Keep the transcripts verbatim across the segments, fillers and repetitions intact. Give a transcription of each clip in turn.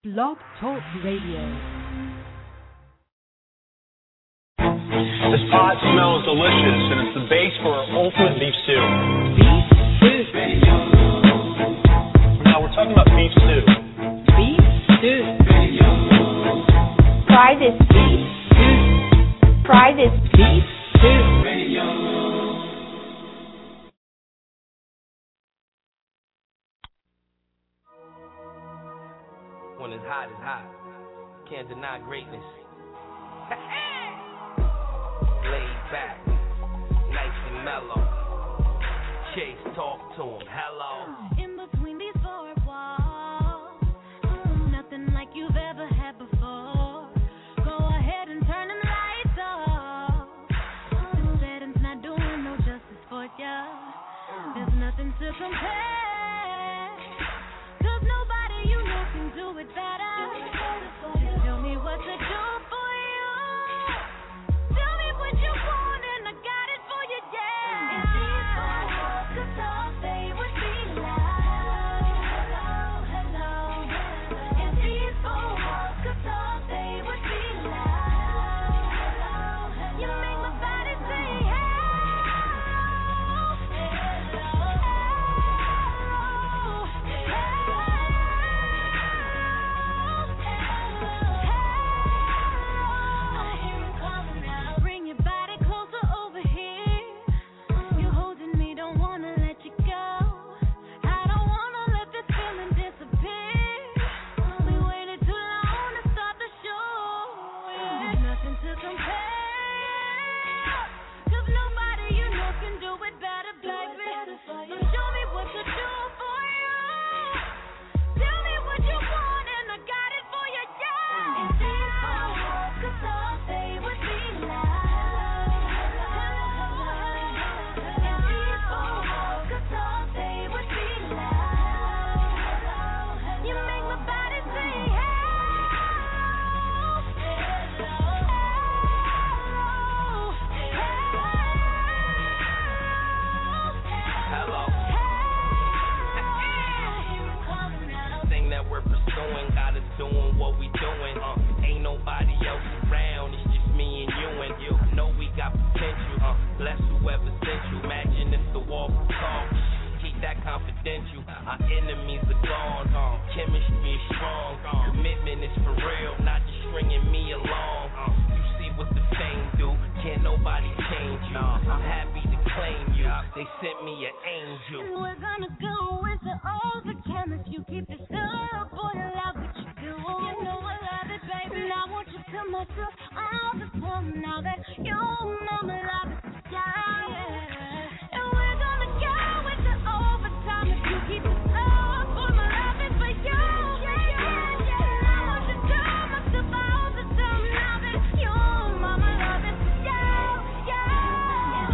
Blog Talk Radio. This pot smells delicious, and it's the base for our ultimate beef stew. Beef stew. Now we're talking about beef stew. Beef stew. Try this beef stew. Try this beef stew. When it's hot, it's hot. Can't deny greatness. Laid back, nice and mellow. Chase, talk to him. Hello. In between these four walls, mm, nothing like you've ever had before. Go ahead and turn them lights off. The setting's not doing no justice for ya. There's nothing to compare. Cause nobody you know can do it better. Just tell me what to do for you. Tell me what you want and I got it for you, yeah. If these four walls could talk, they would be loud. Hello, hello. If these four walls could talk, they would be loud. Hello, hello. You make my body say hello, hello, I hear you calling now. Bring your body closer over here. You're holding me, don't wanna let you go. I don't wanna let this feeling disappear. We waited too long to start the show. There's nothing to compare. Cause nobody you know can do it better, baby. So show me what to do for you. Tell me what you want and I got it for you, yeah. If these four walls could talk, they would be loud. If these four walls could talk, they would be loud. You make my body say hello, Hello. hello. Thing that we're pursuing, got us doing what we doing. Uh, ain't nobody else around, it's just me and you and you. Know we got potential. Uh, bless whoever sent you. Imagine if the wall could talk. Keep that confidential. Our enemies are gone. Uh, chemistry is strong. Commitment is for real, not just stringing me along. Uh, you see what the fame do. Can't nobody change you. I'm happy to claim you. They sent me an angel. And we're gonna go into all the cameras. You keep it up, boy, I love what you do. You know I love it, baby. And I want you to myself all the time. Now that you know my love is yeah. And we're gonna go into overtime if you keep it up, boy, my love is for you. Yeah, yeah, yeah. And I want you to myself all the time. Now that you know my love is for you. Yeah.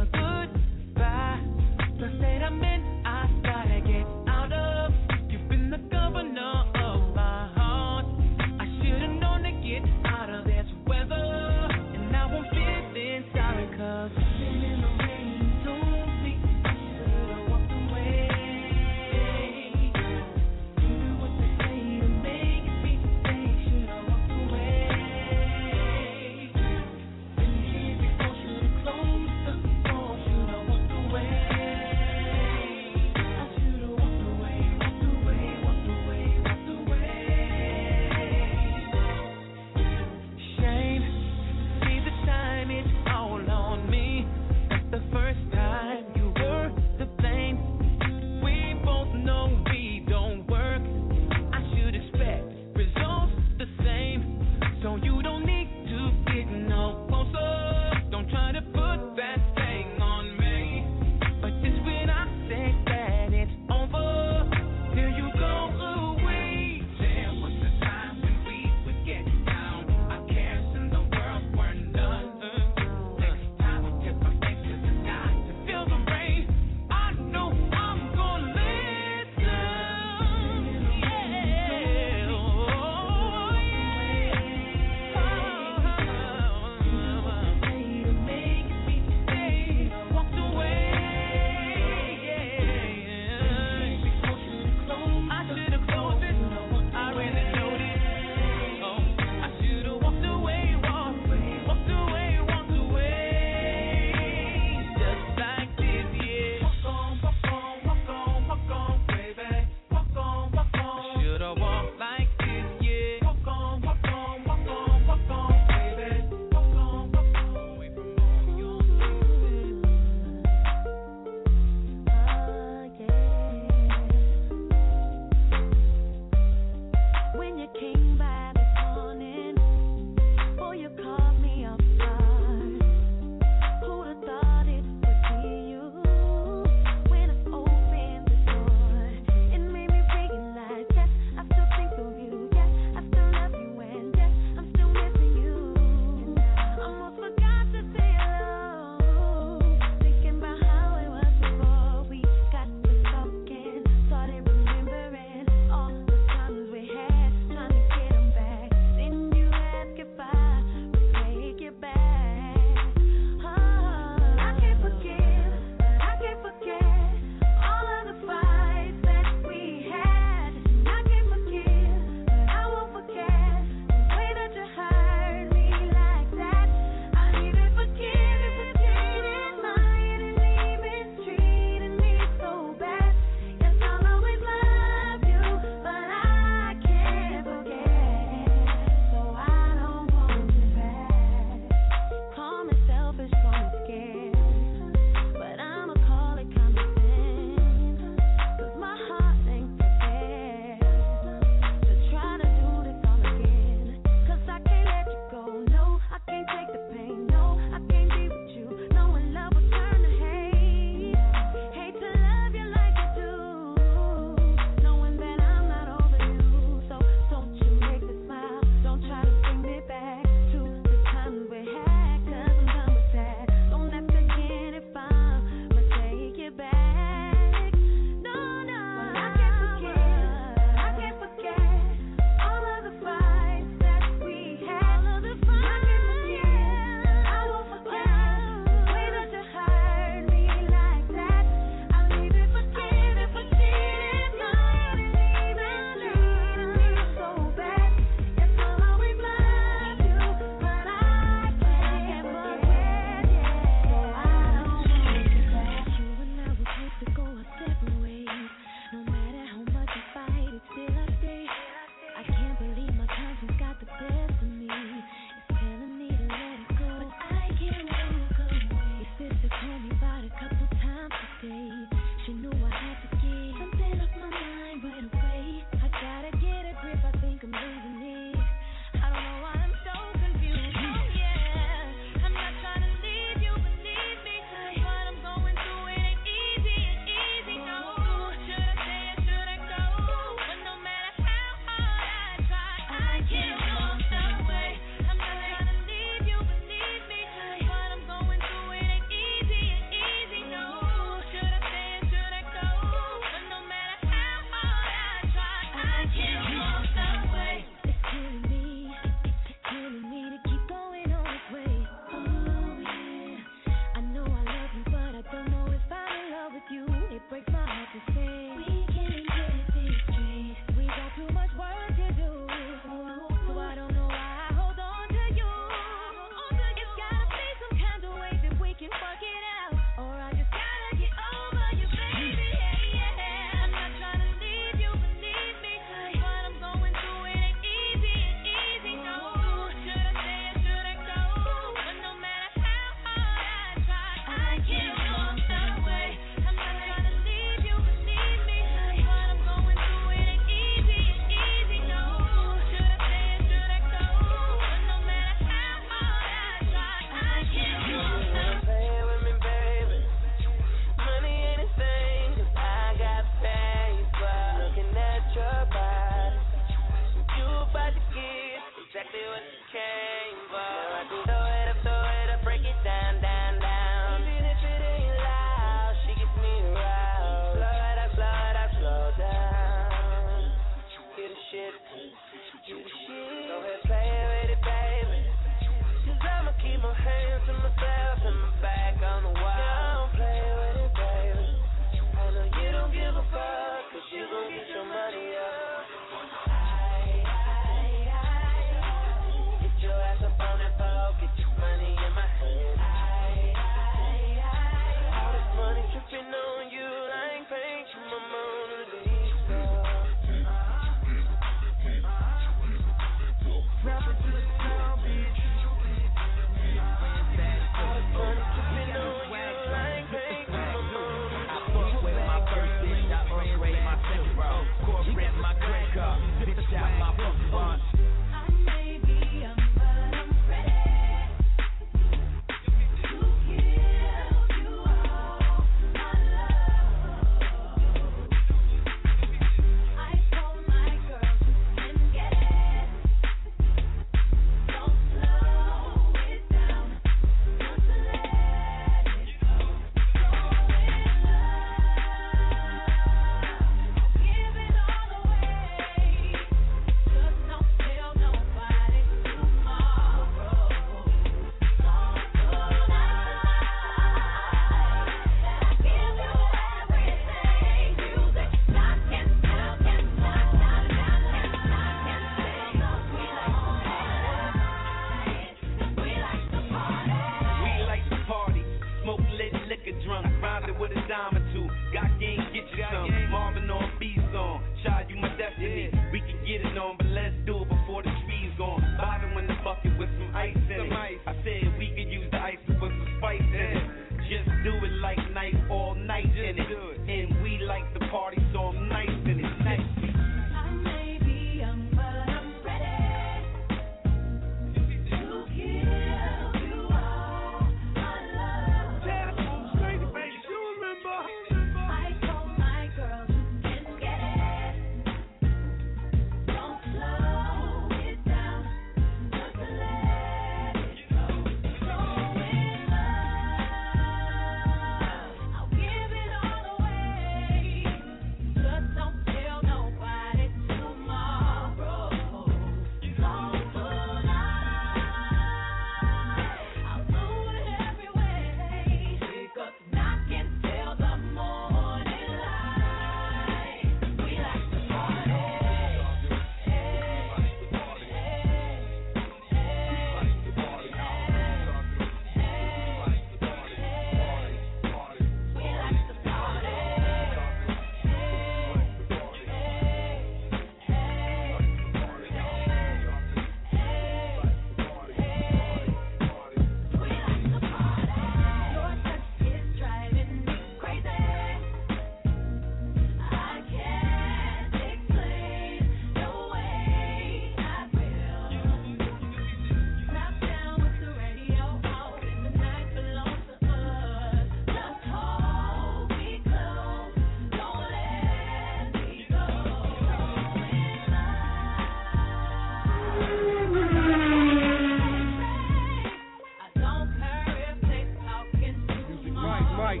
right.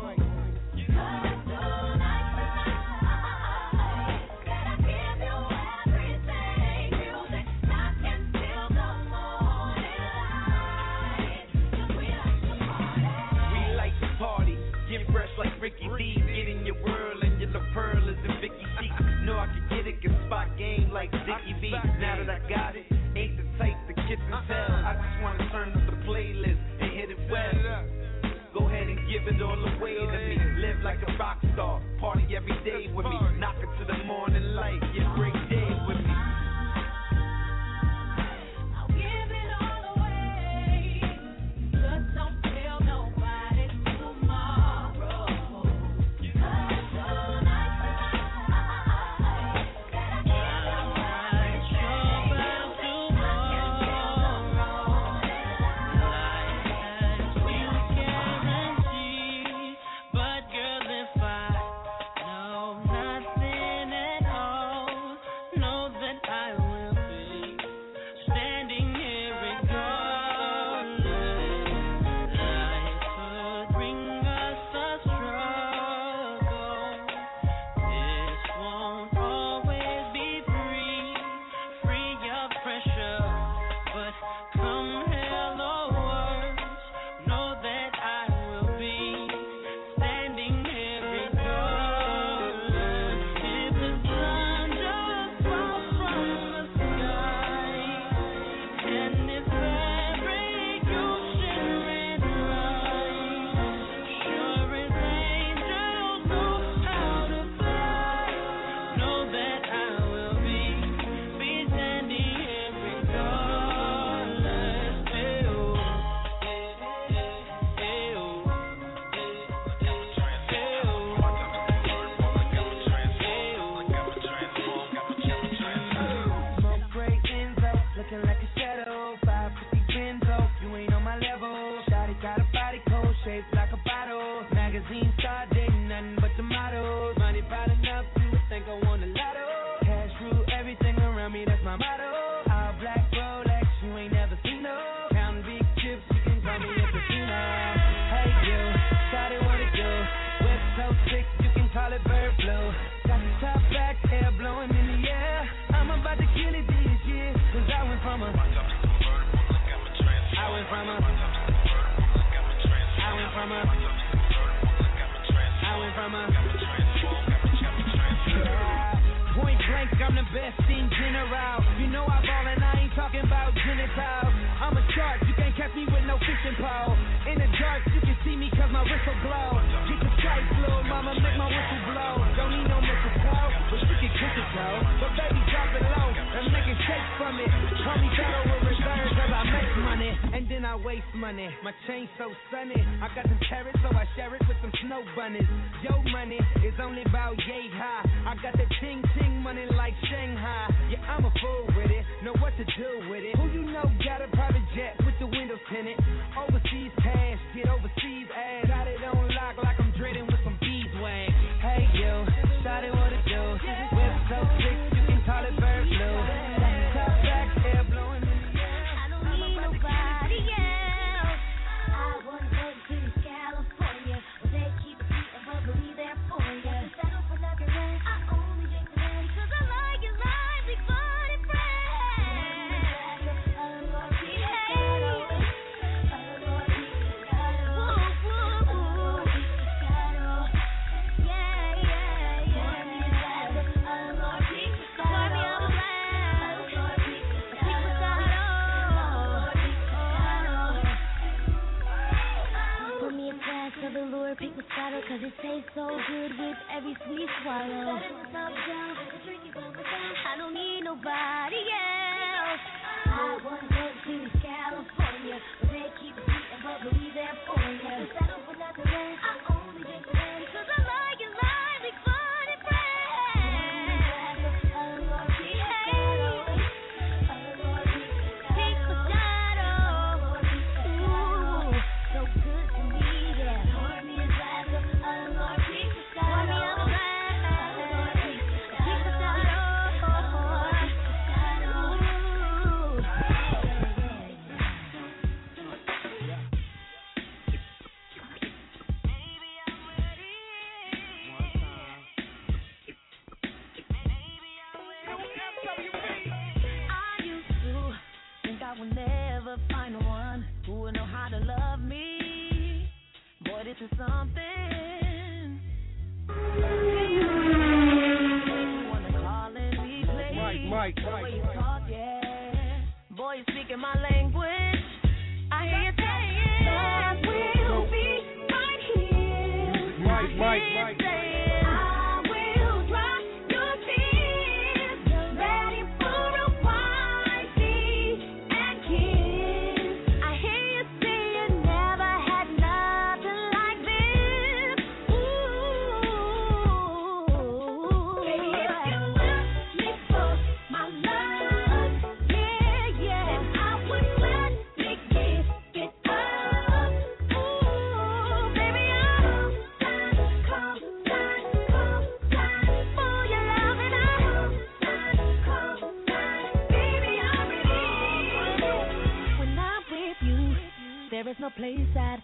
Like Ricky D, get in your world and your pearl is in Vicky Chic. Know I can get it, can spot game like Dickie V. Now that I got it, ain't the type to kiss and tell. I just wanna turn up the playlist and hit it well. Go ahead and give it all away to me. Live like a rock star, party every day with me. Knock it to the morning light, get break day with me.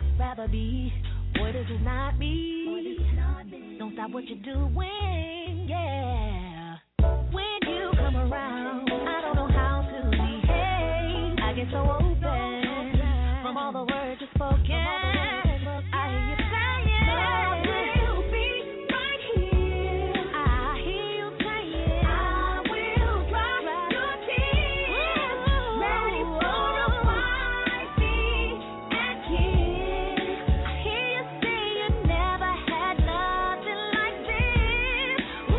rather be. Boy, this is not me. Don't stop what you're doing, yeah. When you come around, I don't know how to behave. I get so open from all the words you've spoken. I hear you saying, I will be right here. I hear you saying, I will dry your tears. Ready for a wifey and kids. I hear you say you never had nothing like this.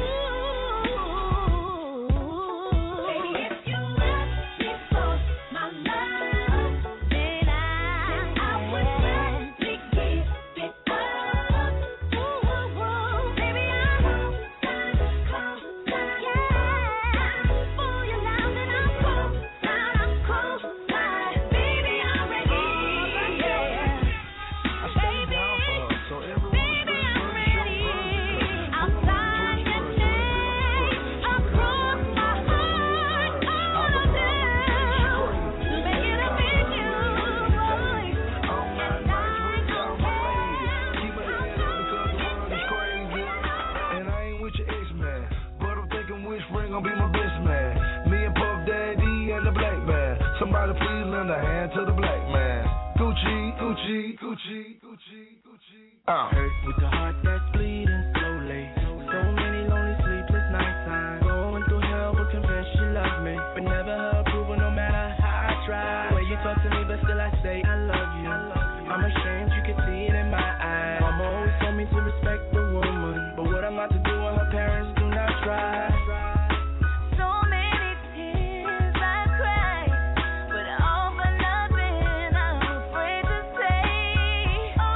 Ooh, baby, if you ask me for my love, then I, I would gladly give it up. Ooh, ooh, ooh, baby, I'm close down, yeah. For your love and I'm close down, I'm close down. Baby, I'm ready, yeah. I stay down for her, so everyone Baby, I'm ready. Outside your name, across my heart, all of them to make it up in you, boy. all night, nights with all my ladies. Keep my head up because the world is crazy. And I ain't with your ex-man, but I'm thinking which ring gon' be my best man. Me and Puff Daddy and the black man. Somebody please lend a hand to the black man. Gucci, Gucci, Gucci, Gucci, Gucci. Uh. With the heart that's bleeding slowly. So many lonely sleepless nights. I'm going through hell, but confess you love me. But never her approval, no matter how I try. The way you talk to me, but still I say I love you. I'm ashamed, you can see it in my eyes. Mama always told me to respect the woman, but what I'm about to do when her parents do not try. So many tears I cried, but all for nothing. I'm afraid to say, oh,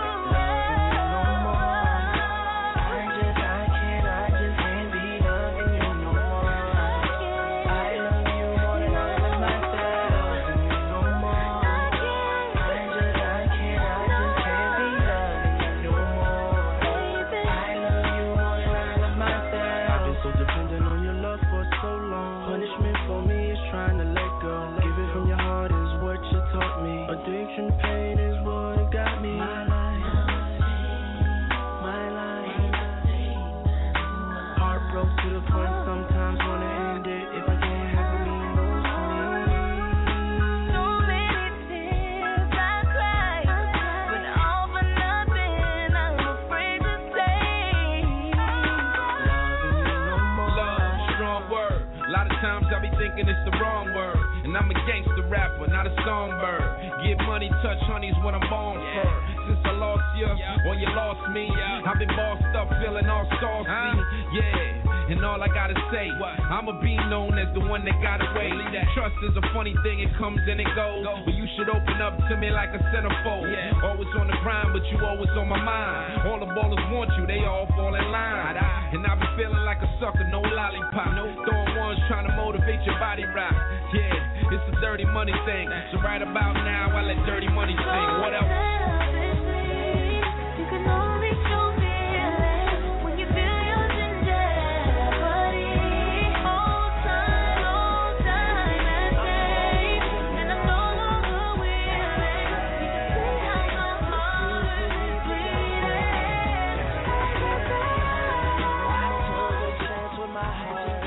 I just, I can't, I just can't be loving you no more. I love you more than I love myself, and you no more. I just, I can't, I just can't be loving you no more. I love you more than I love myself. I've been so dependent on your love for so long. Punishment for me is trying to let go. Give it from your heart is what you taught me. Addiction, pain is what got me. My life, my life. Heart broke to the point sometimes wanna end it. If I can't have it, mean most to me. so many tears I cried, but all for nothing. I'm afraid to say, Loving you no more. Love, strong word. A lot of times I be thinking it's the wrong word. And I'm a gangster rapper, not a songbird. Get money, touch honey's what I'm born for. Since I lost you, or you lost me, I've been bossed up, feeling all saucy. Yeah, and all I gotta say, I'ma be known as the one that got away. Trust is a funny thing, it comes and it goes. But you should open up to me like a centerfold. Always on the grind, but you always on my mind. All the ballers want you, they all fall in line. And I be feeling like a sucker, no lollipop. Throwing ones trying to motivate your body rock. Yeah, it's a dirty money thing. So right about now, I let dirty money sing. What else? you can only show feelings when you feel yours in jeopardy. Hold tight, hold tight, I say, and I'm no longer willing. You can see how my heart is bleeding. With my heart,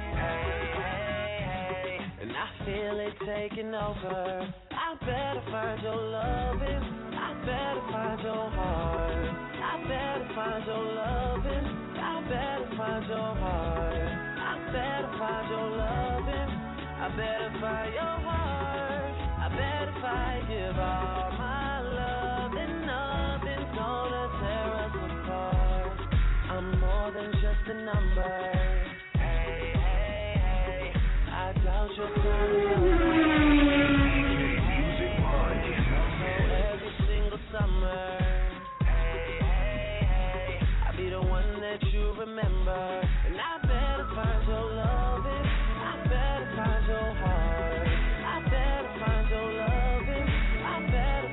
and I feel it taking over. I better find your loving. I better find your heart. I better find your loving. I better find your heart. I better find your loving. I better find your heart. I better find give all my love, and nothing's gonna tear us apart. I'm more than just a number. Hey, hey, hey. I doubt you'll find your every single summer. Hey, hey, hey. I'll be the one that you remember. And I better find your loving. I better find your heart. I better find your loving. I better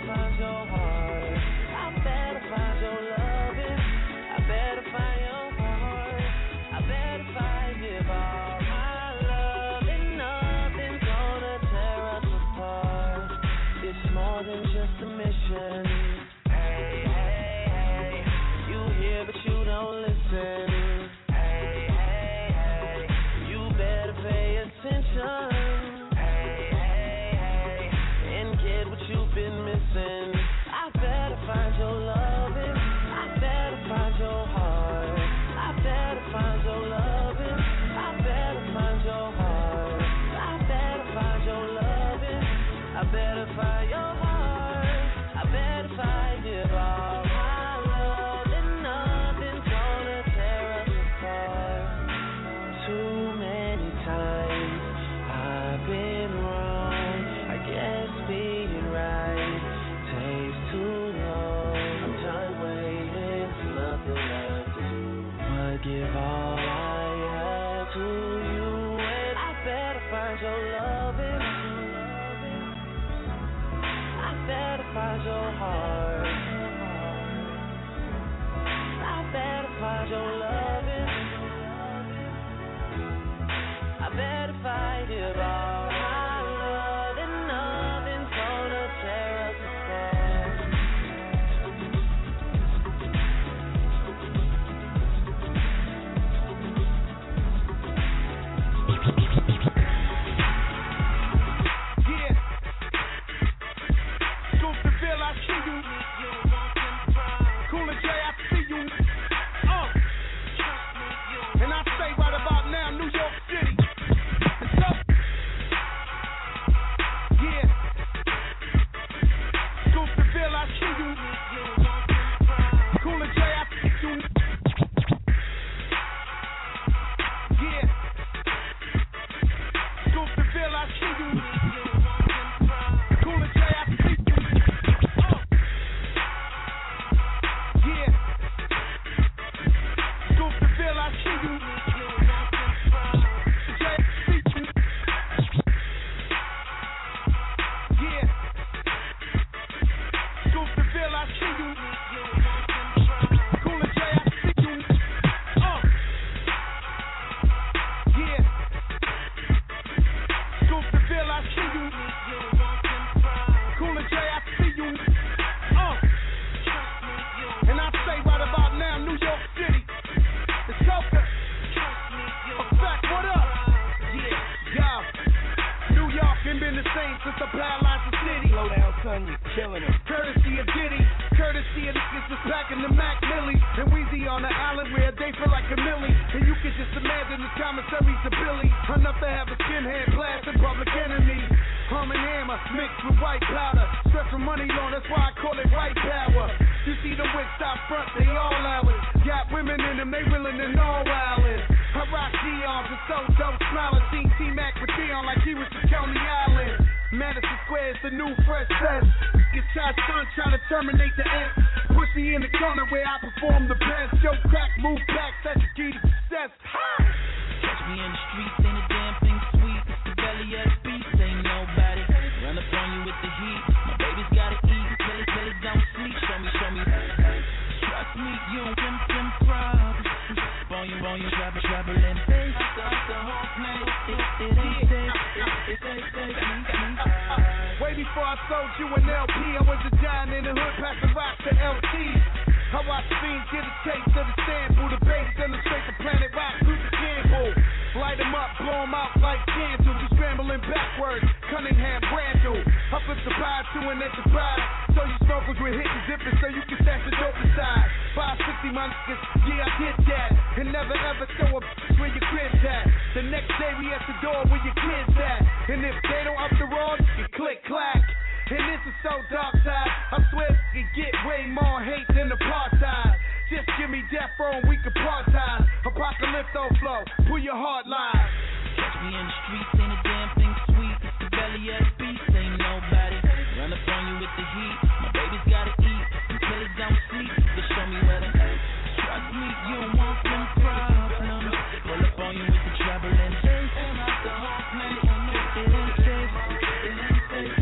see a niggas just packing the Mac Millie and Weezy on the island where they feel like a millie. And you can just imagine the commissaries of Billy. Enough to have a skinhead blast and public enemy. Hum and hammer mixed with white powder. Stress for money loan, that's why I call it white power. You see the wicks out front, they all ours. Got women in them, they willing and all wildin'. I rock G-arms and so dope smiling. Team T-Mac with Dion like he was from Coney Island. Madison Square is the new fresh fest. Get shot son trying to terminate the S. Push me in the corner where I perform the best. Yo, crack, move back, that's the key to success. Catch me in the streets, ain't a damn thing sweet. It's the belly of the beast, ain't nobody. Run up on you with the heat. My baby's gotta eat, till it, till it don't sleep. Show me, show me. Trust me, you don't them, them problems. On you, on you, travel, traveling. Face off the whole place. It, it ain't safe, it, it ain't safe. Way before I sold you an L P, I was a giant in the hood, passing rocks to L T. I watched fiends get a taste of the sample, the bass demonstrate the planet rock through the sample. Light them up, blow them out like candles, you scrambling backwards, Cunningham Brandle. I flip the pie to an enterprise, so you snorkels with hitting zippers so you can stash the dope inside. five sixty my niggas, yeah I did that, and never ever throw a bitch where your crib's at. The next day we at the door where your kids at, and if they don't up the road, you click clack. And this is so dark side, I swear you get way more hate than apartheid. Just give me death row and we can part-time. Apocalypto flow, pull your hard line. Catch me in the streets, ain't a damn thing sweet. It's the belly of the beast, ain't nobody. Run up on you with the heat. My baby's gotta eat until it don't sleep. Just show me where to trust me, you don't want them problems. Pull up on you with the trouble and chase them out the whole place. It ain't safe, it ain't safe.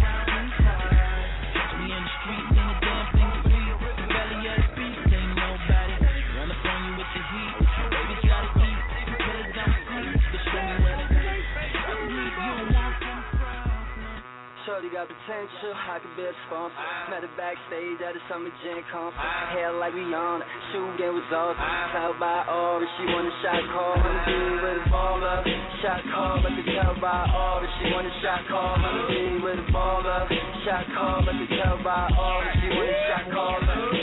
Catch me in the streets, ain't a damn thing sweet. It's the belly of the beast, ain't nobody. Run up on you with the heat. My baby's gotta eat until it don't sleep. Just show me where to trust me, you don't want them problems. Shorty got potential, I could be a sponsor. Met her backstage at a Summer Jam concert. Hair like Rihanna, shoe game was awesome. Tell by Aura, she want a shot call. Wanna be with a baller, shot call. I could tell by Aura, she want a shot call. Wanna be with a baller, shot call. I could tell by Aura, she want a shot call.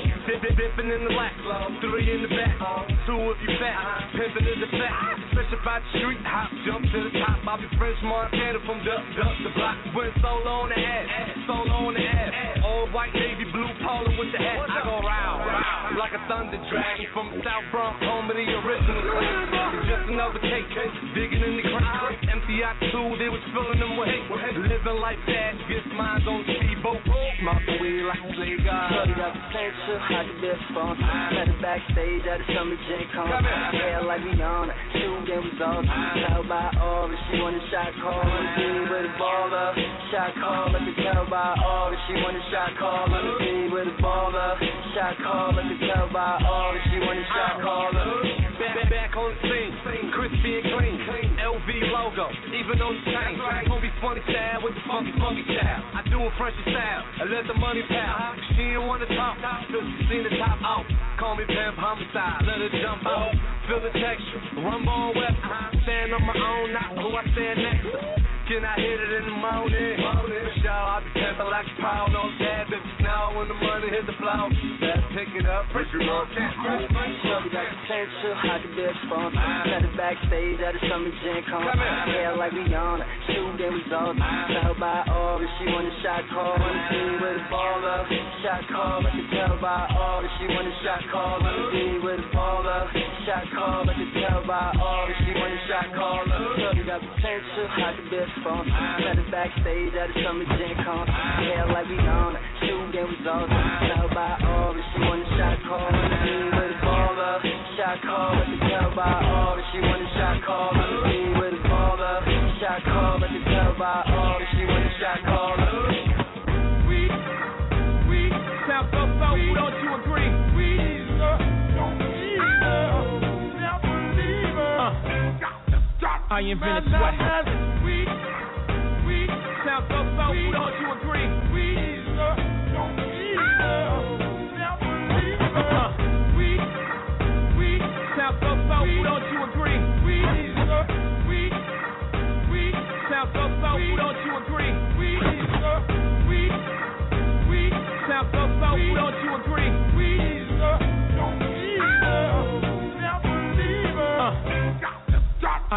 Dipping in the lap, three in the back, two if you fat, pimping in the back. Fresh about the street, hop, jump to the top. Bobby French Montana from duck, duck the block. Went solo on the ass, solo on the ass. All white, navy, blue polo with the hat. I go round, round like a thunder dragon from South Bronx, home of the original class. Just another cake, digging in the crowd. Empty out two, they was filling them with hate. Living like that, gets mine on the speedboat. Smoke the weed like a slave guy. Shorty got potential, I could be a sponsor. Met her backstage at a Summer Jam concert. Hair like Rihanna, shoe game was awesome. Tell by Aura, she want a shot call. Wanna be with a baller, shot call. I could tell by Aura, she want a shot call. Wanna be with a baller, shot call. I could tell by Aura, she want a shot call. Back, back on the scene, crispy and clean, L V logo, even on the chain. Kobe funny style with the funky, funky style. I do it French style, I let the money pal. She don't wanna talk, cause she seen the top out. Call me Pimp Homicide, let her jump out. Feel the texture, rumble on web. Stand on my own, not who I stand next to. Can I hit it in the morning? For sure, I be pimping like a pound on dad. If it's now when the money hit the floor, let's pick it up, push it on, can't move. Shorty got potential, I could be a sponsor. Met her backstage at a Summer Jam concert. Hair like Rihanna, shoe game was awesome. Tell by Aura, she want a shot call. Wanna be with a baller, shot call. I could tell by Aura, she want a shot call. Wanna be with a baller, shot call. I could tell by Aura, she want a shot call. Shorty got potential, I could be a sponsor. Met her backstage at a Summer Jam concert. Hair like Rihanna, shoe game was awesome. Tell by Aura, she want a shot call. Wanna be with a baller, shot call. I could tell by Aura, she want a shot call. Wanna be with a baller, shot call. I could tell by Aura, she want a shot call. We, we sound so so, don't you agree? We uh, I invented sweat. We, we sound so so, don't you agree? We uh, we, we sound so so, don't you agree? We uh, we, we sound so so, don't you agree? We uh, we, we sound so so, don't you agree?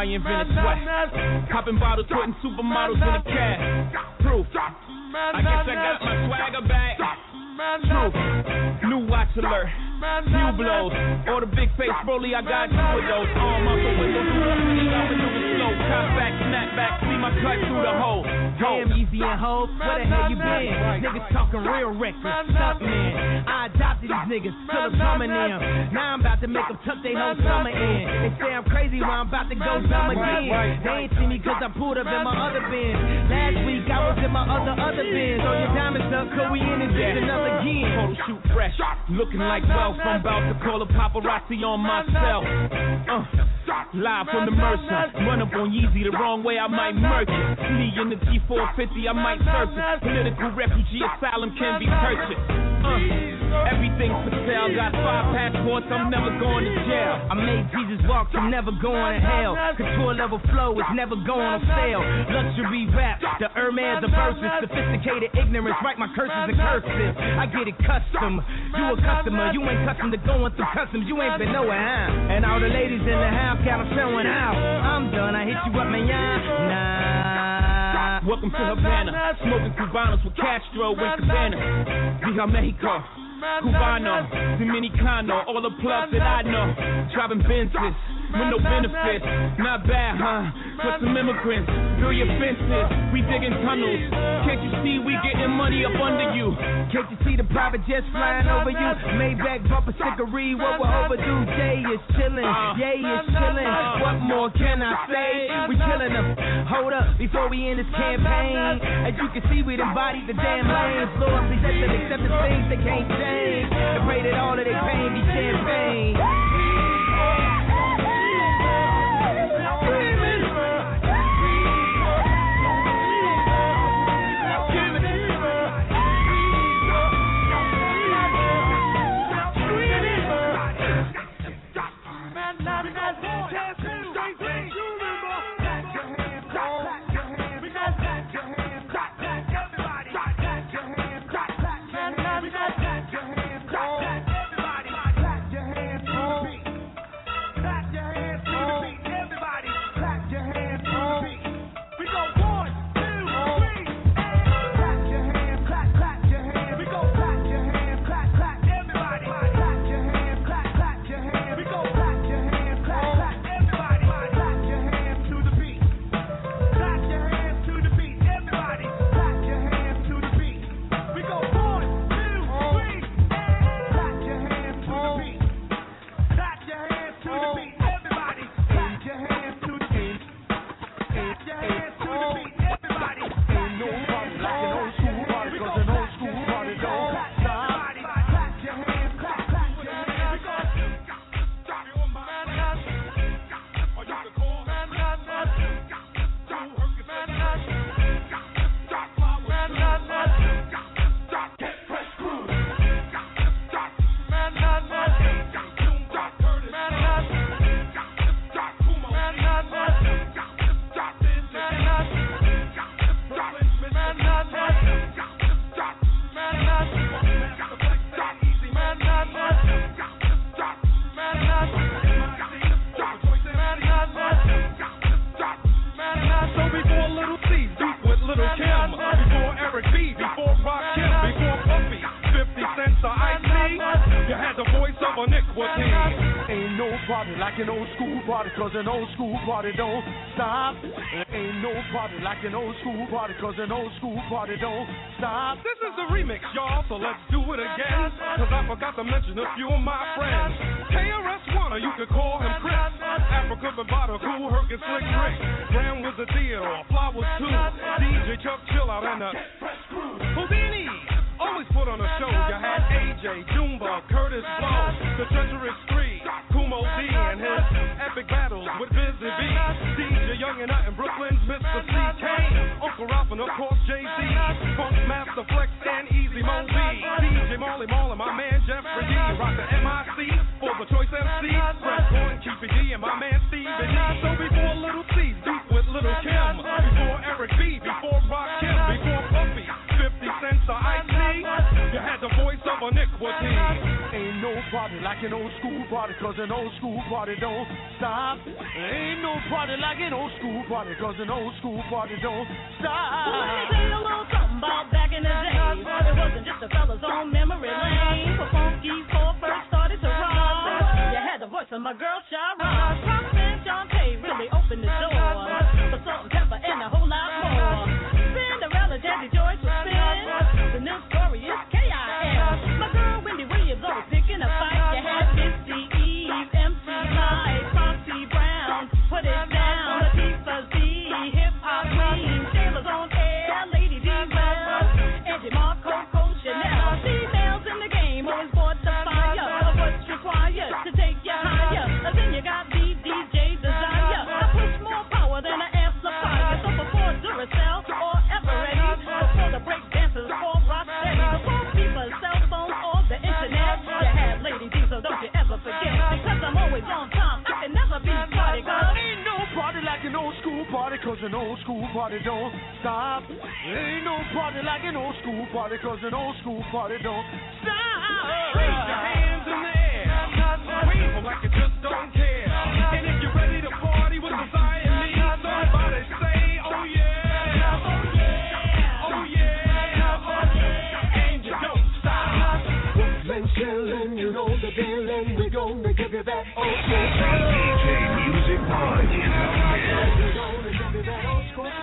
I invented sweat. Popping bottles, putting supermodels in a cab. Proof. I guess I got my swagger back. Truth. New watch alert. Few blows. Or the big face Broly, I got two of those. Arm up the window, do up, and I maneuver slow. Cop back, snap back, see my cut through the hole. Damn, Easy and Ho, where the hell you been? Niggas talking real reckless, stuff man. I adopted these niggas, till the plumbing them. Now I'm about to make them tuck their whole summer in. They say I'm crazy while I'm about to go dumb again. They ain't see me cause I pulled up in my other Benz. Last week I was in my other, other Benz. On your diamonds up, cause we in it, did another again. Photo shoot fresh, looking like wealth. I'm about to call a paparazzi on myself. Uh, live from the Mercer. Run up on Yeezy the wrong way, I might murk it. Me in the G four fifty, I might surface. Political refugee asylum can be purchased. Uh, everything's for sale. Got five passports, I'm never going to jail. I made Jesus walk, I'm never going to hell. Couture level flow is never going on sale. Luxury rap, the Hermes, the verses. Sophisticated ignorance, write my curses in cursive. I get it custom. You a customer, you ain't accustomed to going through customs, you ain't been nowhere, huh? And all the ladies in the house got them showing out. I'm done, I hit you up, man, nah. Welcome to Havana, smoking Cubanos with Castro and Cabana. Viva Mexico, Cubano, Dominicano, all the plugs that I know. Driving Benzes with no benefits, not bad, huh? For some immigrants, build your fences, we digging tunnels. Can't you see we getting money up under you? Can't you see the private jets flying over you? Maybach bumper stickery, what we're overdue. Jay is chillin', Yay is chillin'. What more can I say? We killin' them. Hold up, before we end this campaign. As you can see, we embodied the damn lanes. Lord, please let them accept the things they can't change. And pray that all of their pain be champagne. Cause an old school party don't stop. Ain't no party like an old school party. Cause an old school party don't stop. This is the remix, y'all, so let's do it again. Cause I forgot to mention a few of my friends. K R S One, or you could call him Chris. Africa Bambaataa, Kool Herc and Slick Rick. Graham was the Theodore, Flowers too. D J Chuck Chill Out and the Houdini. Always put on a show. You had A J, Junebug, Curtis Blow, the Treacherous Three, Kumo D and his epic battles with Busy B, D J Young and Nut and Brooklyn's Mister C K, Uncle Ralph and of course Jay Z, Funk Master Flex and Easy Mo B, D J Marley Marl and my man Jeffrey D, rock the M I C for the Choice M C, Fred Boy and Keepy D and my man Stevie D. So before Little C, deep with Little Kim, before Eric B, before Rock Kim, before Puffy, fifty cents to Ice-T, you had the voice of iniquity. Ain't no party like an old school party, cause an old school party don't stop. Ain't no party like an old school party, cause an old school party don't stop. Well, let me tell you a little something about back in the day. It wasn't just the fellas on memory lane. For Funky Four first started to rock, you had the voice of my girl Shara. Rockman Shantae really opened the door for Salt and Pepper and a whole lot more. Cinderella, Jazzy Joyce was spin. The new story is K I L. My girl Wendy Williams always picking a fight. You had Missy Eve, M C Live, Foxy Brown, Put It Down, Latifah Z, Hip Hop Queen, Sailors on Air, Lady D Well, Angie Marco, Coco Chanel. Females in the game always bought the fire of what's required to take you higher. Then you got B D J Desire. I push more power than an amplifier. So before Duracell or ever ready, before the break dancers for Rocksteady, before people's cell phones or the internet, you had Lady D, so don't you ever forget. Because I'm always on time, I can never be party girl. Ain't no party like an old school party, cause an old school party don't stop. Ain't no party like an old school party, cause an old school party don't stop. Raise your hands in the air, wave them like you just don't care. And if you're ready to party with Desire and me, somebody say, oh yeah, oh yeah, oh yeah, oh yeah, and you don't stop. Brooklyn chillin', you know the feeling, we gonna give you that old school. D J Music Pod in the mix. We gonna give you that old school.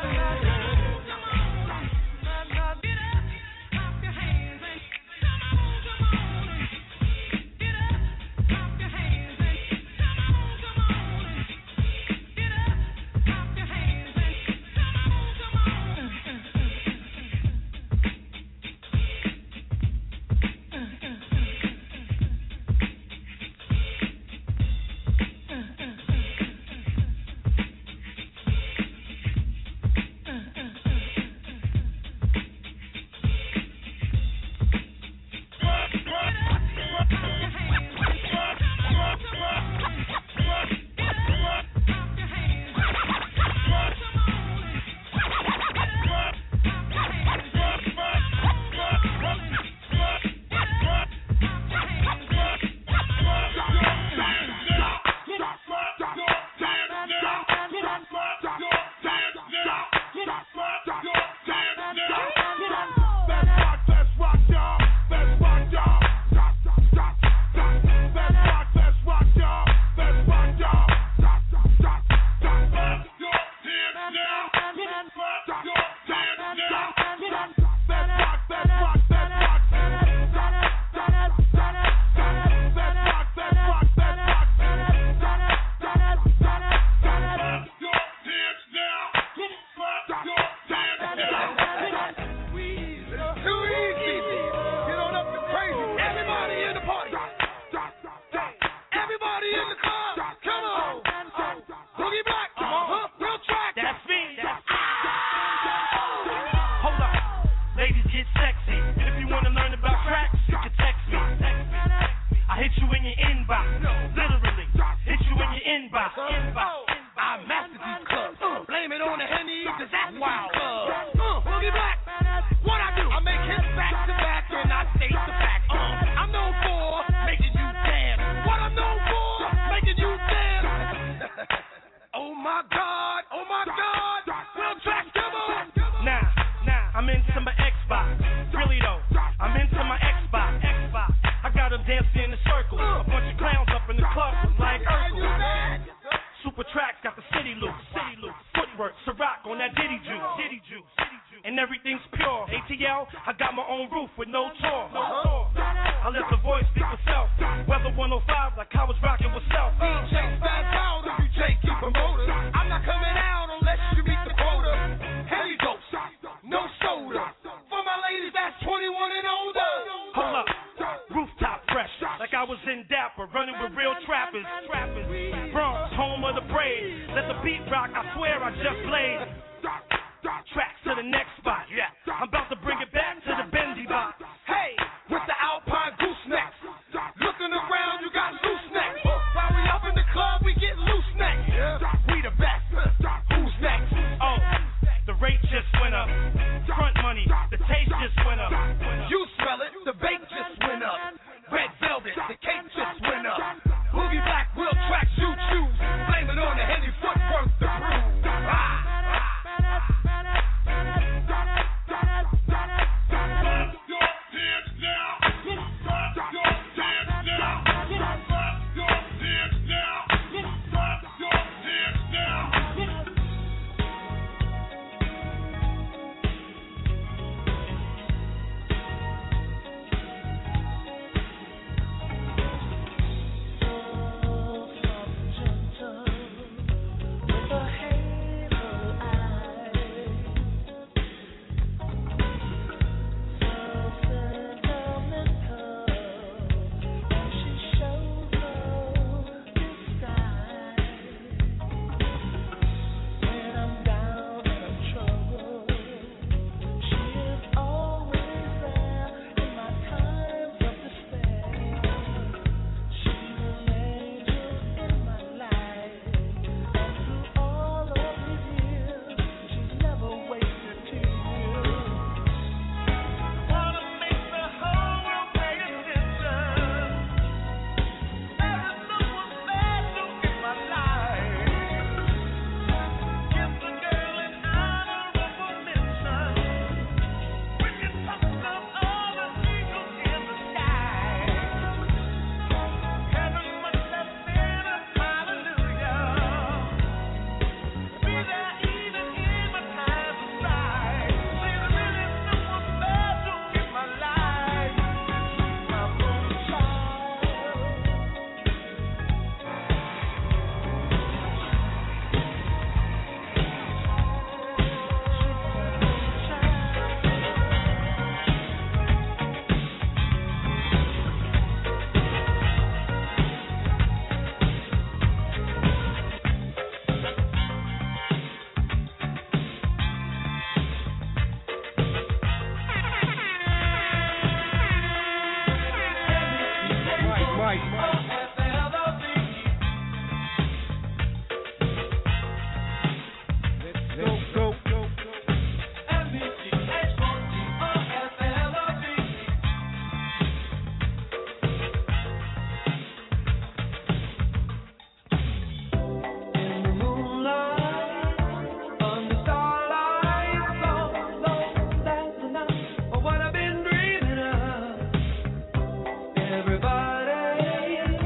Tracks to the next spot. Yeah, I'm about to bring it back to the Benji box. Hey, with the Alpine goosenecks. Looking around, you got loose necks. While we up in the club, we get loose necks. We the best. Who's next? Oh, the rate just went up. Front money, the taste just went up. You smell it, the bake just went up. Red velvet, Mike. Go, go, go. Everybody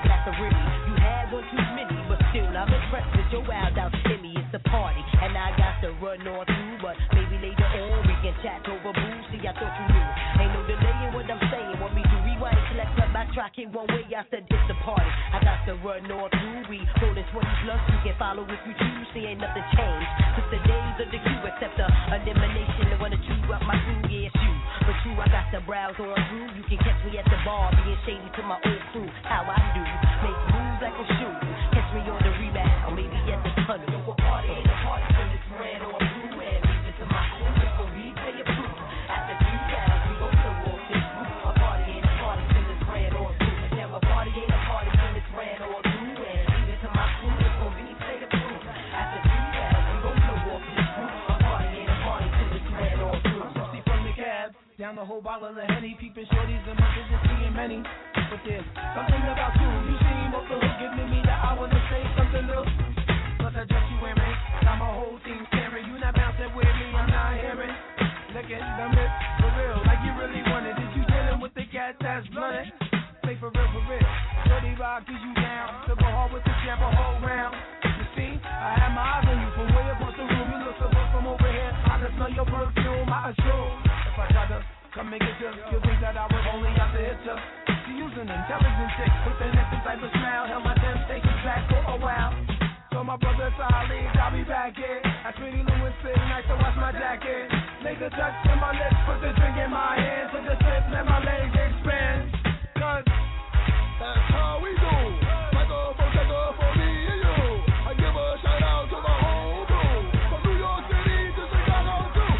that's a really. You had one too many, but still I'm impressed with your wild out shimmy. It's a party, and I got to run on through, but maybe later on we can chat over booze. See, I thought you knew. Ain't no delay in what I'm saying. Want me to rewind, select, cut, backtrack it one way? I said it's a party. I got to run on through. We rolling twenty plus. You can follow if you choose. See, ain't nothing changed since the days of the queue, except the elimination. The one to chew out my crew, yeah, it's you. But you, I got to browse on through. You can catch me at the bar, being shady to my old crew. How I do, make moves like a shoe. Catch me on the rebound, or maybe at the tunnel. Yo, a party ain't a party till it's ran on through. And leave it to my crew before we pay a proof. After three rounds, we gon' still walk this route. A party ain't a party till it's ran on through. And now a party ain't a party till it's ran on through. And leave it to my crew before we pay a proof. After three rounds, we gon' still walk this route. A party ain't a party till it's ran on through. See from the cab, down the whole bottle of Henny, peeping shorties and mothers and seeing many. But there's something about you, you seem off the hook, giving me that I wanna say something new. Plus I dress you wearing, got my whole team staring. You not bouncing with me, I'm not hearing. Looking the miss, for real, like you really wanted. Is you dealing with the cat that's blunted? Say for real, for real. Dirty rock, is you down? To go hard with the champ a whole round. You see, I have my eyes on you from way across the room. You look so good from over here, I can smell your perfume, I assure. If I try to come and get you, you think that I was only out to hit you. She using intelligent chick with the next type of smile. Held my temptations back for a while. So my brother Solid, I'll be back here. At Sweetie Lewis, sitting nice to wash my jacket. Nigga touch in my lips, put the drink in my hand. Took a sip, let my legs expand. Cause that's how we do. Take off, take off for me and you. I give a shout out to the whole crew. From New York City to Chicago too.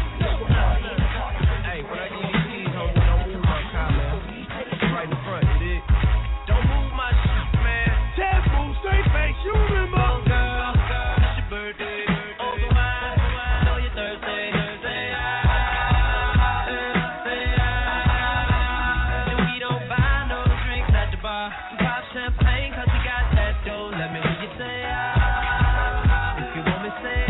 Hey, when I give you keys, homie, don't move my car, man. Right in front, you dig? Don't move my shit, man. Test move, straight face, you remember? Oh, girl, girl, it's your birthday. Over mine, I know you're Thursday. Thursday, ah, Thursday, ah. And we don't buy no drinks at the bar. We pop champagne cause we got that dough. Let me hear you say ah. If you want me, say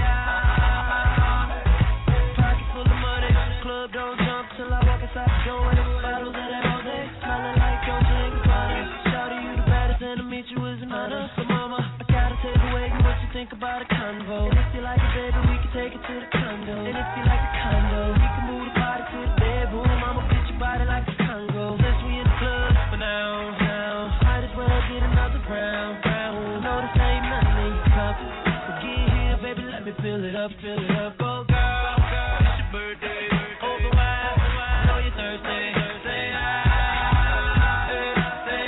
ah. Pocket full of money, club don't jump till I walk inside the door. And it's bottles of that all day, smelling like Dolce and Gabbana. Shout you the baddest and to meet you is an honor. So mama, I gotta take away what you think about a convo. And if you like it, baby, we can take it to the condo. And if you like the condo, we can move the party to the bedroom. I'ma beat your body like a Congo. Since we in the club for now, now, might as well get another round, round. I know this ain't nothing in your cup, but get here, baby, let me fill it up, fill it up. Oh, girl, girl, it's your birthday. Over wine, I know you're Thursday. Thursday, ah, Thursday,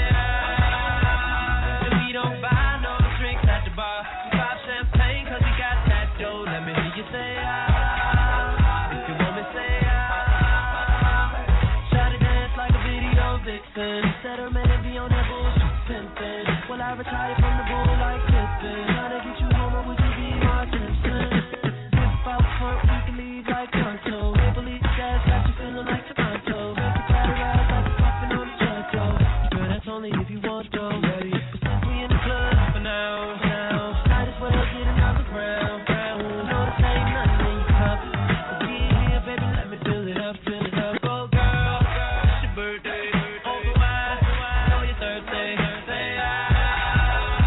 ah. And we don't buy no drinks at the bar. We pop champagne cause we got that dough. Let me hear you say ah. If you want me, say ah. Try to dance like a video vixen. Said her man be on that bullshit pimpin'. Well, I retire from the bull like Pippin. Tryna get you home or would you be my Simpson? Whip out front, we can leave like Tonto. Maple Leaf gas got you feeling like Toronto. Make the party rise like a puffin' on the Tonto. Girl, that's only if you want to. Ready? But since we in the club for now, now, might as well get another round, round. I know this ain't nothing in your cup, but get here, baby, let me fill it up, fill it up. Oh, girl, it's your birthday. Over wine, I know you're Thursday. Thursday, ah.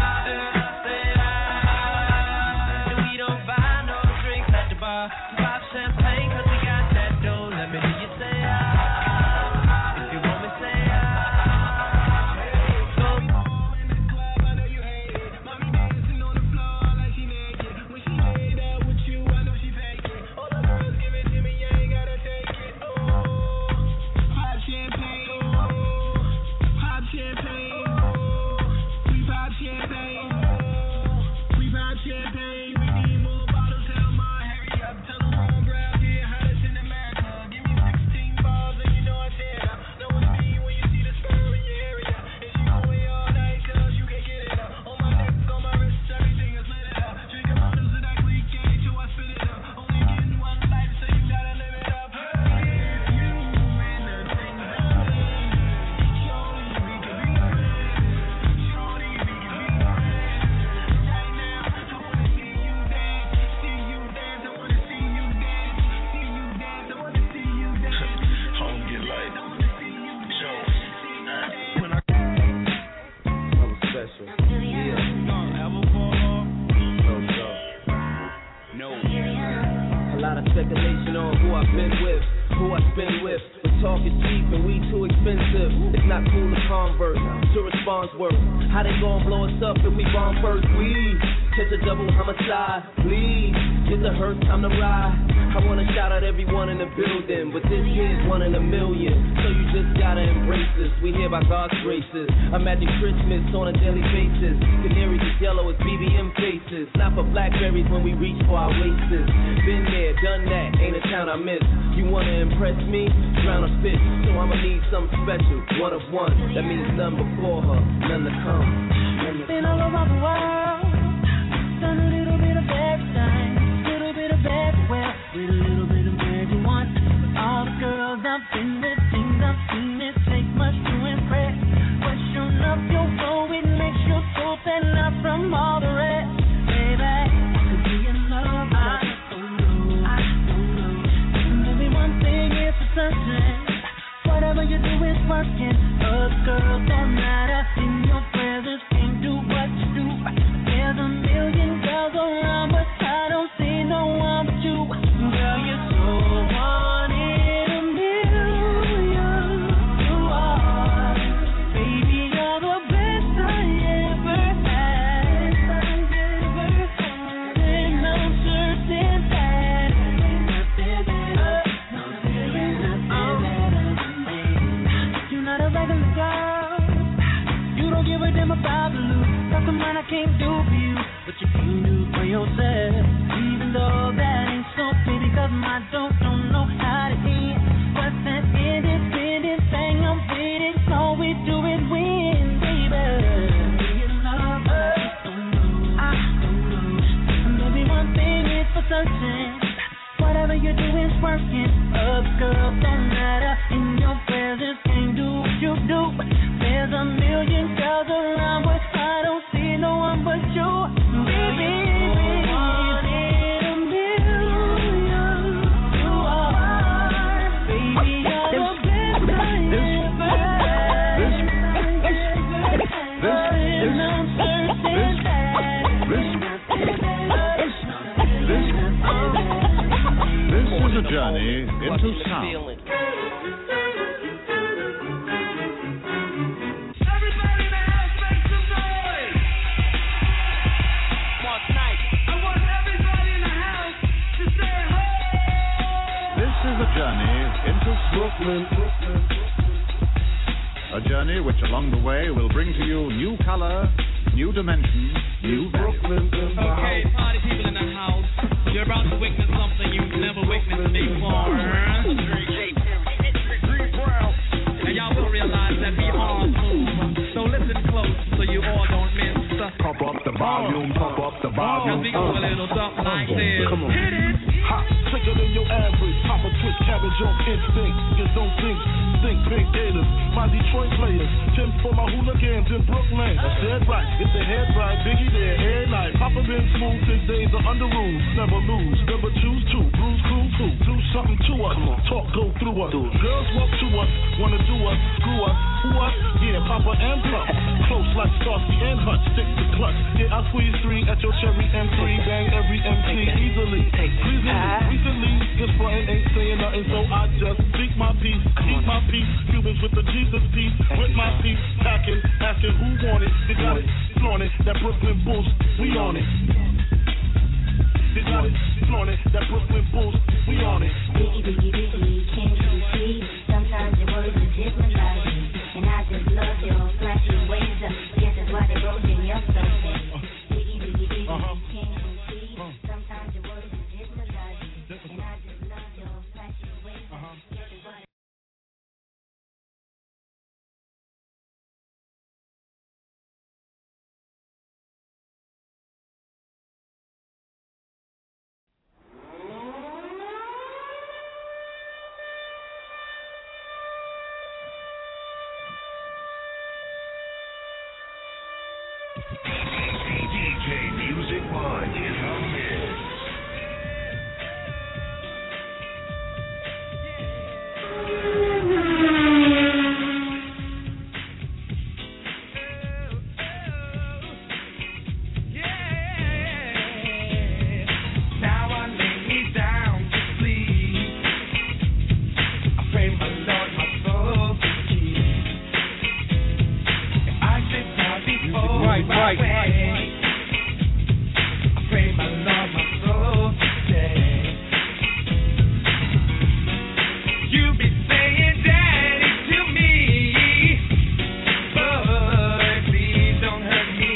A lot of speculation on who I've been with, who I spend with. But talk is cheap and we too expensive. It's not cool to converse, to response work. How they gon' blow us up if we bomb first? We catch a double homicide, please. Get the hurt, time to ride. I wanna shout out everyone in the building, but this here's one in a million. So you just gotta embrace this. We here by God's graces. Imagine Christmas on a daily basis. Canaries as yellow as B B M faces. Not for blackberries when we reach for our wastes. Been there, done that, ain't a town I miss. You wanna impress me? Drown a fish. So I'ma need something special, one of one. That means none before her, none to come. Been all over the world, done a little bit of everything, little bit of everywhere, with a little bit of everyone. All the girls I've been with, things I've seen, it take much to impress. But sure enough, your flow, it makes your soul stand out from all the rest. Baby, I could be in love, I don't know, I don't know. Maybe one thing is for certain, whatever you do is working. Other girls don't matter, in your presence can't do what you do. There's a million girls around, but I don't see no one but you. Girl, you're so one in a million. You are, baby, you're the best I ever had. And I'm certain that nothing better, nothing better. You're not a regular girl. You don't give a damn about the loot. Got some mind I can't do for you, but you can do for yourself. Even though that ain't so pretty, cause my don't don't know how to end. But that independent thing I'm waiting, so we do it when, baby. You love her, I don't know. Maybe one thing is for certain, whatever you do is working. Other girls don't matter, in your presence can't do what you do. There's a million girls around, but I don't see no one but you, baby. A journey into sound. This is a journey into Brooklyn. A journey which along the way will bring to you new color, new dimension, new Brooklyn. Okay, party people in the house. You're about to witness something you've never witnessed before. And y'all will realize that we all move. So listen close so you all don't miss. Pump up the volume, pump up the volume. Cause we go a little something like this. Come on. Hit it. Hot, sicker than your average. Pop a twist, cabbage on instinct. Just don't think, think big gators. My Detroit players. Tim for my hooligans in Brooklyn. That's dead right. Get the head right. Biggie there, every night. Papa been smooth since days of under rules. Never lose, never choose to. Bruise, crew, too. Do something to us. Talk, go through us. Girls walk to us. Wanna do us. Screw us. Who us? Yeah, Papa and Puff. Close like Starsky and Hutch. Stick to clutch. Yeah, I squeeze three at your cherry M three. Bang every M C easily. Pleasingly. Recently, just frontin' ain't saying nothing, so I just speak my peace. Keep my peace. Cubans with the Jesus peace. With my peace. Packing. Asking who want it. They got it. Flaunt it. That Brooklyn boost. We on it. They got it. Flaunt it. That Brooklyn boost. We on it. Diggy, diggy, diggy. Can't you see? Sometimes your words just hypnotize me. And I just love your flashy ways. I guess that's why they wrote in your surface. Diggy, diggy, diggy. Can't you see? Sometimes your words just hypnotize me. And I just love your flashy ways. I guess that's why. D J Music Mind in the mix. hold right, my right, way. right. I pray my Lord, my soul today. You be saying daddy to me, but please don't hurt me.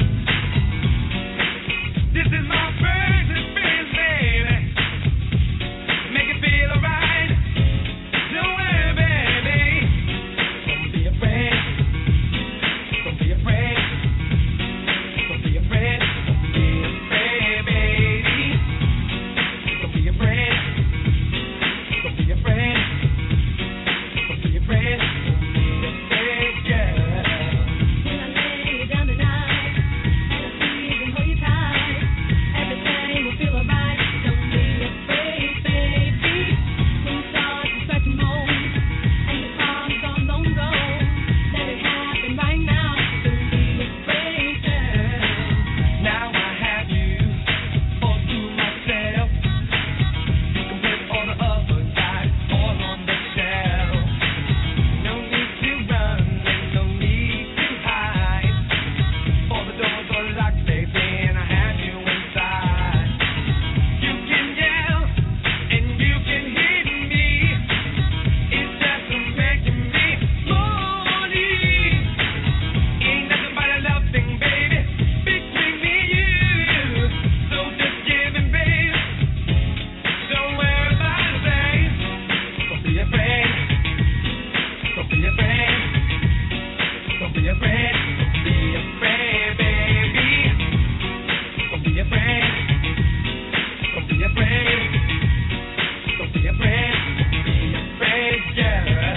This is my first experience, baby. Make it feel alright. Don't worry, baby. Don't be afraid. Don't be afraid. Don't be afraid. Don't be afraid, baby. Don't be afraid. Don't be afraid. Don't be afraid. Don't be afraid, girl. When I lay down tonight and I squeeze and hold you tight, everything will feel alright. Don't be afraid, baby. When you start to stretch and moan and your arms don't don't go, let it happen right now. Don't be afraid, girl. Now I have you all to myself. You can put all the other guys all on the shelf. No need to run and no need to hide. All the doors are locked, baby, and I have you inside. You can yell and you can hit me. It's just making me horny. Ain't nothing but a love thing, baby, between me and you. So just give it, babe. Don't worry about a thing. Don't be afraid. Don't be afraid. Don't be afraid. Don't be afraid, baby. Don't be afraid. Don't be afraid. Don't be afraid. Don't be afraid, girl.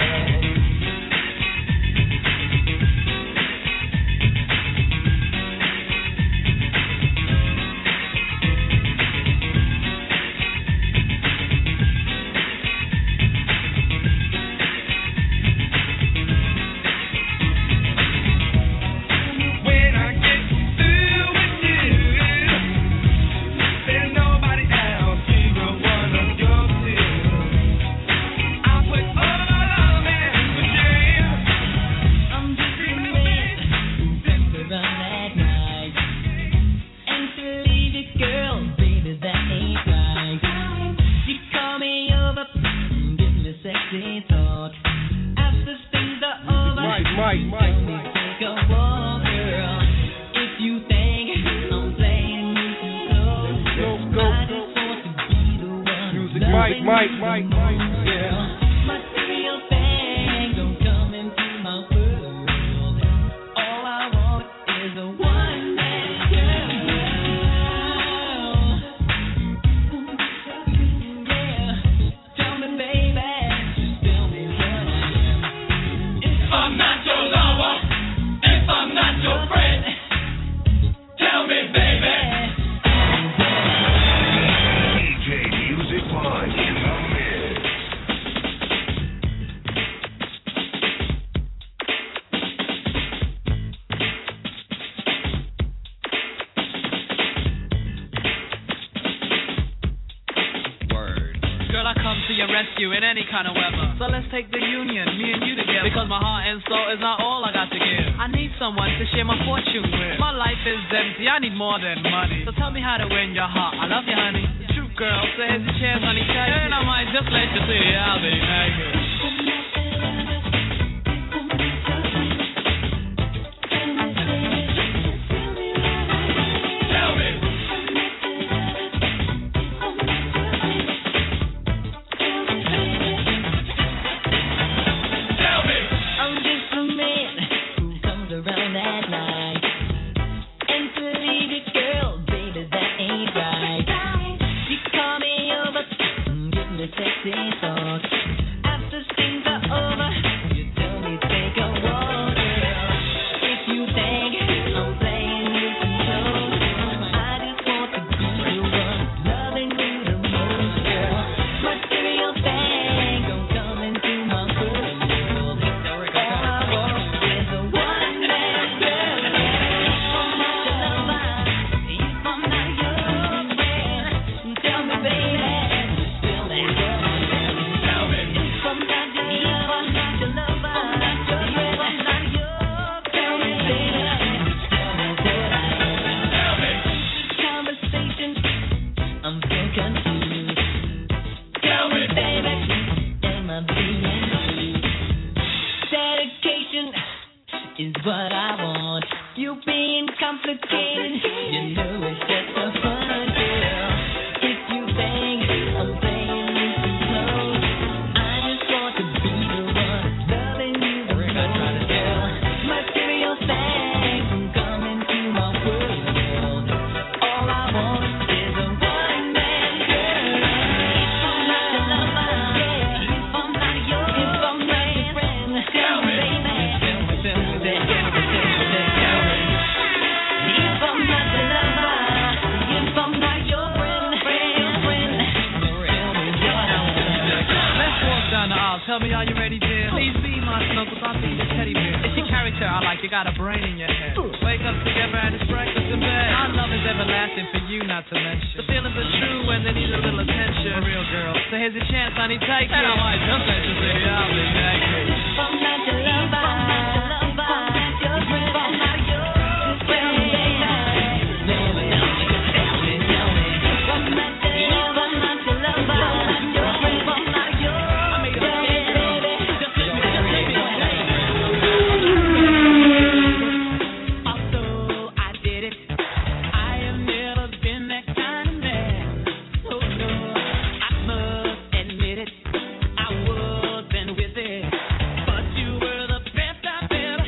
When I get through with you, there's nobody else you will wanna go to. I put all of them to shame. I'm just a man who comes around at night and to leave it, girl, baby, that ain't right. You call me over, give me sexy talk. After things are over, Mike, Mike, Mike, tell me Mike. take a walk, girl. If you think I'm playing you too close, Go, go, I go. just want to be the one Music, loving Mike, Mike, you, Mike, Mike. girl. Material things don't come into my world. All I want is a one-man girl. Yeah, tell me, baby, just tell me what I am. If I'm not your lover, if I'm not your friend, tell me, baby. D J Music Mind in the mix. Word. Girl, I come to your rescue in any kind of weather. So let's take the union, me and you together. Because my heart and soul is not all I got to give. I need someone to share my fortune with. My life is empty, I need more than money. So tell me how to win your heart. I love you, honey. True girl, so here's your chance, honey. And I might just let you see I'll be naked. Tell me. Tell me. I'm just a man who comes around at night and to leave it, girl, baby, that ain't right. You call me over, give me sexy talk. After things are getting complicated. You know it's just a fun deal. If you think I'm playing this too close, I just want to be the one loving you the most. Material things come into my world. All I want is a one-man girl. If I'm not your lover, yeah. If I'm not your, if I'm not your friend, tell me, baby. Tell me, tell me, tell me, tell me, tell me. If I'm not your lover, if I'm not your friend, friend, friend, tell me what I want. Let's walk down the aisle. Tell me, are you ready, dear? Please be my snuggles. I'll be the teddy bear. It's your character I like. You got a brain in your head. Wake up together and it's breakfast in bed. Our love is everlasting for you, not to mention. The feelings are true when they need a little attention. A real girl. So here's a chance, honey, take it. And I might just let you say, I'll be naked. If I'm not your lover, if I'm not your lover, if I'm not your friend, if I'm not your friend, baby. Tell me, tell me, tell me. If I'm not your lover, if I'm not your lover, if I'm not your friend, if I'm not your friend, baby. Just let me, just let me, although I did it, I have never been that kind of man. Oh no, I must admit it, I wasn't with it. But you were the best I've ever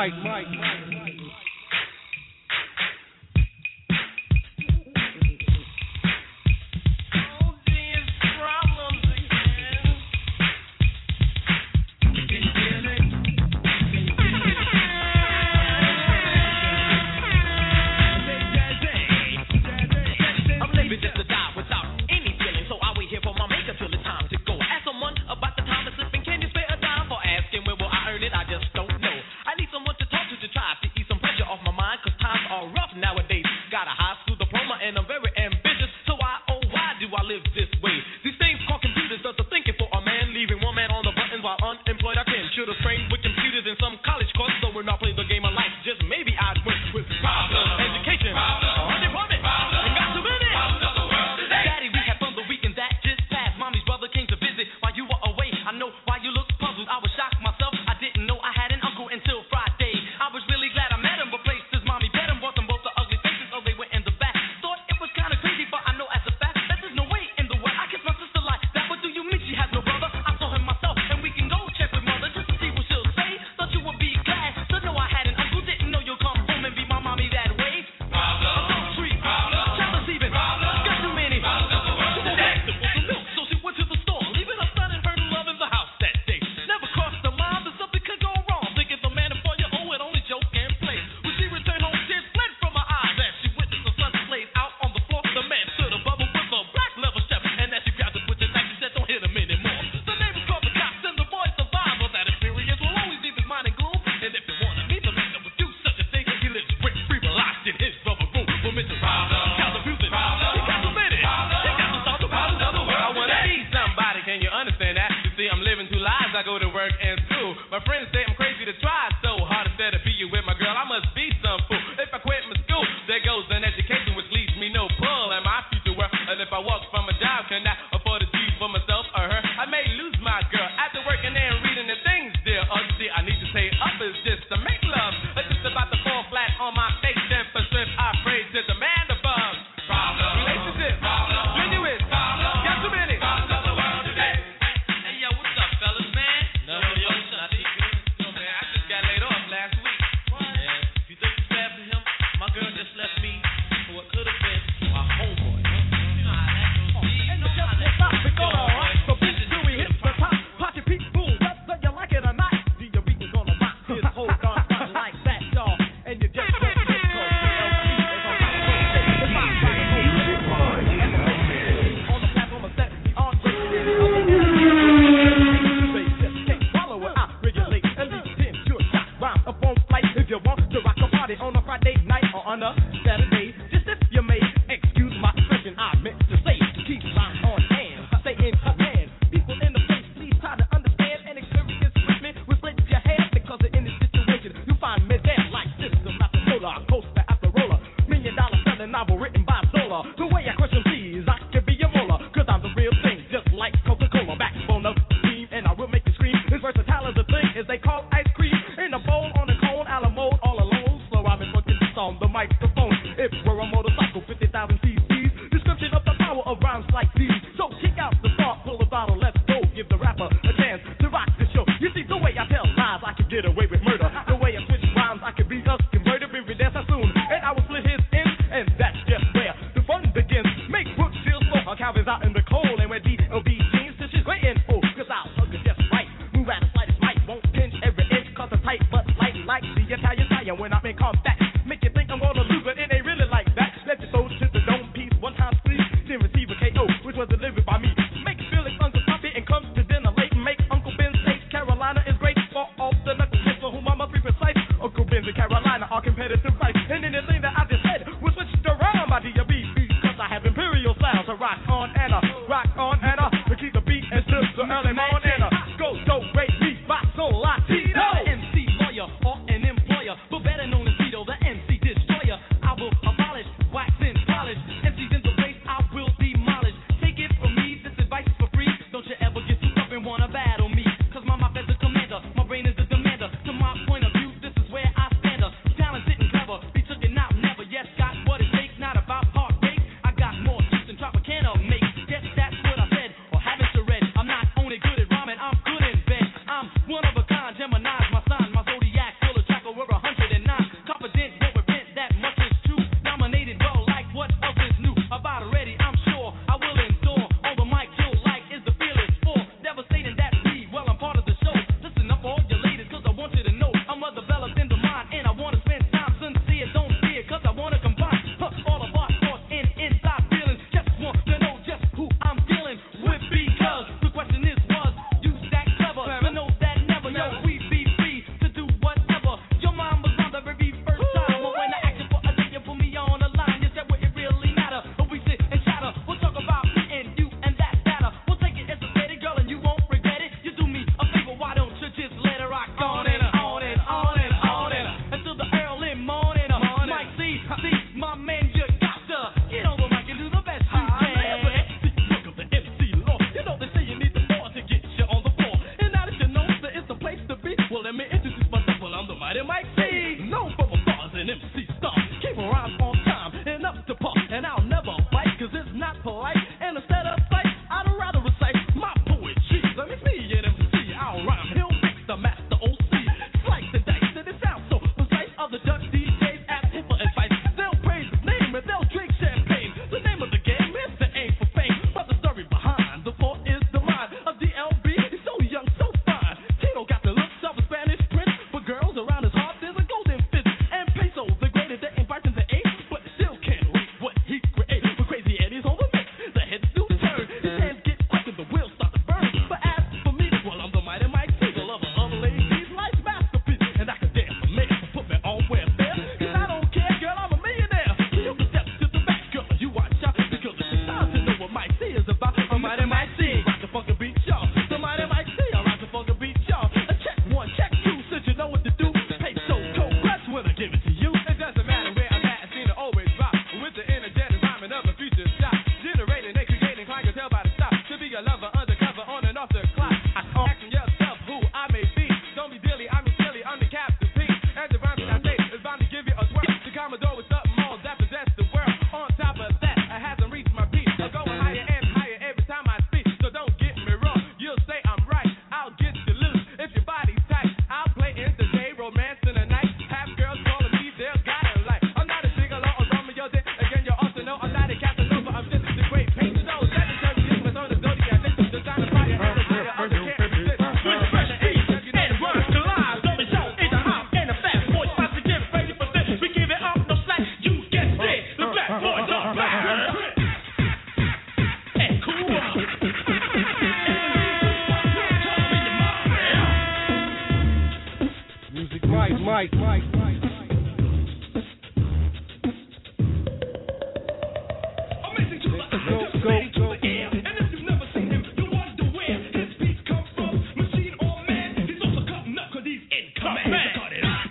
Mike. Mike. Latino, M C lawyer or an employer, but better known as Tito, the a lover, undercover, on and off the clock. Asking yourself who I may be. Don't be dilly, I'm silly, I'm the Captain P. And the rhyme that I say is bound to give you a twirl. The Commodore with something more that possess the world. On top of that, I haven't reached my peak. I'm going higher and higher every time I speak. So don't get me wrong, you'll say I'm right. I'll get you loose if your body's tight. I'll play in the day, romance in the night. Half girls calling me, they'll got it like. I'm not a gigolo or Romeo, then again, you also know I'm not a Casanova. I'm just the great painter. So let me tell you this was on the zodiac. This is the sign of fire and the fire. Others can't resist. Switch the pressure, age, and run to live. Don't be show in the hop and the fast boys. About to give thirty percent. We give it up, no slack. You get sick. The black boys are back. And cool up. Music, Mike, Mike, Mike, Mike. Go, go, go. And if you've never seen him, you wonder where his beats come from. Machine or man, he's also cutting up cause he's in command. Cut it out.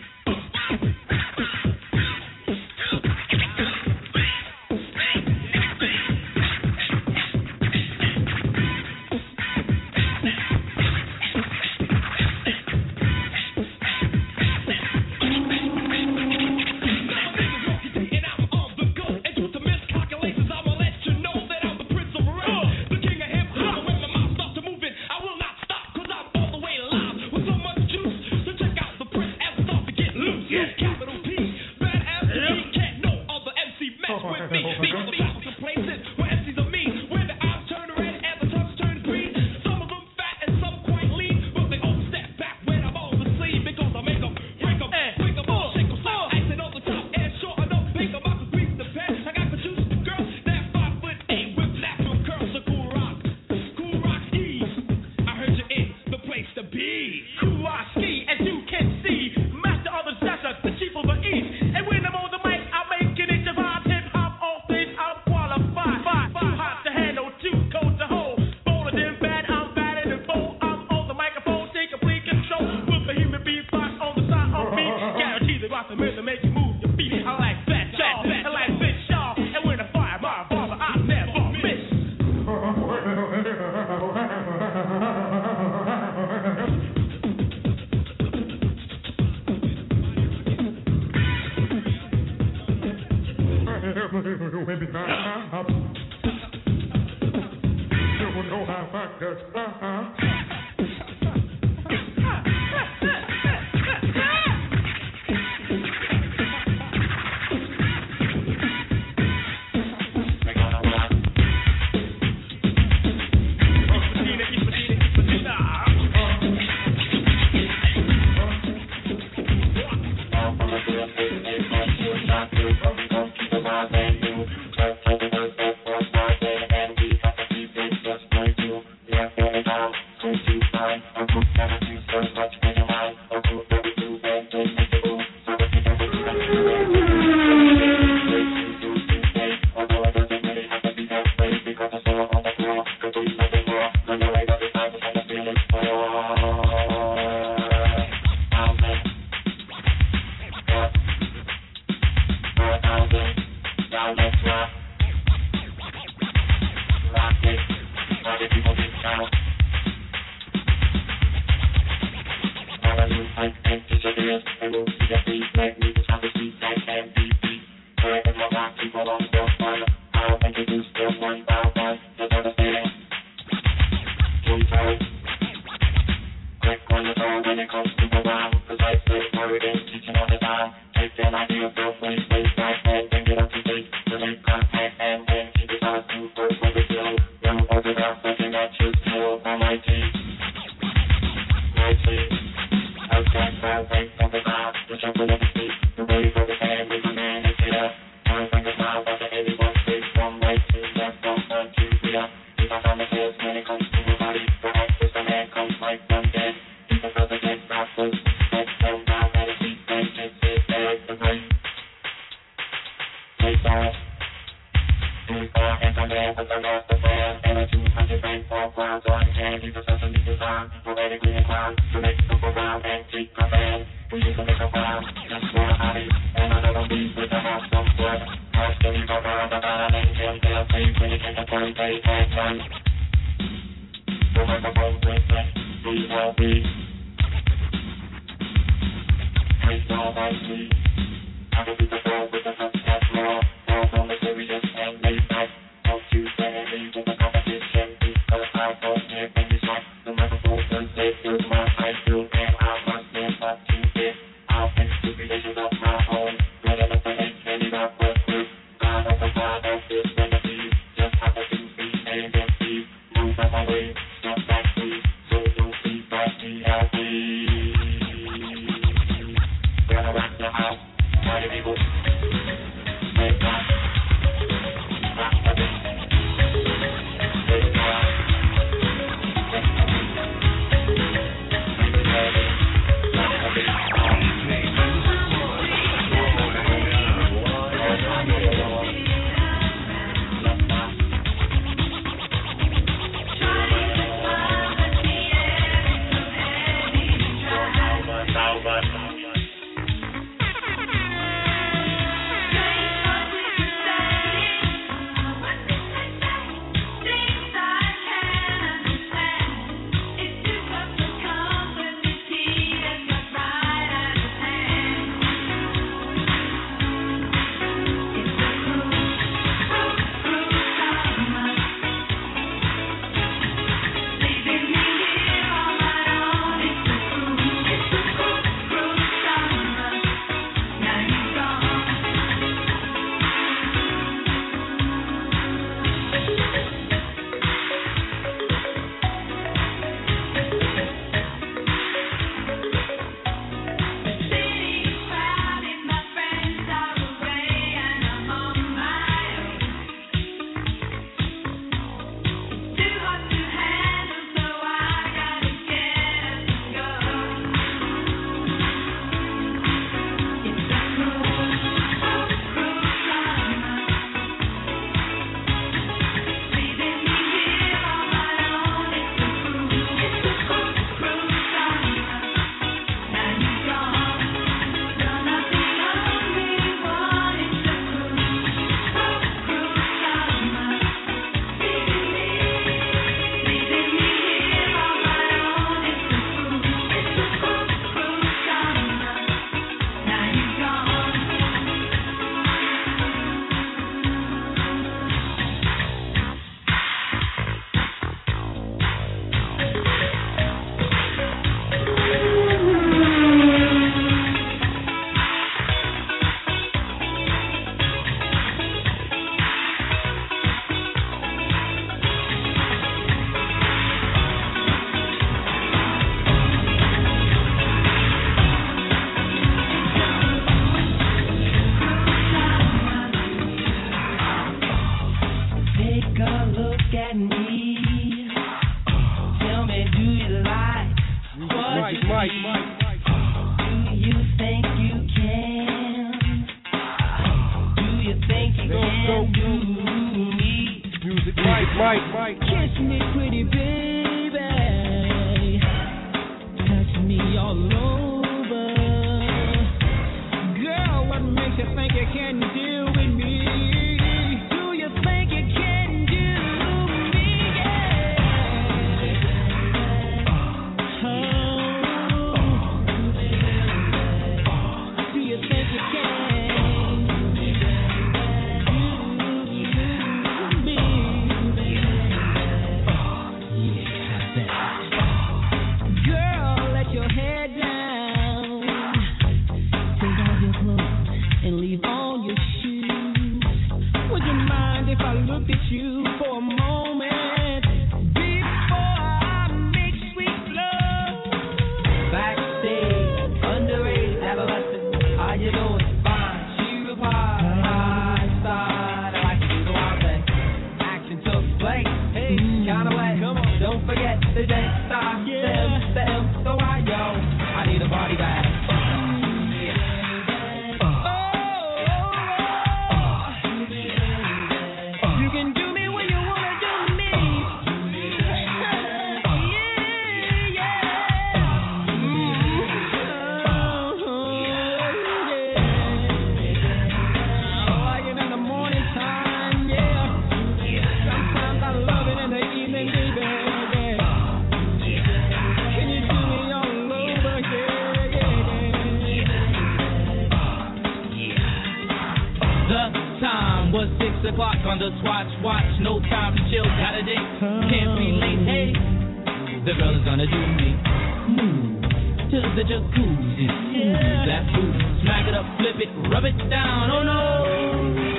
better swatch, watch, no time to chill, got a date, can't be late, hey, the girl is gonna do me, move to the jacuzzi, yeah. That food, smack it up, flip it, rub it down, oh no.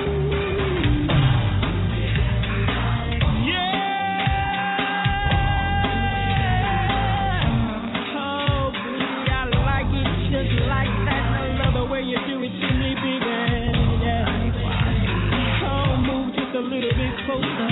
A little bit closer.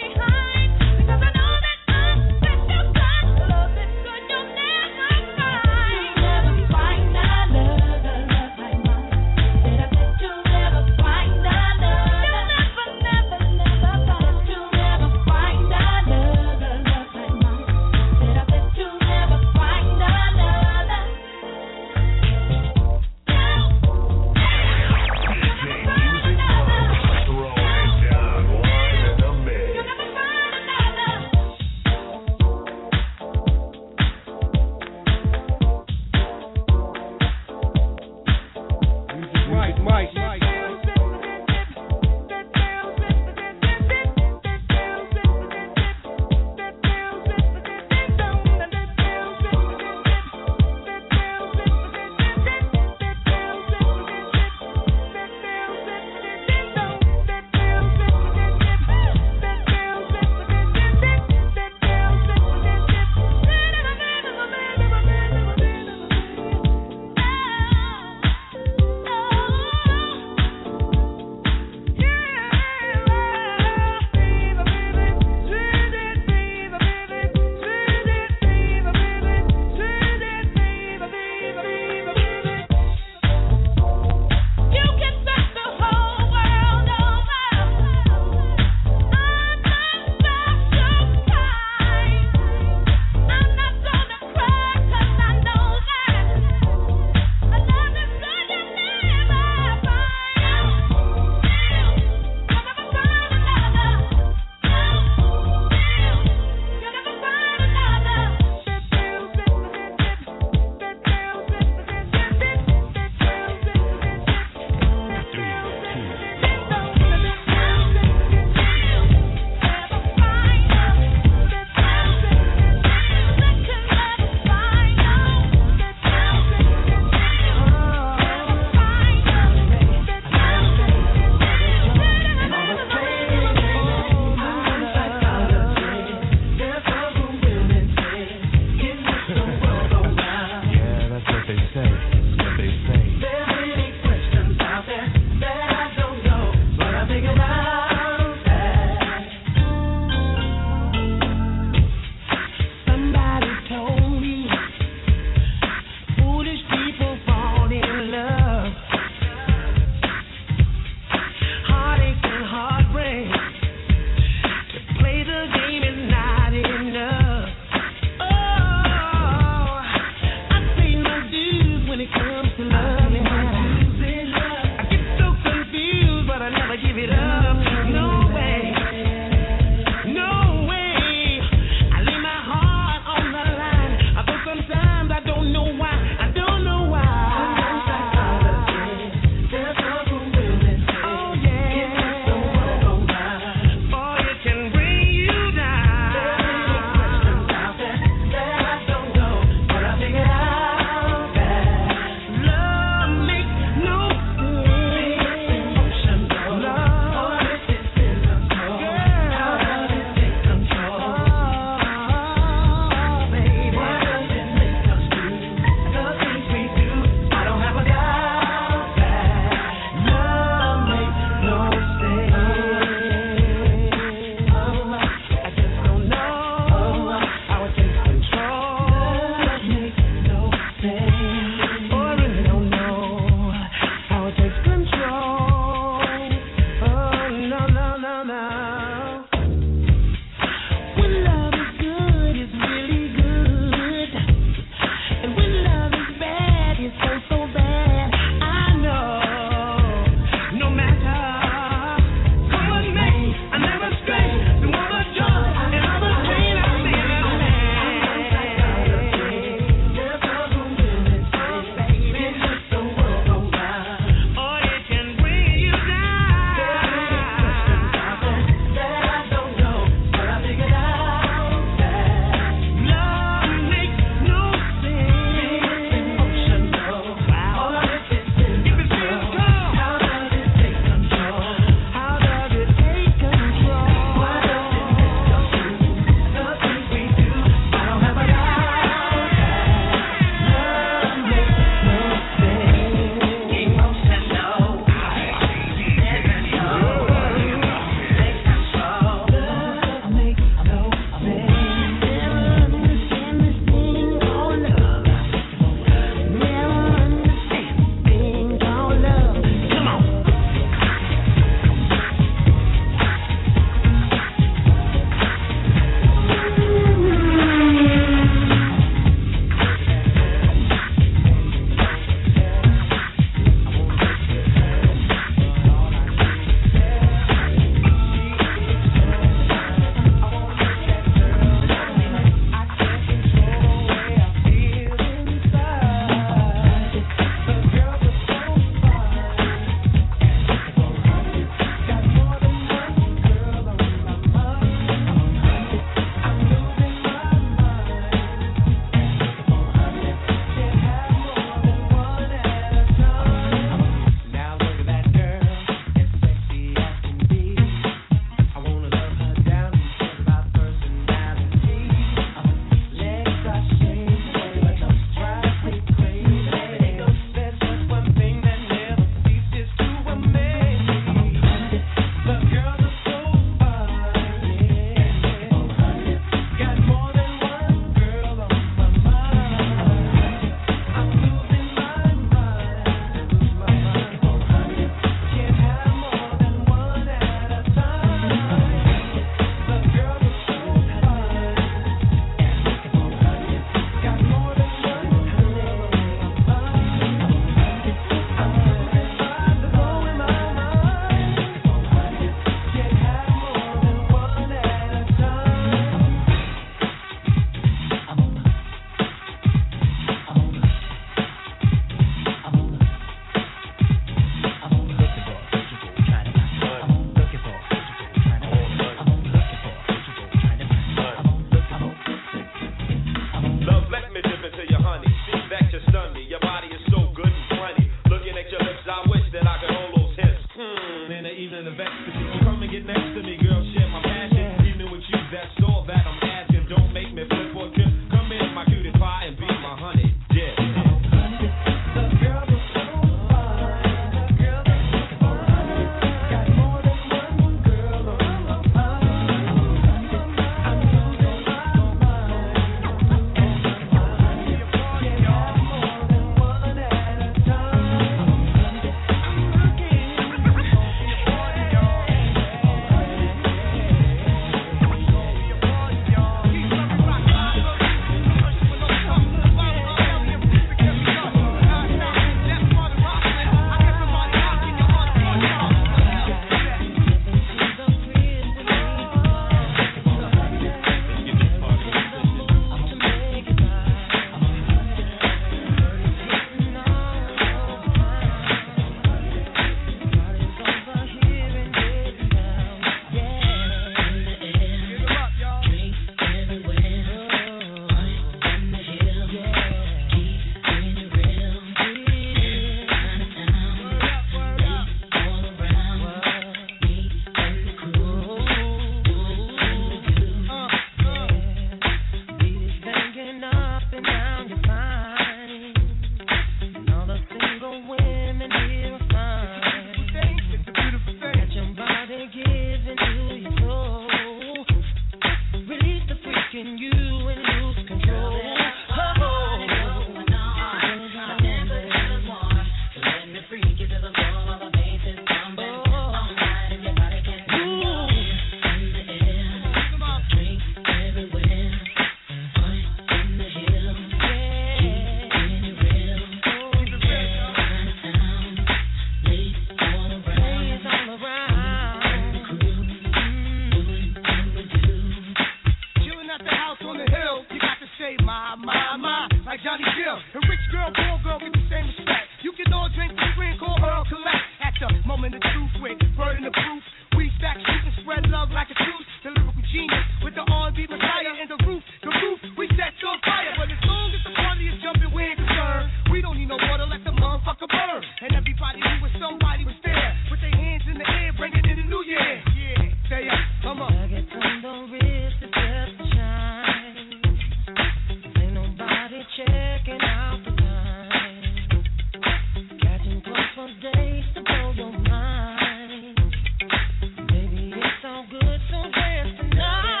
like Johnny Gill. And rich girl, poor girl get the same respect. You can all drink the free and call Earl Collect. At the moment of truth with burden of proof. We stack, shoot, and spread love like a truth. The lyrical genius with the R and B Messiah and the roof. The roof, we set you on fire. But as long as the party is jumping, we ain't concerned. We don't need no water, let the motherfucker burn. And everybody knew when somebody was there. With their hands in the air, bringing in the new year. Yeah, stay up, come on. I get on the wrist to just shine. Ain't nobody checking out the time. Catching close for days to blow your mind. Baby, it's all good, so dance tonight.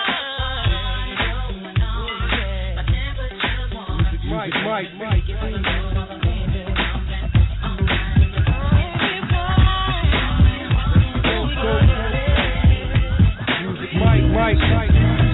Mike, Mike, Mike. Mike, Mike, Mike.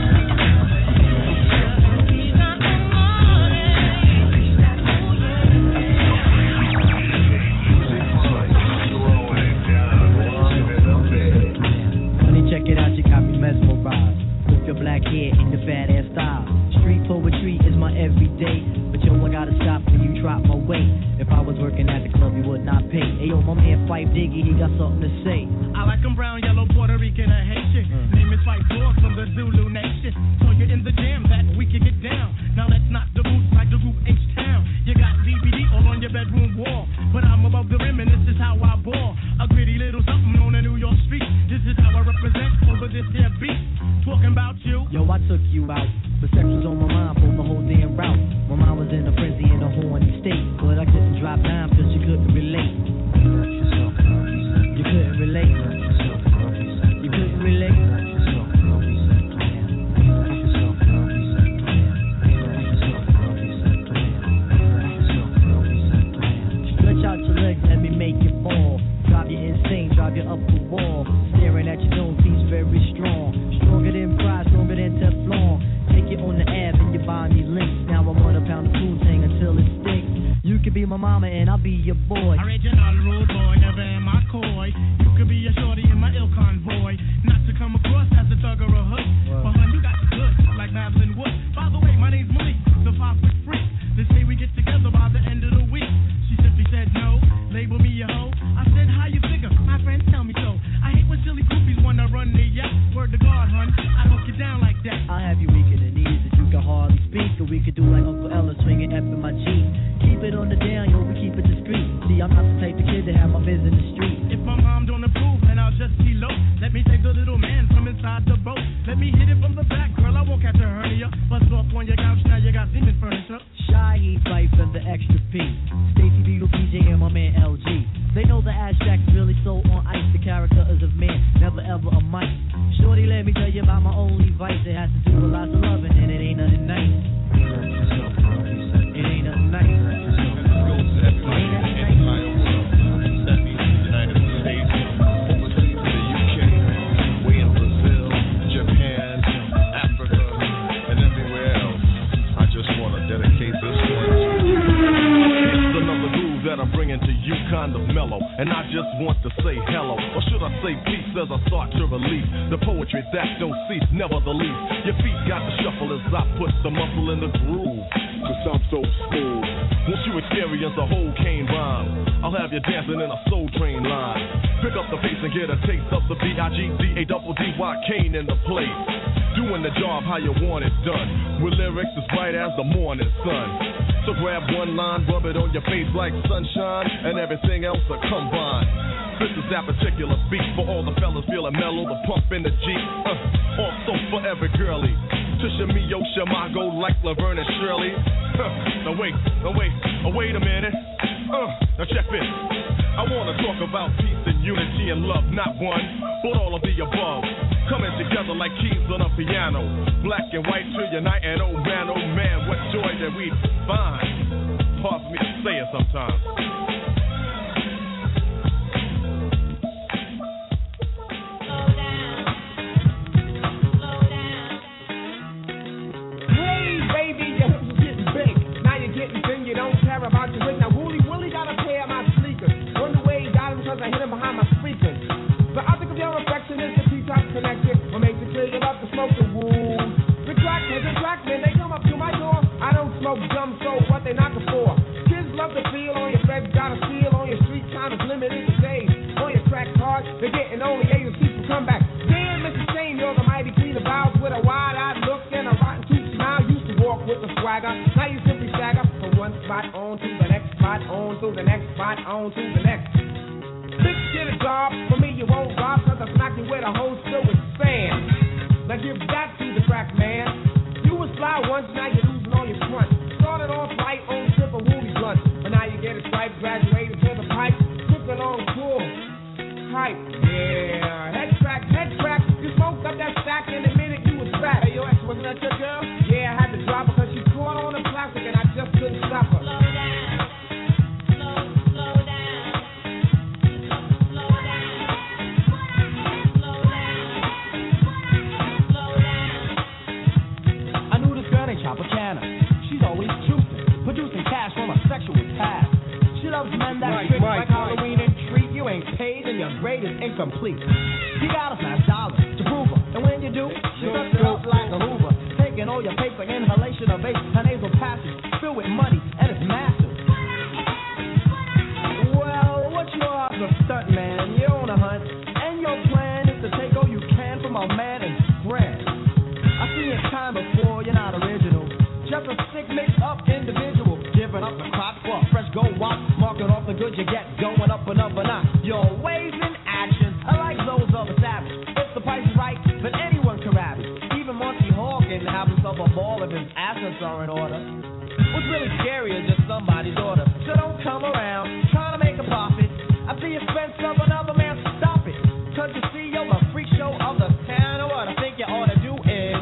Honey, check it out, you got me mesmerized. With your black hair and your fat ass style. Street poetry is my everyday. But yo, I gotta stop when you drop my weight. If I was working at the club, you would not pay. Hey yo, my man Fife Diggy, he got something to say. I like them brown, yellow, Puerto Rican, and Haitian. Mm. Name is Fife Dog from the Zulu Nation. So you're in the jam that we can get down. Now let's knock the boots like the group H-Town. You got D V D all on your bedroom wall. But I'm above the rim and this is how I ball. A gritty little something on the New York street. This is how I represent over this here beat. Talking about you. Yo, I took you out. But sex was on my mind for the whole damn route. My mind was in a frenzy in a horny state. But I couldn't drop down because you couldn't relate. You couldn't relate. You couldn't relate. Stretch out your legs, let me make you fall. Drive you insane, drive you up the wall. Staring at your nose, he's very strong. Stronger than pride, stronger than Teflon. Take it on the ab and your body links. Now I want a pound of food thing until it stinks. You can be my mama and I'll be your boy. Original rude boy, never am I coy. You could be a shorty in my ill convoy. Not to come across as a thug or a hood. But hun, you got the goods, like Madeline Wood. By the way, my name's Malik, the five foot freak. They say we get together by the end of the week. She simply said no, label me a hoe. I said, how you figure? My friends tell me so. I hate when silly groupies wanna run the yacht. Word to God, hun, I don't get down like that. I'll have you weak in the knees that you can hardly speak. Or we could do like Uncle Ella swinging F in my Jeep. Keep it on the down, yo, we keep it discreet. See, I'm not the type of kid to have my biz in the street. If my mom don't approve, then I'll just elope. Let me take the little man from inside the boat. Let me hit it from the back, girl, I won't catch a hernia. Bust off on your couch, now you got semen furniture. Shy, he Fife, and the extra P. Stacy Beetle, P J, and my man L G. They know the abstract's really so on ice. The character is a man, never ever a mice. Shorty, let me tell you about my only vice. It has to do with lots of loving, and it ain't nothing nice. It ain't nothing nice. It ain't nothing nice. I'm bringing to you kind of mellow, and I just want to say hello, or should I say peace as I start to release the poetry that don't cease, never the least. Your feet got to shuffle as I put the muscle in the groove, cause I'm so smooth. Once you experience a whole cane rhyme, I'll have you dancing in a soul train line. Pick up the pace and get a taste of the B I G D A double D Y Kane in the place. Doing the job how you want it done, with lyrics as bright as the morning sun. So grab one line, rub it on your face like sunshine, and everything else will combine. This is that particular beat for all the fellas feeling mellow, the pump in the Jeep. Uh, also for every girlie, Tisha Mio Shamago like Laverne and Shirley. Uh, now wait, now wait, oh wait a minute. Uh, now check this. I wanna talk about peace and unity and love, not one, but all of the above. Coming together like keys on a piano. Black and white to unite, and oh man, oh man, what joy that we find. Hard for me to say it sometimes. Hey baby, your hips are getting big. Now you're getting thin, you don't care about your weight. Now Wooly Willie got a pair of my sneakers. Wonder where he got him because I hit him behind my speakers. The object of your affection is the T-top connection. What makes it clear you love to smoke the wood. The crackheads and crackmen, they come up to my door. I don't smoke gum, so what they with the swagger. Now you simply stagger from one spot on to the next spot, on to the next spot, on to the next. Bitch, get a job. For me, you won't rob, cause I smack you with a whole still with sand. Now give that to the crack man. You was fly once, now you're losing all your front. Started off right on tip of Woolly blunt, but now you get a stripe, graduated to the pipe, sipping on cool. Hype, yeah, head crack, head crack. You smoked up that stack in a minute, you was fat. Hey, yo, ex, wasn't that your girl? Yeah, I had to drop her because she caught on the plastic and I just couldn't stop her. Slow down, slow, slow down, slow down, slow down, slow down. I knew this girl named Tropicana. She's always juicing, producing cash from a sexual past. She loves men that Mike, trick Mike, like Halloween and treat. You ain't paid and your grade is incomplete. You gotta smash dollars to prove her. And when you do, she sucks it up like a Hoover. Taking all your paper, inhalation of vape, her nasal passage filled with money, and it's massive. Well, what you are the stunt man? You're on a hunt, and your plan is to take all you can from a man and spread. I've seen it time before, you're not original. Just a sick mix-up individual. Giving up the crop for a fresh gold watch. Marking off the goods you get, going up another notch. Your ways and actions are like those of a savage. If the price is right, then anyone can rap it. Even Monty Hall can have himself a ball if his assets are in order. What's really scary is just somebody's order. So don't come around trying to make a profit at the expense of another man. Stop it. Cause you see, you're the freak show of the town. And what I think you ought to do is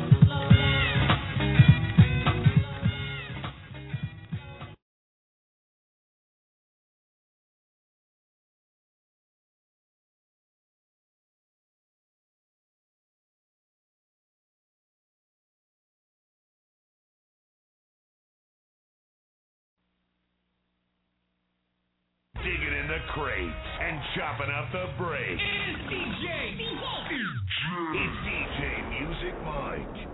digging in the crates and chopping up the break. It's D J. It's D J Music Mike.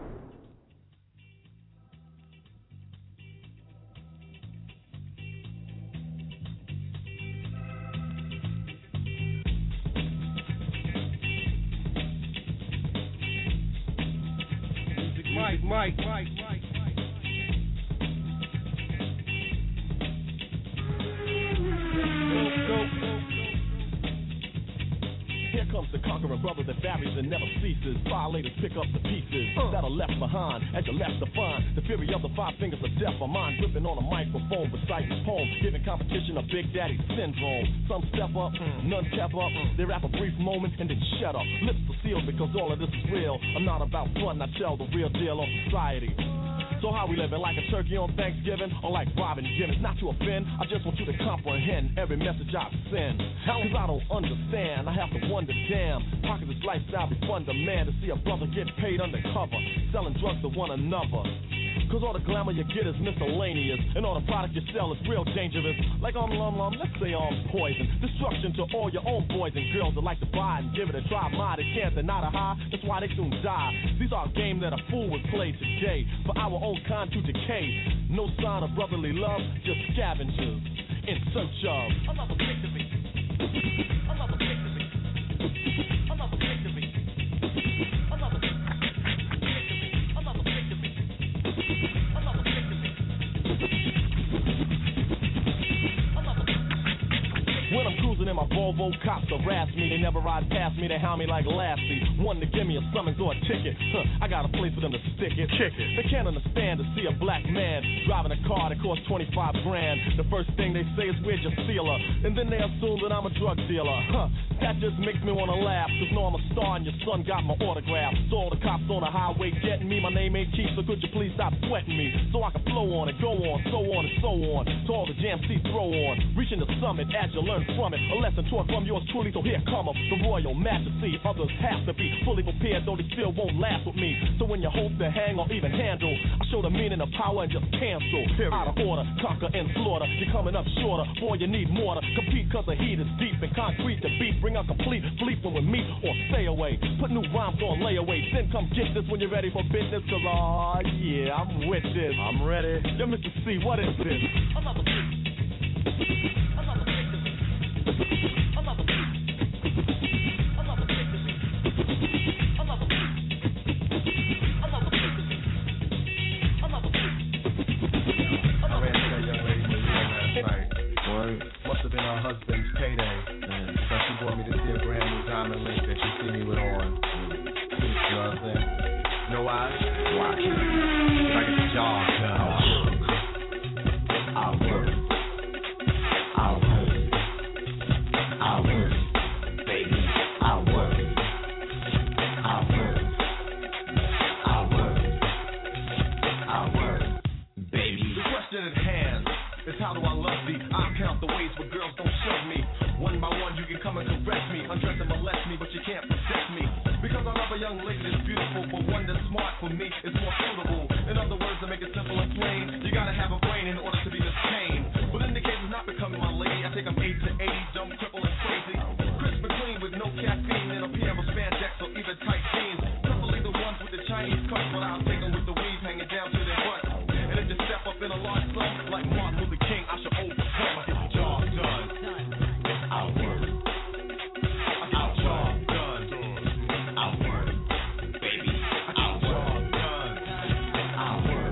Music Mike, Mike, Mike, Mike. Here comes the conquering brother that varies and never ceases. Violators pick up the pieces uh. that are left behind as you left to find the fury of the five fingers of death. A mind gripping on a microphone, reciting poems, giving competition a Big Daddy syndrome. Some step up, mm. none step up. Mm. They rap a brief moment and then shut up. Lips are sealed because all of this is real. I'm not about fun, I tell the real deal on society. So how we living, like a turkey on Thanksgiving, or like Robin Gibbons? Not to offend, I just want you to comprehend every message I send. Cause I don't understand, I have to wonder, damn, how could this lifestyle be fun to man to see a brother get paid undercover, selling drugs to one another? Cause all the glamour you get is miscellaneous, and all the product you sell is real dangerous. Like um, um, um, let's say um, poison, destruction to all your own boys and girls that like to buy it and give it a try. Mild, it can't, they're not a high, that's why they soon die. These are games that a fool would play today, for our own kind to decay. No sign of brotherly love, just scavengers in search of another victory. Another victory. Another victory. Another victory. Another victory. Another victory. When I'm cruising in my Volvo, cops harass me. They never ride past me, they hound me like Lassie. One to give me a summons or a ticket. Huh, I got a place for them to stick it. Kick it. They can't understand to see a black man driving a car that costs twenty-five grand. The first thing they say is, where'd you steal her? And then they assume that I'm a drug dealer. Huh, that just makes me wanna laugh. Cause know I'm a star and your son got my autograph. So all the cops on the highway getting me, my name ain't cheap, so could you please stop sweating me? So I can flow on it, go on, so on and so on. To all the jam C throw on. Reaching the summit as you learn from it. A lesson taught from yours truly, so here come up the royal majesty. Others have to be fully prepared, though they still won't last with me. So when you hope to hang or even handle, I show the meaning of power and just cancel. Period. Out of order, conquer and slaughter. You're coming up shorter, boy, you need more to compete, cause the heat is deep and concrete. The beat bring out complete fleet when we meet or stay away. Put new rhymes on layaway, then come get this when you're ready for business. Cause aw, oh, yeah, I'm with this. I'm ready. Yo, Mister C, what is this? Another beat. Another victory. Another beat. Another victory. Another beat. Another victory. Another beat. how do I love thee? I count the ways where girls don't shove me. One by one, you can come and caress me, undress and molest me, but you can't possess me. Because I love a young lady that's beautiful, but one that's smart for me is more suitable. In other words, to make it simple and plain, you gotta have a brain in order to be this pain. But in the case of not becoming my lady, I think I'm eight to eighty, dumb, crippled, and crazy. Crisp and clean with no caffeine and a pair of spandex or even tight jeans. Preferably the ones with the Chinese cuts, but I'll take them with the weave hanging down to their butts. And if you step up in a large sum, like Martin Luther King, I should overcome. I get the job done. I'll work. I get the job done. I'll work, baby. I get the job done. I'll work.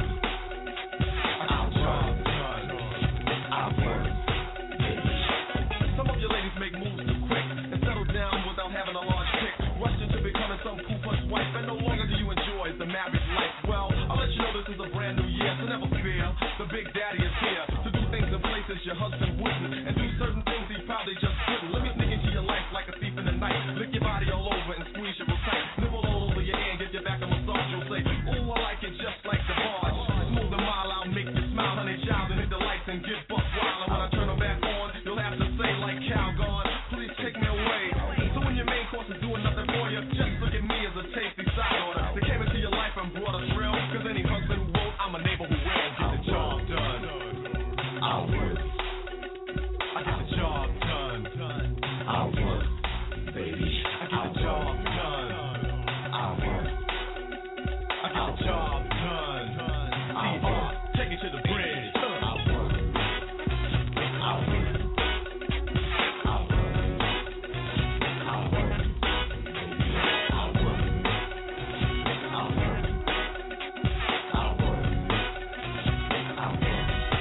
I get the job done. I'll work, baby. Some of you ladies make moves too quick and settle down without having a large pick. Rush into becoming some poo-push wife, and no longer do you enjoy the married life. Well, I'll let you know this is a brand new year, so never fear. The big daddy is here to do things in places your husband wouldn't, and do certain things he probably just couldn't. Let me sneak into your life like a thief in the night. Lick your body all over and squeeze you real tight. Nibble all over your ear and give your back a massage. You'll say, ooh, I like it just like the barge. Smooth and mild, I'll make you smile, honey child, and hit the lights and get buck wild. And when I turn them back on, you'll have to say like Calgon, please take me away. So when your main course is doing nothing for you, just look at me as a tasty side order. They came into your life and brought a thrill, cause any husband who won't, I'm a neighbor who will. Get the job done. I'll work. I get the job done. I'll work, baby. I get the job done. I'll work. I get the job done. I'll work. Take it to the bridge. I'll work. I'll work. I'll work. I'll work. I'll work. I'll work. I'll work. I'll work.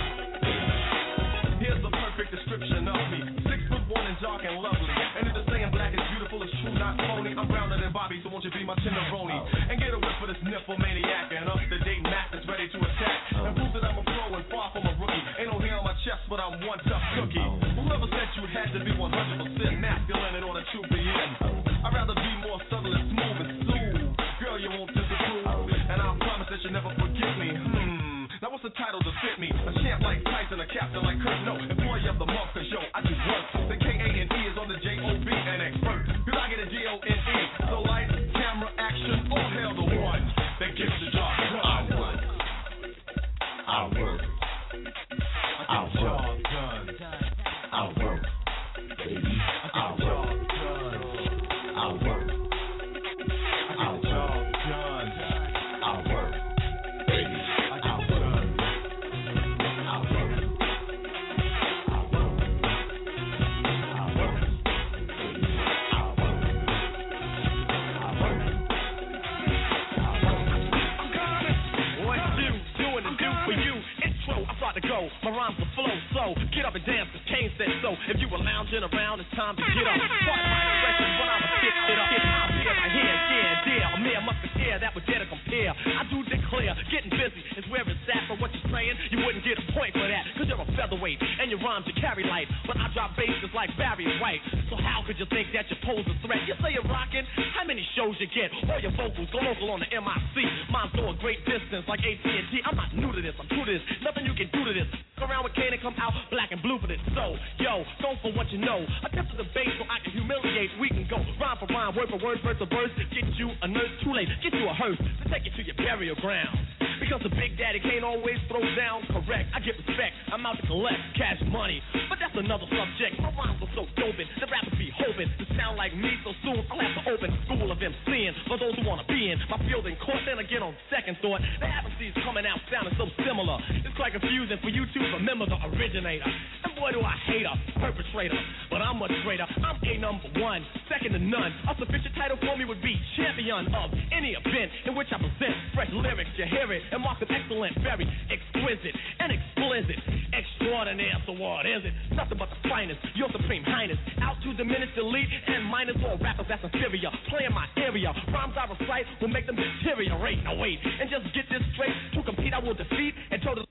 Here's the perfect description of me. Six foot one and dark and lovely. And if the saying black is beautiful, it's true, not phony. I'm browner than Bobby, so won't you be my tenderoni? And get a whip for this nymphomaniac and up to date Mac that's ready to attack. And prove that I'm a pro and far from a rookie. Ain't no hair on my chest, but I'm one tough cookie. Whoever said you had to be one hundred percent masculine in order to be in? I'd rather be more subtle and smooth and soothe. Girl, you won't disapprove. And I promise that you'll never forget me. Hmm. Now what's the title to fit me? A champ like Tyson, a captain like Kurt. No, employee of the month, cause yo, I do work. The K A N E is on the J O B and expert. Cause I get a G O N E. So lights, camera, action, all hail the one that gets the job done. I'll work. I'll work. I'll work. I'll work. Baby, I'll work. I'll work. I'll job done. I'll work. Baby, I'll work. I'll work. I'll work. I'll work. Baby, I'll work. I'll work. I'll work. I'm coming. What you doing to do for you? Intro, I'm about to go. My rhymes will flow, so get up and dance, cause Kane said so. If you were lounging around, it's time to get up. Start my expression, but I'ma get it up. I'm here, right here, yeah, yeah. A mere musketeer that would dare to compare. I do declare, getting busy is where it's at. But what you're saying, you wouldn't get a point for that. Cause you're a featherweight, and your rhymes you carry light. But I drop bass just like Barry White. So how could you think that you pose a threat? You say you're rocking, how many shows you get? All your vocals go local on the M I C. Mine's go a great distance like A T and T. I'm not new to this, I'm true to this. Nothing you can do to this. Go around with Kane and come out black and blue for this. So, yo, go for what you know. Attempt to debate so I can humiliate. We can go rhyme for rhyme, word for word, verse for verse. Get you a nurse too late. Get you a hearse to take you to your burial ground. Because the big daddy can't always throw down. Correct, I get respect. I'm out to collect cash money. But that's another subject. My rhymes are so doping. The rappers be hoping to sound like me so soon. I'll have to open a school of MCing for those who want to be in my field in court. Then again, on second thought, the M Cs coming out sounding so similar. It's quite confusing for you to remember the originator. And boy, do I hate a perpetrator. But I'm much greater. I'm a number one, second to none. A sufficient title for me would be champion of any event in which I present fresh lyrics. You hear it and mark them excellent, very exquisite and explicit. Extraordinaire, so what is it? Nothing but the finest, your supreme highness. Out to diminish, delete, and minus all rappers that's inferior. Play in my area, rhymes I recite will make them deteriorate. No wait, and just get this straight. To compete I will defeat and totally humiliate.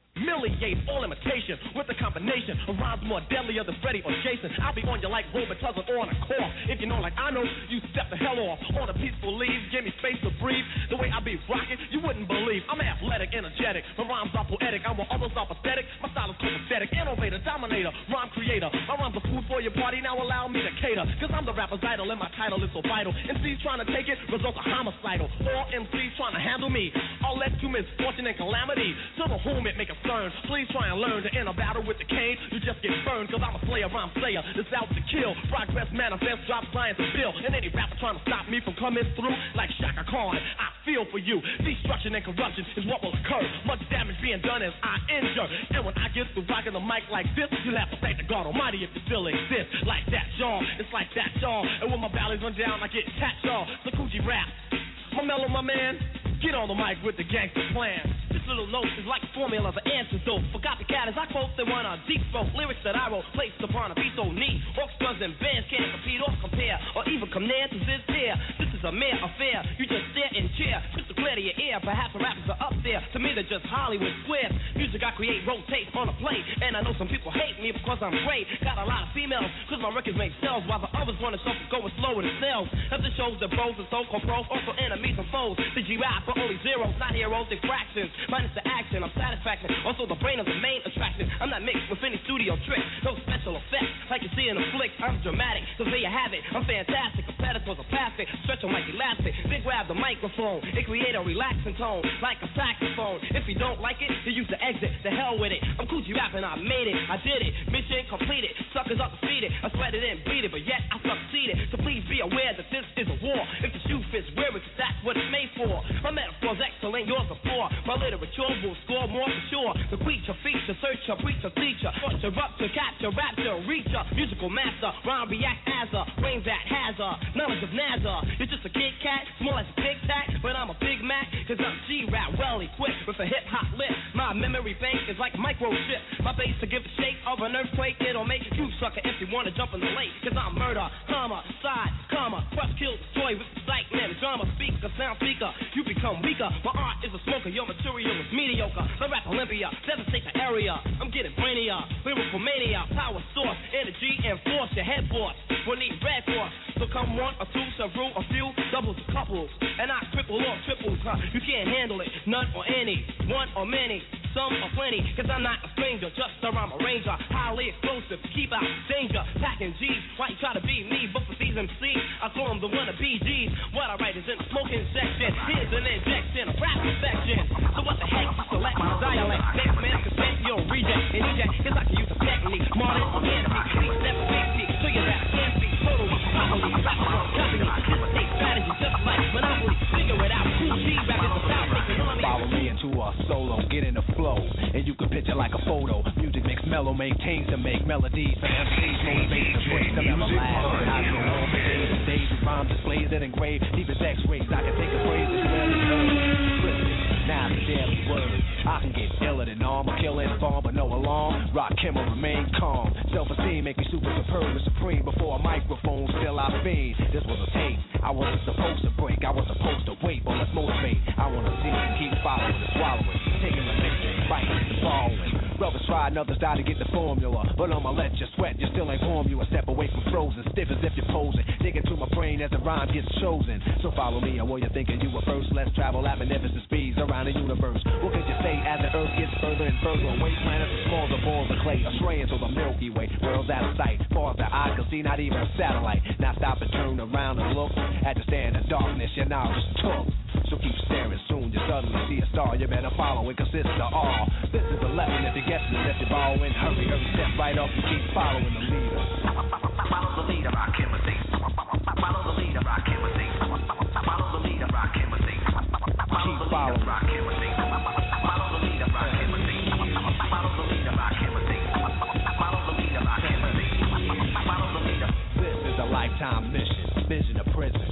humiliate all imitation with a combination of rhymes more deadlier than Freddy or Jason. I'll be on you like Robert Tuzzle on a cough. If you know like I know, you step the hell off. On a peaceful leave, give me space to breathe. The way I be rocking, you wouldn't believe. I'm athletic, energetic, my rhymes are poetic. I'm what others are pathetic. My style is copacetic, innovator, dominator, rhyme creator. My rhymes are food for your party, now allow me to cater. Cause I'm the rapper's idol and my title is so vital. M Cs trying to take it, results are homicidal. All M Cs trying to handle me, all led to misfortune and calamity. To the whom it make a stern, please try and learn to end a battle with the cane. You just get burned, cause I'm a slayer, rhyme slayer. That's out to kill, progress manifest, drop science and bill. And any rapper trying to stop me from coming through, like Shaka Khan, I feel for you. Destruction and corruption is what will occur. Much damage being done as I injure. And when I get through rocking the mic like this, you'll have to thank the God Almighty if you still exist. Like that, y'all, it's like that, y'all. And when my valleys run down, I get tapped, y'all. So Coochie rap, my mellow, my man, get on the mic with the gangster plan. This little note is like a formula for antidote. Forgot the cat as I quote, they want a deep throat. Lyrics that I wrote, placed upon a beat so neat. Orchestras and bands can't compete or compare, or even come near to this here. This is a mere affair, you just stare and cheer. Crystal clear to your ear, perhaps the rappers are up there. To me they're just Hollywood squares. Music I create rotates on a plate. And I know some people hate me because I'm great. Got a lot of females, cause my records make sales. While the others wanna suffer going slower than sales. As it shows the bros and so-called pros, also enemies and foes. The G-Rap for only zeros, not heroes, they fractions. Minus the action, I'm satisfaction. Also the brain of the main attraction. I'm not mixed with any studio tricks. No special effects like you see in a flick. I'm dramatic, so there you have it. I'm fantastic, competitors are plastic. Stretch them like elastic. Then grab the microphone. It create a relaxing tone like a saxophone. If you don't like it, you use the exit. The hell with it. I'm Coochie rapping, I made it. I did it. Mission completed. Suckers up defeated. I sweated and bleeded, but yet I succeeded. So please be aware that this is a war. If the shoe fits, wear it, 'cause that's what it's made for. My metaphor's excellent, yours are poor. My literature will score more for sure. The creature, feature, searcher, preacher, teacher. Torture, rupture, capture, rapture, reacher. Musical master, rhyme react as a brain that has a knowledge of NASA. You're just a Kit Kat, small as a Tic Tac, but I'm a Big Mac, cause I'm G-Rap, well equipped with a hip-hop lip. My memory bank is like a microchip. My bass to give a shake of an earthquake. It'll make you sucker if you wanna jump in the lake. Cause I'm murder, comma, side, comma, crush, kill, destroy with excitement. Drama speaker, sound speaker, you become weaker. My art is a smoker, your material is mediocre. The rap Olympia, devastate the area. I'm getting brainier, lyrical mania, power source, energy and force. Your headboard will need red force. So come one or two, several, a few, doubles or couples. And I triple or triples, huh? You can't handle it, none or any, one or many. Some or plenty, cause I'm not a stranger, just a rhyme arranger. Highly explosive, keep out danger. Packing G's, why you try to be me? But for these M Cs, I call them the wannabe G's. What I write is in the smoking section. Here's an injection, a rap infection. So what the heck, you select my dialect. Next man, consent, you'll reject and eject. Cause I can use a technique, modern or antique. These never speak, so you that I can't speak totally, properly. Rappers on company, this take strategy just like Monopoly. Figure it out, cool G, rap is about making money. Follow me into a solo, get in the flow, and you can picture like a photo. Music makes mellow, maintains to make melodies for M Cs, motivates to break them everlasting. I go on for days and days with rhyme displays that engrave deep as X-rays. I can take a phrase as well as heard. Now the daily word. I can get iller than armor, kill it, fall, but no alarm. Rock him or remain calm. Self-esteem make me super superb and supreme. Before a microphone, still I fiend. This was a tape. I wasn't supposed to break. I was supposed to wait, but let's motivate. I wanna see it, keep following and swallowing, taking the mixture, biting and following. Brothers try and others die to get the formula, but I'ma let you sweat, you still ain't warm. You a step away from frozen, stiff as if you're posing. Dig into my brain as the rhyme gets chosen. So follow me, and while you're thinking you were first, let's travel at magnificent speeds around the universe. What could you say as the earth gets further and further away? Planets are small, the balls of clay, straying to the Milky Way. World's out of sight, far as the eye can see, not even a satellite. Now stop and turn around and look at the stand of darkness your knowledge took. So keep staring, soon you suddenly see a star. You better follow, it consists of all. This is the lesson if you get it, if you're borrowing. Hurry, hurry, step right up and keep following the leader. Follow the leader, I can't mistake. Follow the leader, I can't mistake. Follow the leader, I can't mistake. Follow the leader, I can't mistake. Follow the leader, I can't mistake. Follow the leader, I can't mistake. Follow the leader, I can't mistake. Follow the leader. This is a lifetime mission, vision of prison.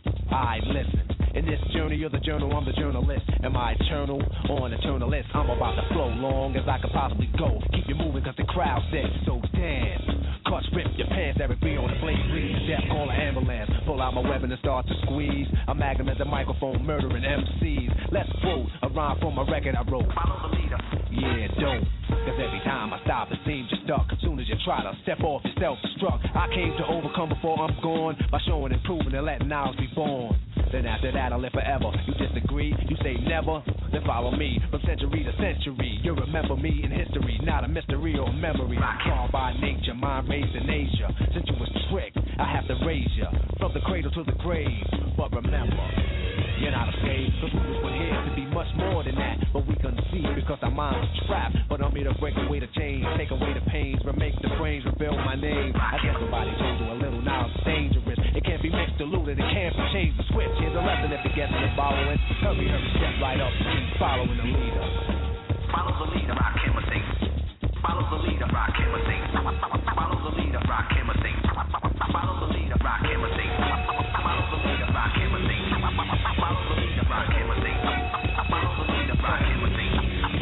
I listen. In this journey of the journal, I'm the journalist. Am I eternal or an eternalist? I'm about to flow long as I could possibly go. Keep you moving cause the crowd said so. Dance, cuts, rip your pants. Eric B on the blade, bleed to death, call an ambulance. Pull out my weapon and start to squeeze. A magnum at the microphone, murdering M Cs. Let's quote a rhyme from a record I wrote. Follow the leader. Yeah, don't stop, it seems you're stuck. Soon as you try to step off, you self-destruct. I came to overcome before I'm gone by showing and proving and letting ours be born. Then after that, I'll live forever. You disagree? You say never? Then follow me from century to century. You'll remember me in history, not a mystery or memory. I'm born by nature, mind raised in Asia. Since you was tricked, I have to raise you from the cradle to the grave. But remember, you're not a slave, cause we was put here to be much more than that. But we couldn't see because our minds are trapped. But I'm here to break away the chains, take away the pains, remake the brains, reveal my name. I guess somebody told you a little, now it's dangerous. It can't be mixed, diluted, it can't be changed to switch. Here's a lesson if it gets in following. Hurry, hurry, step right up, keep following the leader. Follow the leader, rock him a thing. Follow the leader, rock him a thing. Follow the leader, rock him a thing. Follow the leader, rock him a thing. Follow the leader, rock him a thing. Follow the leader, rock him a thing. Follow the leader, rock him a thing.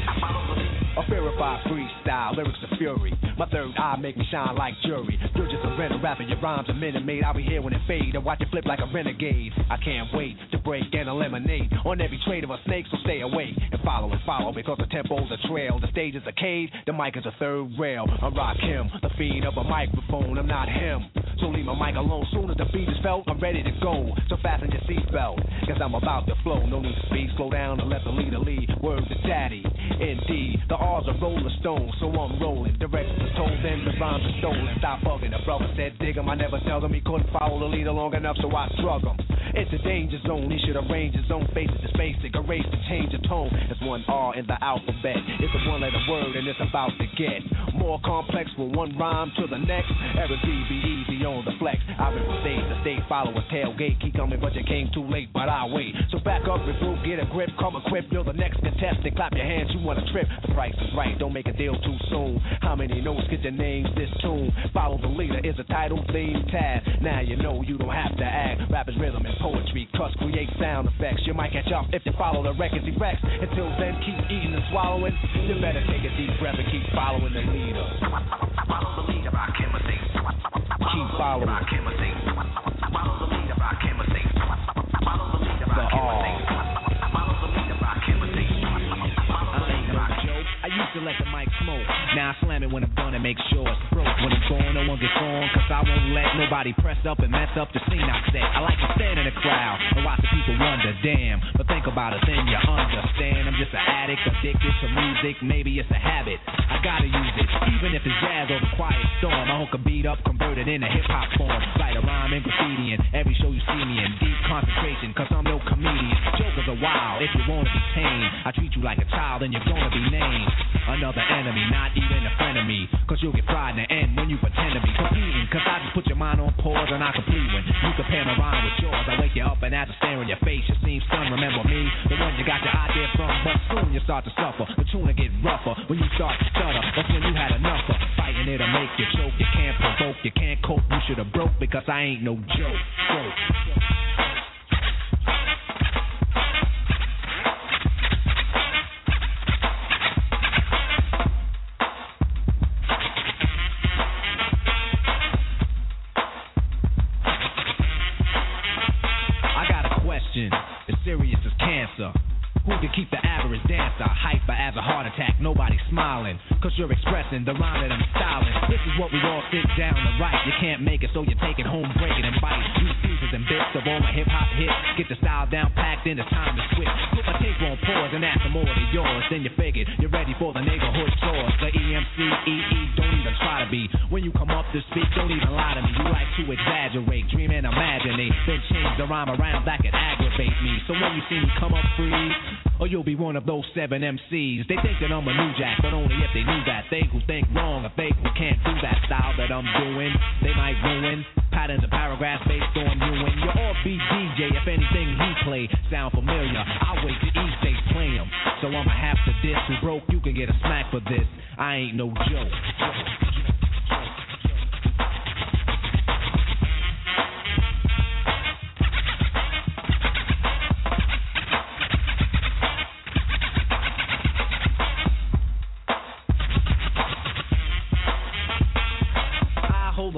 A purified freestyle, lyrics of fury. My third eye make me shine like jury. You're just a rental rapper, your rhymes a minute made. I'll be here when it fade and watch it flip like a renegade. I can't wait to break and eliminate on every trade of a snake, so stay awake and follow and follow because the tempo's a trail. The stage is a cage, the mic is a third rail. I rock him, the fiend of a microphone, I'm not him. So leave my mic alone, soon as the beat is felt, I'm ready to go. So fasten your seatbelt, cause I'm about to flow. No need to speed, slow down and let the leader lead. Word to daddy, indeed, the R's are rolling stone, so I'm rolling. Directions are told, then the rhymes are stolen. Stop bugging, the brother said dig him. I never tell him he couldn't follow the leader long enough, so I drug him. It's a danger zone, he should arrange his own faces. It's basic, erase to change the tone. It's one R in the alphabet. It's a one letter word and it's about to get more complex with one rhyme to the next. Eric D, be easy on the flex. I been from stage to stage, follow a tailgate. Keep coming, but you came too late, but I'll wait. So back up, regroup, get a grip, come equipped. You're the next contestant, clap your hands, you want a trip. The price is right, don't make a deal too soon. How many notes get your name this tune? Follow the leader is a title theme tag. Now you know you don't have to act. Rap is rhythm and poetry, cuss create sound effects. You might catch up if you follow the records he wrecks. Until then, keep eating and swallowing. You better take a deep breath and keep following the leader. Follow the leader, rock him a thing. Keep following. Rock him a thing. Follow the leader, rock him a thing. Follow the leader, rock him a thing. Follow the leader, rock him a thing. I ain't no joke. I used to let the mic smoke. Now I slam it when I'm done and make sure it's broke. When it's gone, no one gets on, cause I won't let nobody press up and mess up the scene I set. I like to stand in the crowd and watch the people wonder, damn. But think about it, then you understand. I'm just an addict, addicted to music, maybe it's a habit. I gotta use it, even if it's jazz or the quiet storm. I hook a beat up, convert it into hip-hop form. Write a rhyme and graffiti in every show you see me in. Deep concentration, cause I'm no comedian. Jokers are wild, if you wanna be tame. I treat you like a child and you're gonna be named another enemy, not even a friend of me. Cause you'll get fried in the end when you pretend to be competing. Cause I just put your mind on pause and I complete when you compare my rhyme with yours. I wake you up and as I stare in your face, you seem stunned. Remember me, the one you got your idea from. But soon you start to suffer, the tune will get rougher. When you start to stutter, that's when you had enough of fighting it'll make you choke. You can't provoke, you can't cope, you should have broke because I ain't no joke. joke. As serious as cancer. Who can keep the average dancer hyper as a heart attack? Nobody smiling, cause you're expressing the rhyme that I'm styling. This is what we all sit down to write. You can't make it, so you take it home, break it and bite. Use pieces and bits of all my hip-hop hits. Get the style down packed, then it's time to switch. Put my tape on pause and add some more to yours. Then you figured you're ready for the neighborhood chores. The E M C, E E, don't even try to be. When you come up to speak, don't even lie to me. You like to exaggerate, dream and imaginate. Then change the rhyme around that could aggravate me. So when you see me come up free, or you'll be one of those seven M Cs. They think that I'm a new jack, but only if they knew that. They who think wrong or fake who can't do that style that I'm doing. They might ruin patterns and paragraphs based on you and your off-beat D J. If anything he play sound familiar, I'll wait to each day play him. So I'ma have to diss who broke. You can get a smack for this. I ain't no joke.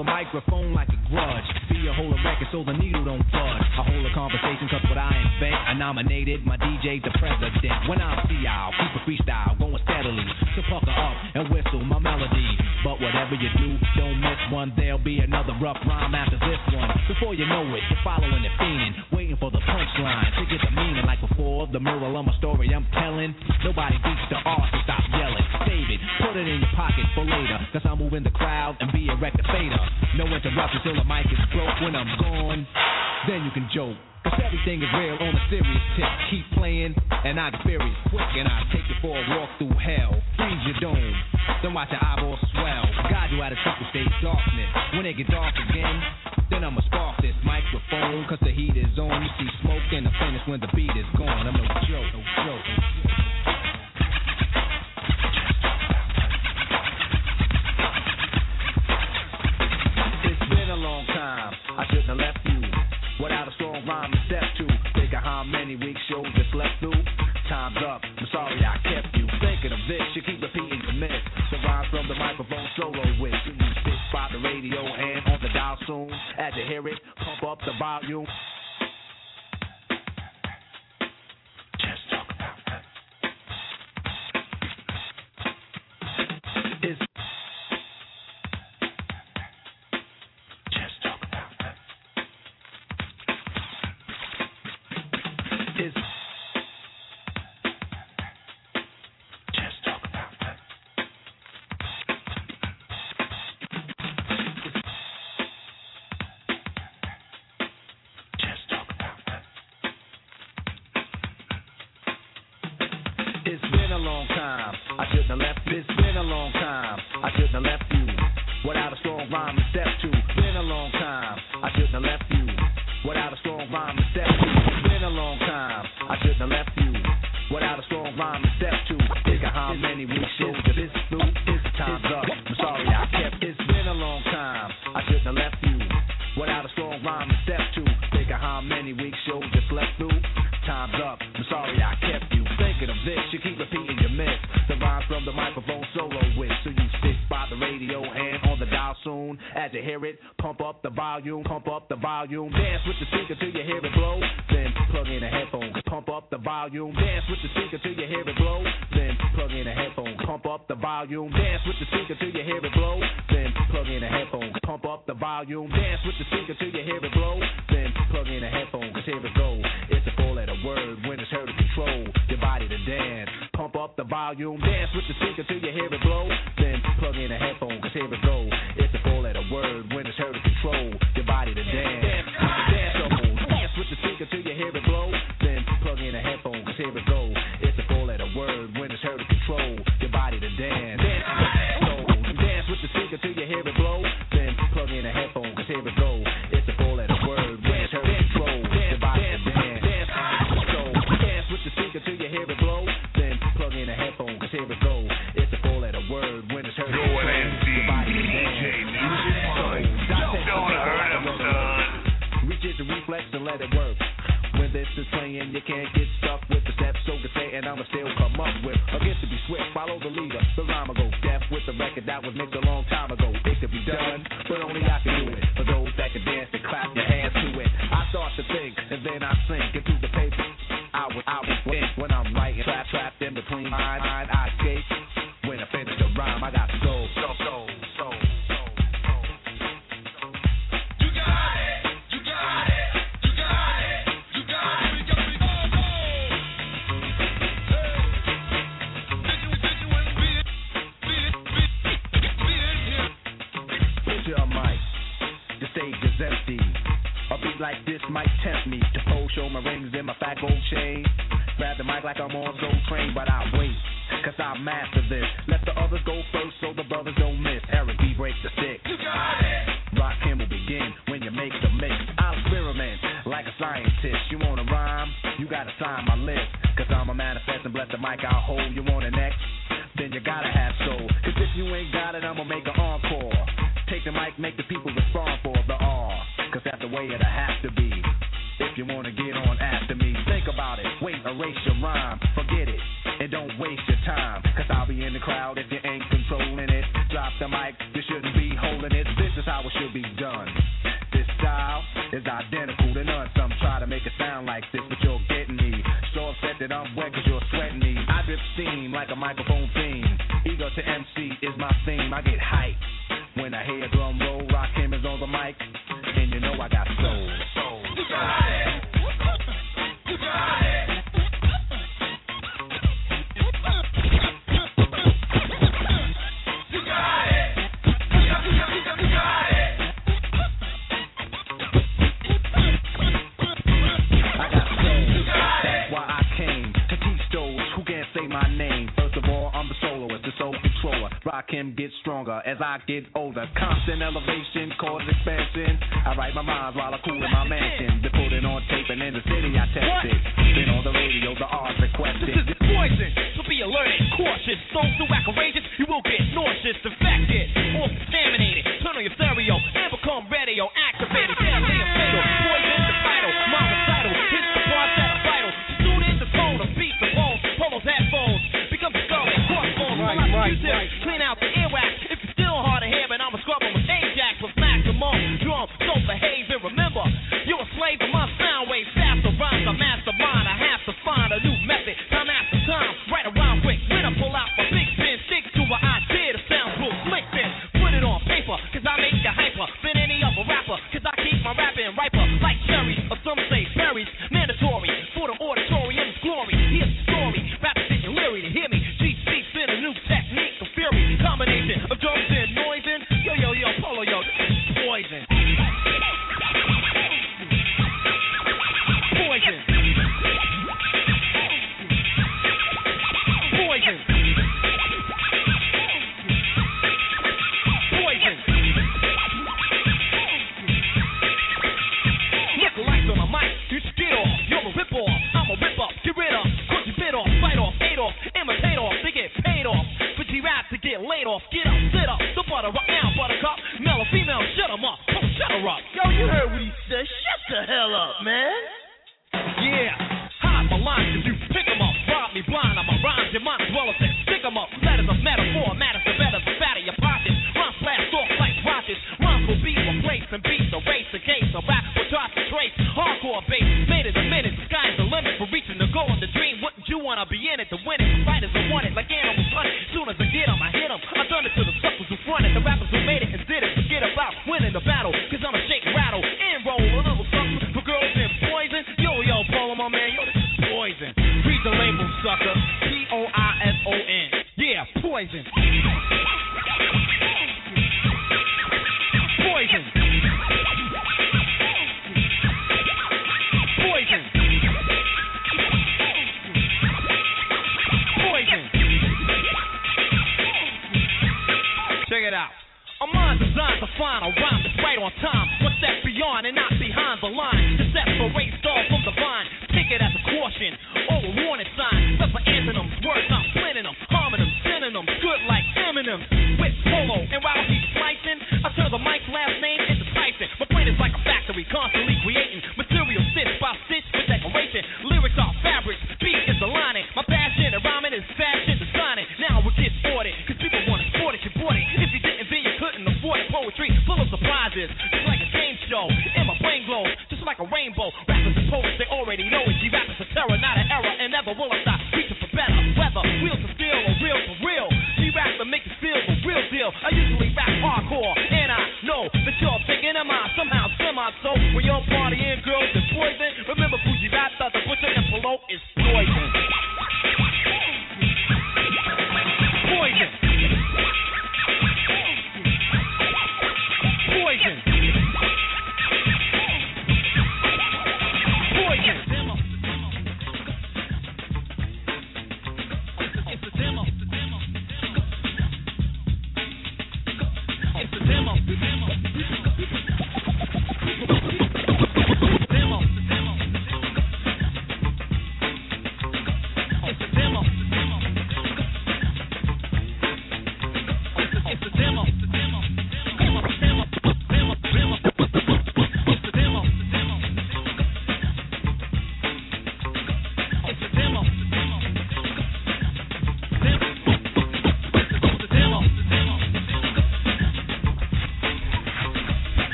the microphone like a grudge. Be a hold a record so the needle don't budge. I hold a conversation cause what I invent, I nominated my D J the president. When I see y'all, keep a freestyle going steadily. So pucker up and whistle my melody. But whatever you do, don't miss one. There'll be another rough rhyme after this one. Before you know it, you're following the fiending, waiting for the punchline to get the meaning. Like before, the moral of my story I'm telling. Nobody beats the art, so stop yelling. Save it, put it in your pocket for later. Cause I'm moving the crowd and be a record fader. No interruption till the mic is broke. When I'm gone, then you can joke. Cause everything is real on a serious tip. Keep playing and I get furious quick. And I take you for a walk through hell. Freeze your dome, then watch your eyeballs swell. Guide you out of triple stage darkness. When it get dark again, then I'ma spark this microphone. Cause the heat is on. You see smoke and the finish when the beat is gone. I'm no joke, no joke, no joke. I shouldn't have left you without a strong rhyme to step to. Think of how many weeks shows just slept through. Time's up, I'm sorry I kept you thinking of this. You keep repeating the myth. The rhyme from the microphone solo with you sit by the radio and on the dial soon. As you hear it, pump up the volume. Just talk about that. It's Is just talk about that. Just talk about that. It's been a long time. I shouldn't have left. It's been a long time. I shouldn't have left you without a strong rhyme to step to. Been a long time. I shouldn't have left you without a strong rhyme to step to. Been a long time. I shouldn't have left you without a strong rhyme to step to. Think of how many weeks shows that this through. It's time's up. I'm sorry I kept. It's been a long time. I shouldn't have left you without a strong rhyme to step to. Think of how many weeks shows just slept through. Time's up. I'm sorry I kept you thinking of this. You keep repeating your myth. The rhyme from the microphone solo with. So you sit by the radio and on the dial soon. As you hear it, pump up the volume, pump up the volume. Dance with the speaker till you hear it blow. Then plug in a headphone, pump up the volume. Dance with the speaker till you hear it blow. Then plug in a headphone, pump up the volume. Dance with the speaker till you hear it blow. Then plug in a headphone, pump up the volume. Dance with the speaker till you hear it blow. Then plug in a headphone, cause here it go. It's a four letter word when it's heard to control your body to dance. Pump up the volume. Dance with the speaker till you hear it blow. Then plug in a headphone, cause here it go. It's a four letter word when it's heard to control your body to dance. Dance, dance, dance with the speaker till you hear it blow. Then plug in a headphone, cause here it go. It's a four letter word when it's heard to control your body to dance. Dance, so, dance with the speaker till you hear it blow. Then plug in a headphone, cause here it go. It's a four letter word when it's heard to control your body to dance. Dance, so, dance with the speaker till you hear it blow. Then plug in a headphone, cause here it go. It's a four letter word when it's heard to control your body to dance. Don't hurt him, son. Reach it to reflex and let it work. When this is playing, you can't get stuck with the steps. So to say, and I'ma still come up with a gift to be swift. Follow the leader, the rhyme go deaf with the record that was mixed a long time ago. It could be done, but only I can do it. For those that can dance and clap your hands to it. I start to think, and then I sink into the paper. I was, I was win when I'm writing, trap trapped in between mine, mine, I escape. When I finish the rhyme, I got soul, soul, soul, soul. Empty. A beat like this might tempt me to pose, show my rings and my fat gold chain. Grab the mic like I'm on Soul Train, but I wait, cause I master this. Let the others go first so the brothers don't miss. Eric B breaks the stick. You got it. Rock him will begin when you make the mix. I'll experiment like a scientist. You wanna rhyme? You gotta sign my list. Cause I'm a manifest and bless the mic I'll hold. You want it next? Then you gotta have soul. Cause if you ain't got it, I'ma make an encore. Take the mic, make the people respond for the R. Cause that's the way it'll have to be. If you wanna get on after me, think about it. Wait, erase your rhyme. Forget it. And don't waste your time. Cause I'll be in the crowd if you ain't controlling it. Drop the mic, you shouldn't be holding it. This is how it should be like a microphone fiend. Ego to M C is my theme. I get hype when I hear a drum roll. Rakim is on the mic, and you know I got soul. Soul. You got it. You got it. Rakim gets stronger as I get older. Constant elevation, cause expansion. I write my rhymes while I cool in my mansion. They put it on tape and in the city I test it. Then on the radio, the odds requested. This is poison, so be alert and cautious. Those who act courageous, you will get nauseous, infected, or contaminated. Turn on your stereo and become radio activated. Yeah, they are fatal. Poison is vital. My recital hits the parts that are vital. Students, the tone, the beat, the bones, polos, headphones. Become the skull and crossbones. Right, right, right. Clean out the earwax. If you're still hard to hear, but I'm a scrub with Ajax with maximum drum. Don't behave and remember, you're a slave to my sound wave. Faster rhymes, a mastermind. I have to find a new method. Time after time, right around quick. When I pull out my big pen, stick to an idea to sound good. Slick this, put it on paper, cause I make you hyper than any other rapper. Cause I keep my rapping riper like cherries, or some say berries. Mandatory for the auditorium's glory. Here's the story. Rappers getting leery to hear me. G speaks in a new technique of fury. Combination of drums and noise and yo, yo, yo, polo, yo, this is poison. Poison. Poison. Poison. Look lights on my mic, you should get off. You're a rip off, I'm a rip up, get rid of. Cause you bit off, fight off, hate off, imitate off, they get paid off. For G-Rap to get laid off, get up, sit up, the butter up now, buttercup. Male or female, shut 'em up, oh, shut her up. Yo, you heard what he said, shut the hell up, man. Yeah, hide my lines if you pick 'em up. Rob me blind, I'm a rhymes, you might as well have said stick 'em up. Letters of metaphor, matters the better, the fatter your pockets. Rhymes blast off like rockets. Rhymes will be replaced and beat the race. The case of rap will try to trace. Hardcore bass, made it a minute. The sky's the limit for reaching the goal and the dream. Wouldn't you wanna be in it to win it? Fighters who want it like animals hunting. Soon as I get 'em, I hit 'em. I done it to the suckers who fronted. The rappers who made it and did it. Forget about winning the battle, cause I'm a shake, rattle, and roll. A little something for girls in poison. Yo, yo, Polo, my man, yo, this is poison. Read the label, sucker. P O I S O N. Yeah, poison. Poison. Poison. Poison. Check it out. A mind designed to find a rhyme that's right on time. One step beyond and not behind the line. To separate stars from the vine. Take it as a caution or a warning sign. But for anthems, words I'm splitting them, harming them, sending them, good like Eminem. With Polo and while he's slicing, I turn the mic's last name into Tyson. My brain is like a factory, constantly creating material stitch by stitch with decoration. Lyrics are fabrics, beat is the lining. My passion and rhyming is fashion designing. Now it gets ordered, cause people want to sport it, you bought it. If you didn't, then you couldn't afford it. Poetry full of surprises, just like a game show. And my brain glows, just like a rainbow. Rappers and poets, they already know it. G-Rap is a terror, not an error, and never will I stop reaching for better weather. Wheels of steel are real for real. G-Rap to make you feel the real deal. I usually rap hardcore, and I know that you're thinking of mine somehow semi-so. When you're partying, girls, it's poison. Remember, Fuji Rap, the butcher and Polo is poison. Poison. Poison. Poison. It's the demo. It's the demo. It's the demo.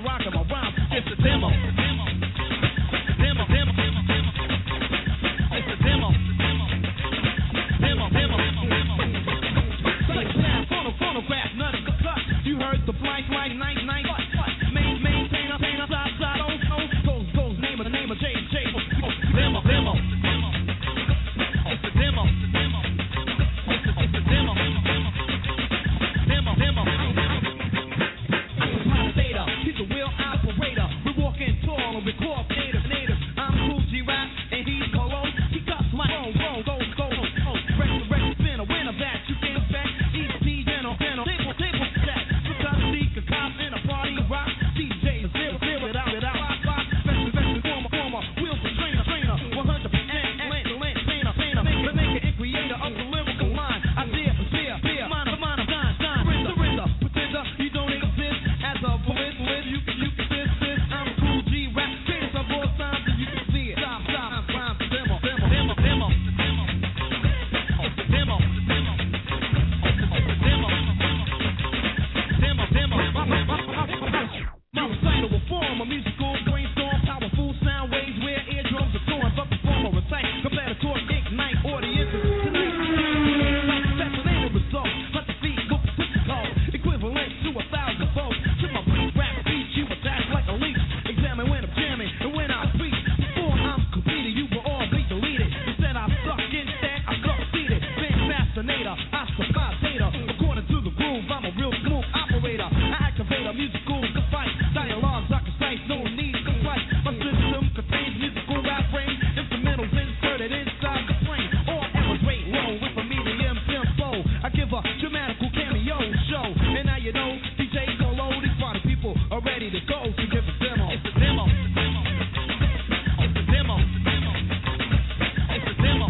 rocking my rhymes. It's a demo. Demo, demo. It's a demo. Demo, demo. Like sound, phono, phonograph, none of the cut. You heard the blind, like night, night. Main, maintain, maintain, side, side, oh, oh. Goes, goes, name of the name of J, J. Demo, demo. It's a demo. It's a, it's a demo. Demo, demo. Data, he's a real operator. We walking tall and we call native, native. I'm Cool G Rap and he's Polo. He cuts my own, roll, go, go, go. Resurrect, spin a winner that you can expect. Each P, general, general, table, table set. Because seek a cop in a party rock. D J, zero, zero, it out, it out. Five, five, special, special, former, former. Wheels for trainer, trainer. one hundred percent, lane, lane, painter, painter. Make, make it, creator of the lyrical line. Idea, fear, fear. Minor, minor, shine, shine. Surrender, surrender, pretender. You don't exist as a poet, live. You can, you can this, this. I'm a Cool G Rap. Greatest of all times, and you can see it. Stop, stop, rhyme, demo, demo, demo, demo. It's a demo. It's a demo. Demo, demo. My recital will form a musical brainstorm, powerful sound waves where eardrums are torn, but perform or recite, compare to talk, ignite audiences tonight. Like special name of results, let the beat go physical, equivalent to a thousand volts. To my beat, rap beat, you attach like a leech. Examine when I'm jamming and when I preach. Before I'm completed, you will all be deleted. Instead I suck, instead I succeeded. Been fascinator, I supply data. According to the groove, I'm a real smooth operator. I activate a musical device. Dialogues are concise, no need to fight. My system contains musical rap range. Instrumentals inserted inside the frame. All errors rate low with a medium tempo. I give a dramatical cameo show. And now you know, D J Polo, these party people are ready to go to give a demo. It's a demo. It's a demo. It's a demo.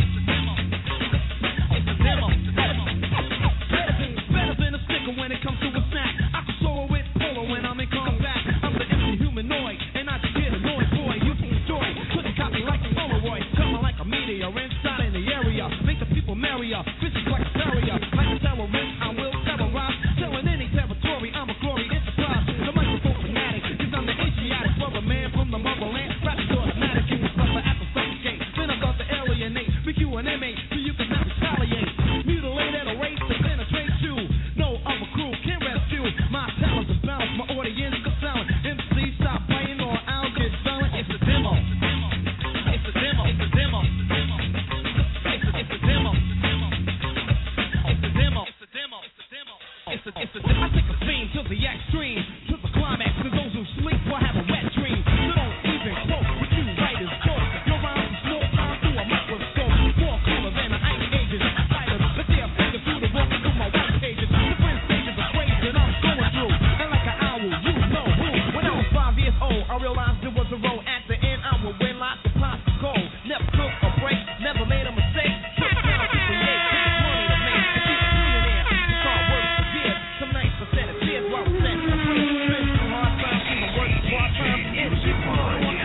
It's a demo. Better than, better than a sticker when it comes to a snack. I can solo with Polo when I'm in combat. I'm the empty humanoid, and I just get annoyed, boy. You can enjoy. Put the copy like a Polaroid, coming like a meteor inside in the area. Make the people merrier, vicious like a terrier. Like a terrorist, I will terrorize. Telling any territory, I'm a glory enterprise. The microphone fanatic, cause I'm the Asiatic brother man from the motherland. Rap is automatic, you will suffer at the suffocate. Then I thought to alienate, make you an inmate, so you can not retaliate. Mutilate at a race to penetrate you. No other crew can rescue. My talents is balanced, my audience is silent. M C stop playing or I'll get silent. It's a demo. It's a demo. It's a demo. It's a, it's a demo. It's a demo. It's a demo. It's a demo. It's a, it's a demo. I take a theme to the extreme, to the climax. Cause those who sleep will have a wet dream. So don't even quote what you write is dope. Your rhymes are small time through a microscope. More cooler than an ice agent. Fighters, but they're afraid to do the walking through my white pages. Different stages of craze that I'm going through. And like an owl, you know who. When I was five years old, I realized there was a road. At the end, I would win lots of pots of gold. Never took a break, never made a mistake. Took down to create, money to make. And keep a millionaire. It's all work for years. Some nights for set of tears while we're set. Been through hard times, even work part time. It's shit for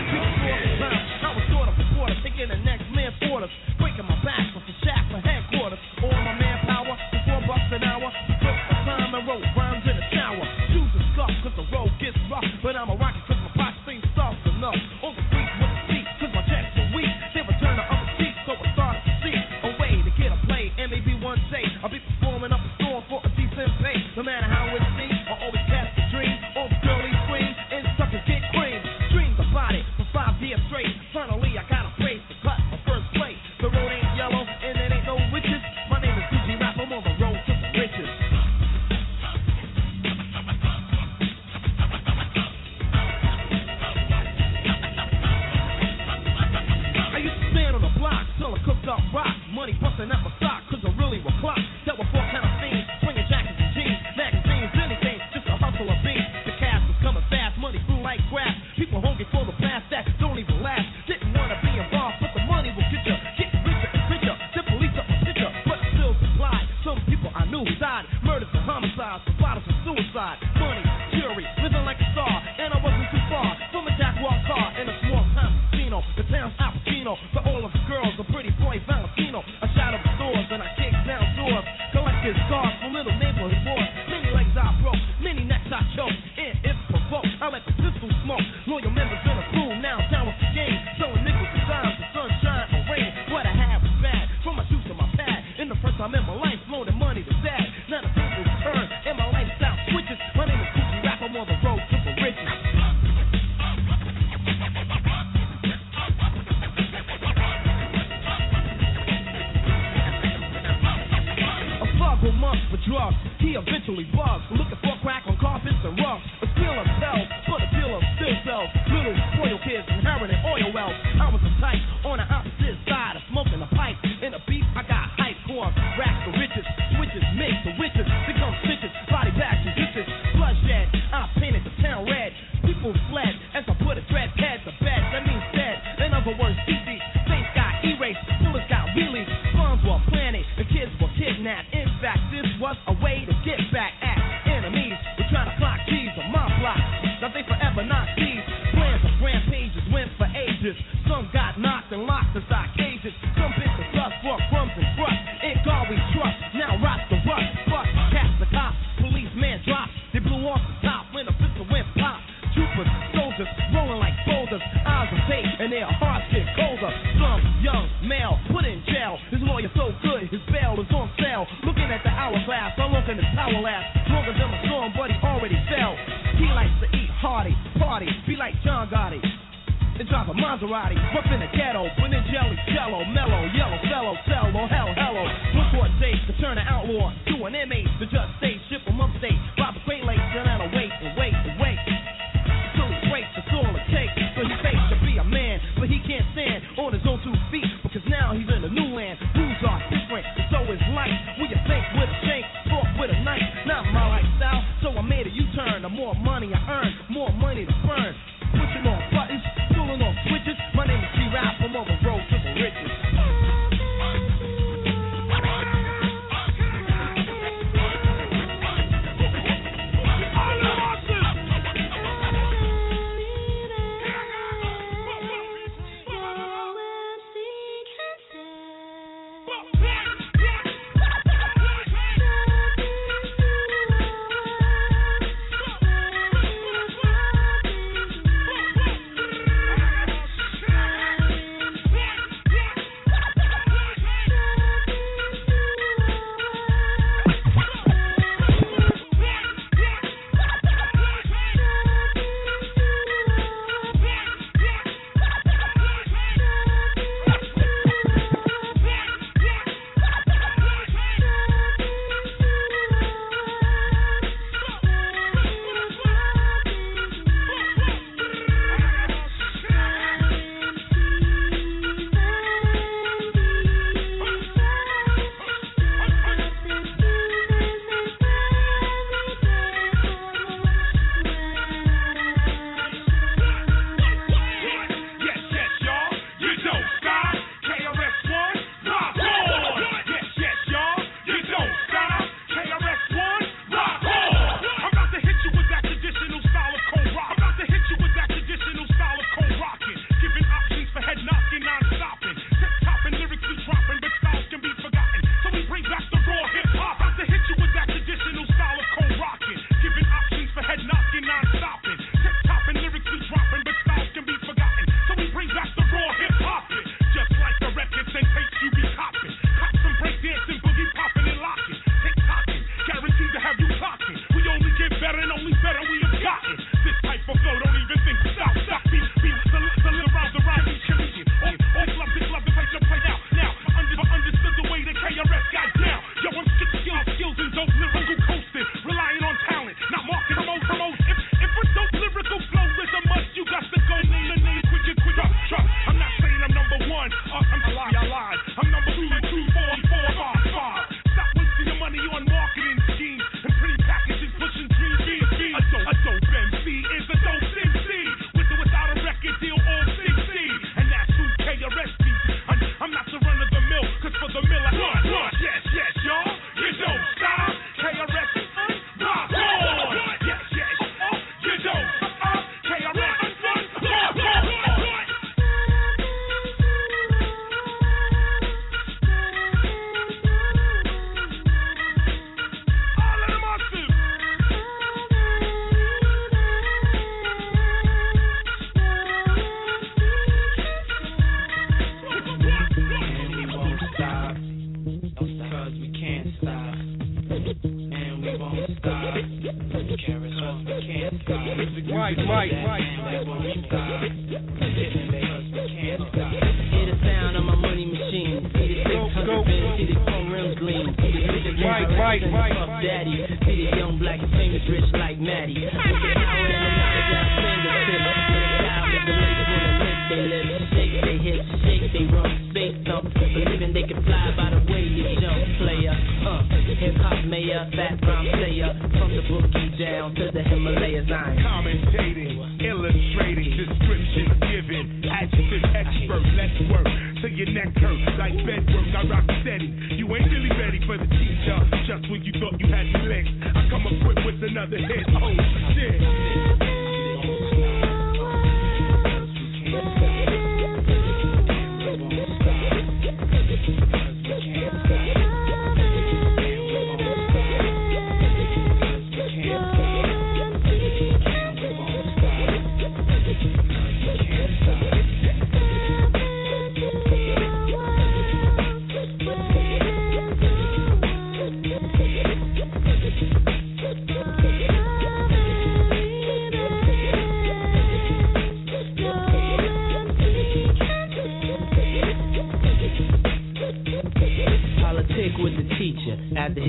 I was sort of a quarter, taking the next man's orders. Breaking my back with the shaft for headquarters. All my manpower, for four bucks an hour. Took my time and wrote rhymes in the shower. Shoes are scuffed cause the road gets rough. But I'm a rocket cause my pockets seem soft enough. On the streets with the seat cause my checks are weak. They return the other cheek so I started to see a way to get a play. And maybe one day I'll be performing up a store for a decent pay. No matter how it seems, I always cast a dream. All the girlies scream and suckers get cream. Dreams about it for five years straight. Finally I got a place to cut my first plate. The road ain't yellow and it ain't no witches. My name is D J Rap, I'm on the road to the riches. I used to stand on the block, selling cooked up rock. Money busting out my sock, cause I really was clock. That was four kind of things, swinging jackets and jeans, magazines, anything, just a hustle of beats. The cash was coming fast, money grew like grass. People hungry for the past that don't even last. Didn't wanna be involved, but the money will get you. Get richer and richer, then police up my picture, but still supplied. Some people I knew died, murders and homicides, survivors and suicide. Money, jury, living like a star, and I wasn't too far from a jaguar car in a small town casino. The town's Al Pacino, for all of the girls, a pretty boy Valentino. I shot up stores and I kicked down doors, collected scars from little neighborhood wars. Many legs I broke, many necks I choked, and if provoked, I let the pistol themselves. Little spoiled kids inheriting oil wells. I was the type on the opposite side of smoking a pipe. In a beef, I got hype corn, racks for riches, switches, makes the witches, become stitches, body bags and ditches, bloodshed. I painted the town red. People fled as I put a dread pad to bed. That means dead. In other words, C D, face got erased, bullets got released, bombs were planted, the kids were kidnapped. In fact, this was a way to get back at enemies. We're trying to clock keys on my block. Now they forever not these. Plans of rampages went for ages. Some got knocked and locked inside cages. Some bit the dust for crumbs and crust. In God we trust. Now rock the rust. Fuck, cast the cops. Policeman dropped. They blew off the top when a pistol went pop. Troopers, soldiers, rolling like boulders. Eyes are fake and their hearts get colder. Some young male put in jail. His lawyer so good, his bail is on sale. Looking at the hourglass, I'm looking at the power last. Longer than a storm, but he already fell. He likes to eat hearty, party, be like John Gotti. And drive a Maserati, rough in the ghetto, but in jelly, jello, mellow, yellow, fellow, cello, hell, hello. One court date to turn an outlaw to an inmate. The judge stays, ship him upstate, rob a crate late, turn out and wait and wait and wait. Till he breaks, that's all it takes. So he fakes to be a man, but he can't stand on his own two feet, because now he's in a new land. Rules are different, and so is life. Will you think with a shank, talk with a knife? Not my lifestyle, so I made a U-turn. The more money I earn, more money to burn. Pushing on buttons, pulling on switches. My name is G-Rap, I'm on the road to the riches. Right, right, right. Hear the sound of my money machine. See the six hundred bins, see the chrome rims gleam. See the picture right, right, right. Puff Daddy. See the young black and famous rich like Maddie. With the power and the knowledge at our fingertips.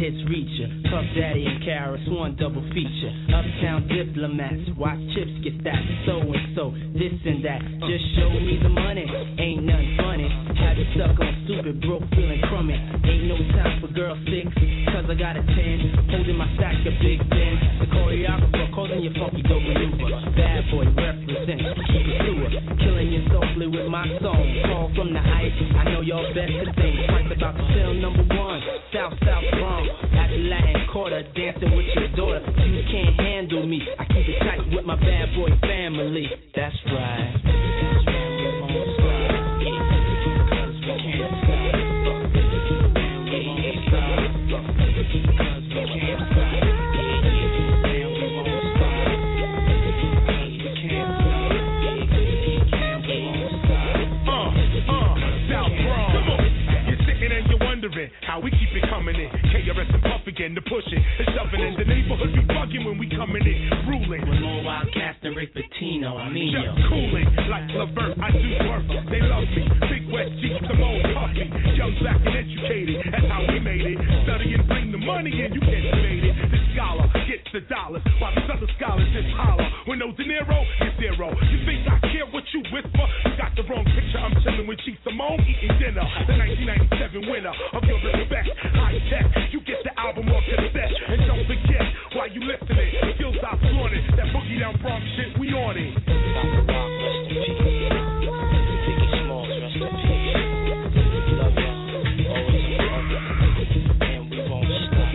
hits reach ya. Puff Daddy and Karis, one double feature. Uptown diplomats, watch chips get that. So and so, this and that. Just show me the money, ain't nothing funny. Have you stuck on stupid, broke, feeling crummy. Ain't no time for girl six, cause I got a ten. Holding my stack of Big Ben. The choreographer causing your funky dope maneuver. Bad boy represent, keep it to it. Killing you softly with my song. Call from the ice, I know y'all best to think. Fight about the film number one. South, South Bronx. At the Latin Quarter, dancing with your daughter. You can't handle me. I keep it tight with my bad boy family. That's right. That's right. We won't stop. Cause we can't stop. We won't stop. Cause we can't stop. And we won't stop. Cause we can't stop. And we won't stop. Uh, uh, South Bronx. Come on. You're sitting and you're wondering how we keep it coming in. K R S and Puff again to push it. It's shoving in the neighborhood, be bugging when we coming in. Ruling. With more Wildcats than Rick Pitino, I mean just yo. Cooling. Like Levert, I do work. They love me. Big West G, Simone Puffy. Young, black, and educated. That's how we made it. Study and bring the money in. You can't debate it. The scholar gets the dollars. While these other scholars just holler. When no dinero, it's zero. You think I care what you whisper? You got the wrong picture. I'm chilling with Chief Simone eating dinner. The nineteen ninety-seven winner of your respect. High tech. You get the album off cassette. And don't forget, while you listening, skills out flaunting. That boogie down Bronx shit, we on it. Doctor Rock, rest in peace. Biggie Smalls, rest in peace. Love y'all, always forever. And we won't stop.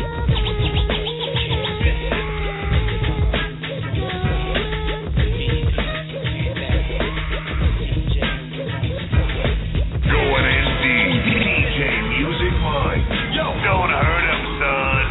Going in deep, D J Music Mind. Yo, don't hurt him, son.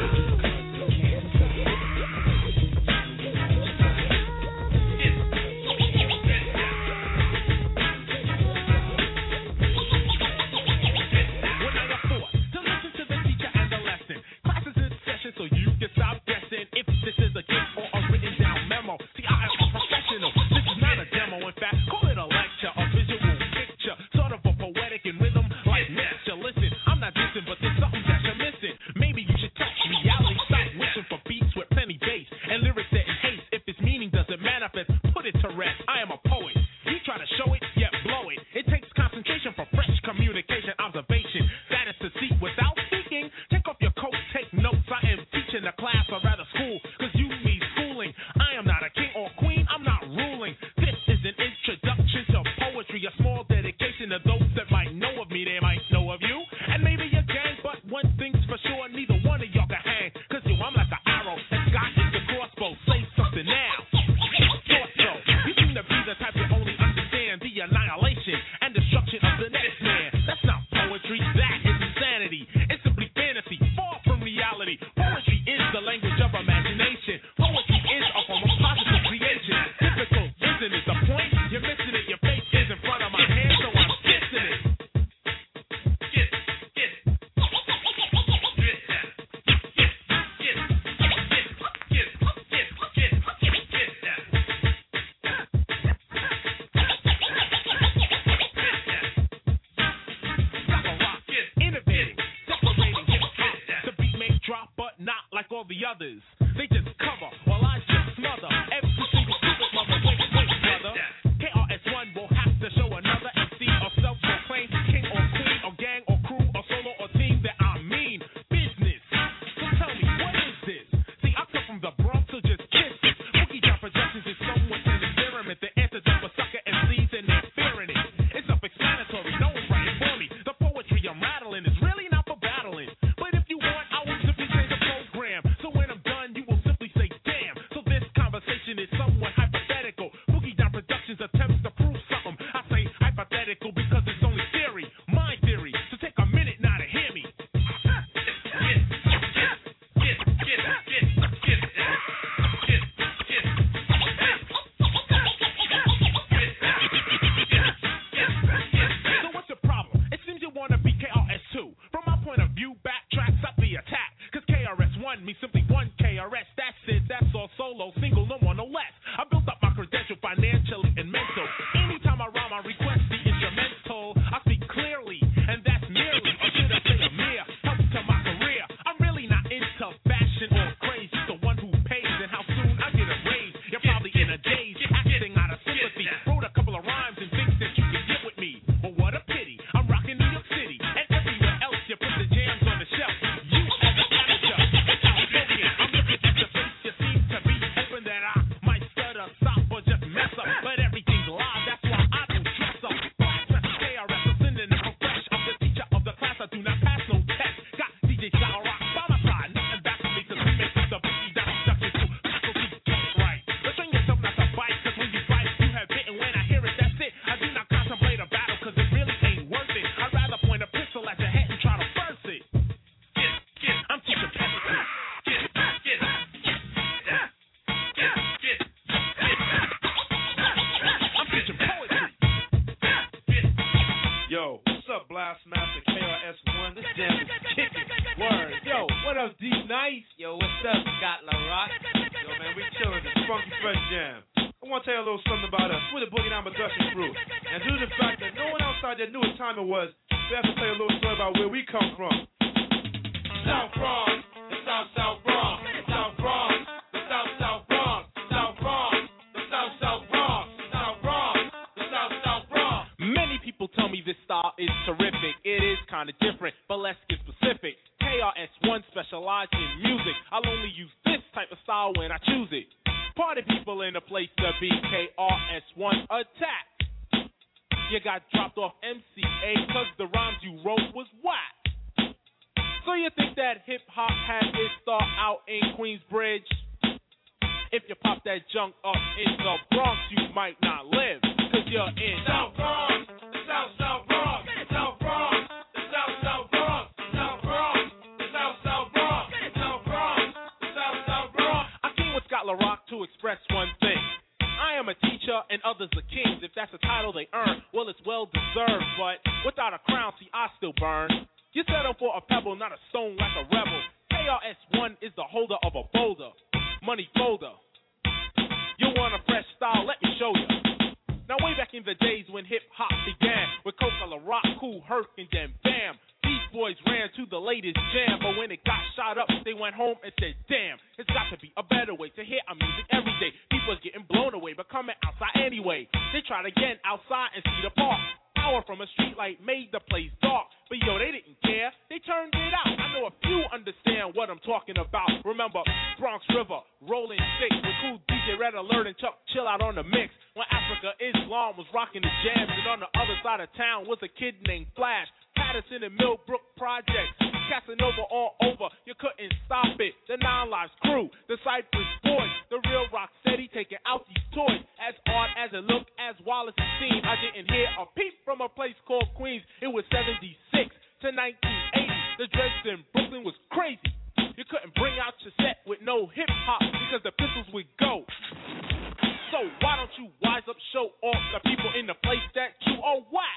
So when I'm done, you will simply say, damn. So this conversation is Blastmaster K R S One. This jam is kicking. Word. Yo, what up, D Nice? Yo, what's up, Scott LaRock? Yo, man, we chillin' this funky fresh jam. I want to tell you a little something about us. We're the Boogie Down Production Crew. And due to the fact that no one outside there knew what time it was, we have to tell you a little story about where we come from. South Bronx, the South South Bronx, the South Bronx, the South South Bronx, South Bronx, the South South Bronx, South Bronx, the South South Bronx. Many people tell me this style is terrific. It is kinda different, but let's get specific. K R S One specializes in music. I'll only use this type of style when I choose it. Party people in the place to be. K R S One attack. You got dropped off M C A cause the rhymes you wrote was whack. So you think that hip-hop had its start out in Queensbridge? If you pop that junk up in the Bronx, you might not live, cause you're in South Bronx, the South South Bronx, South Bronx, the South South Bronx, South Bronx, the South South Bronx, South Bronx, the South South Bronx. I came with Scott LaRock to express one thing. I am a teacher and others are kings. If that's a title they earn, well, it's well deserved. But without a crown, see, I still burn. You settle for a pebble, not a stone like a rebel. K R S One is the holder of a boulder, money folder. You want a fresh style? Let me show you. Now way back in the days when hip-hop began, with Coca LaRock, Kool Herc, and then bam, Beast Boys ran to the latest jam. But when it got shot up, they went home and said, damn, it's got to be a better way to hear our music every day. People's getting blown away, but coming outside anyway. They tried again outside and see the park. Power from a street light made the place dark. But yo, they didn't care, they turned it out. I know a few understand what I'm talking about. Remember Bronx River, Rolling Six, with cool D J Red Alert and Chuck Chill out on the mix. When Africa Islam was rocking the jams, and on the other side of town was a kid named Flash. Patterson and Millbrook Projects, Casanova all over, you couldn't stop it. The Nine Lives crew, the Cypress Boys, the real Rocksteady taking out these toys. As odd as it looked, as wild as it seemed, I didn't hear a peep from a place called Queens. It was seventy-six to nineteen eighty. The dreads in Brooklyn was crazy. You couldn't bring out your set with no hip hop because the pistols would go. So why don't you wise up, show off the people in the place that you are whack?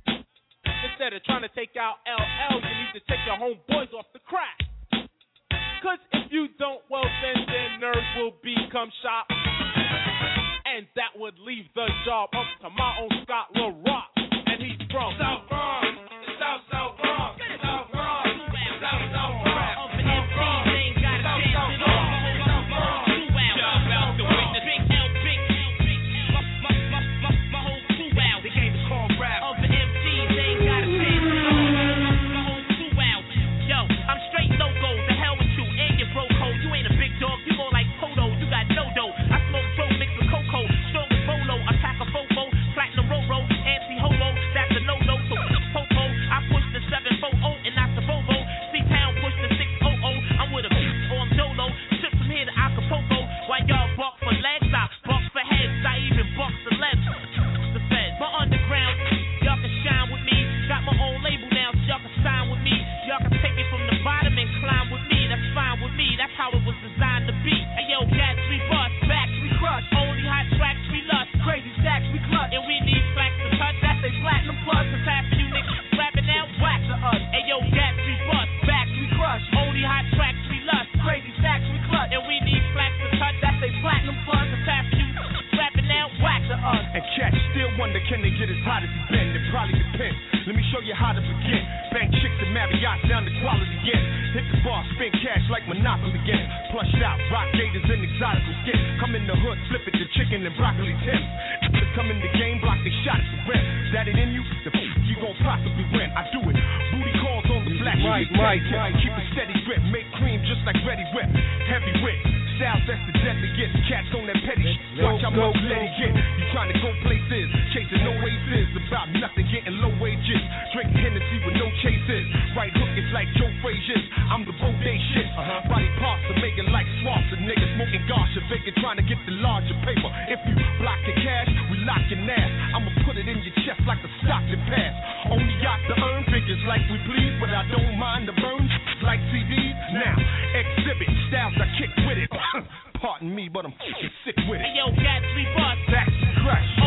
Instead of trying to take out L L, you need to take your homeboys off the crack. Cause if you don't, well then their nerves will become shot. And that would leave the job up to my own Scott LaRock. And he's from South Bronx, the South South Bronx, South Bronx, South South Bronx. Pardon me, but I'm sick with it. Hey, yo, Gatsby Bus. That's fresh.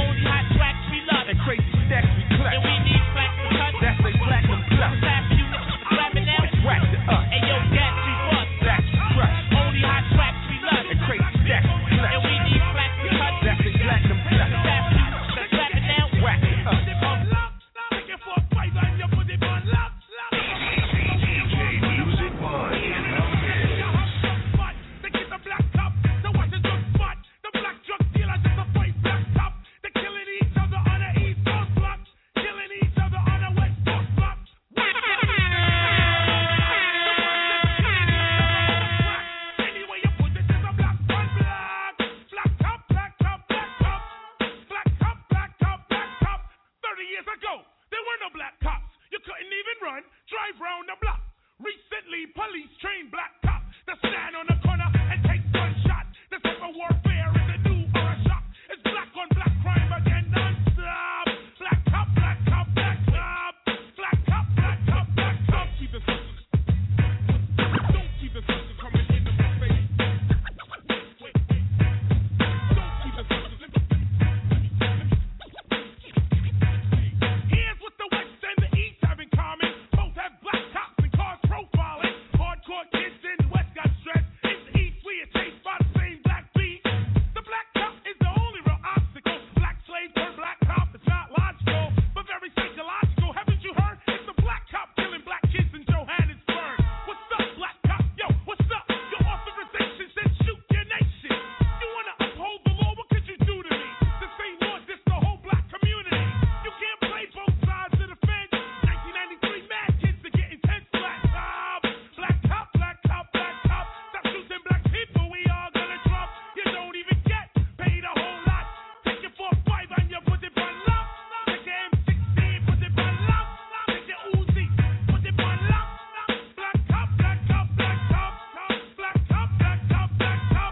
police trained black cop that stand on the corner and take gunshots. The type of warfare is a new or a shock. It's black on black crime again non-stop. Black cop, black cop, black cop. Black cop, black cop, black cop. Keep it simple. Don't keep it simple coming into my face. Wait, wait. Don't keep it simple. Here's what the West and the East have in common. Both have black cops and cause profiling. Hardcore kids in the West got stressed. In the East we are chased by the same black beast. The black cop is the only real obstacle. Black slave per black cop is not logical, but very psychological. Haven't you heard? It's the black cop killing black kids in Johannesburg. What's up, black cop? Yo, what's up? Your authorization said shoot your nation. You wanna uphold the law? What could you do to me? The same law diss the whole black community. You can't play both sides of the fence. nineteen ninety-three mad kids are getting tense. Black cop, black cop, black cop, black cop. Stop shooting black people, we all gonna drop. You don't even get paid a whole lot. Take your four five and you put it on lock. Take your M sixteen, put it on lock. Take your Uzi, put it on lock. Black cop, black cop, black cop, black cop, black cop, black cop.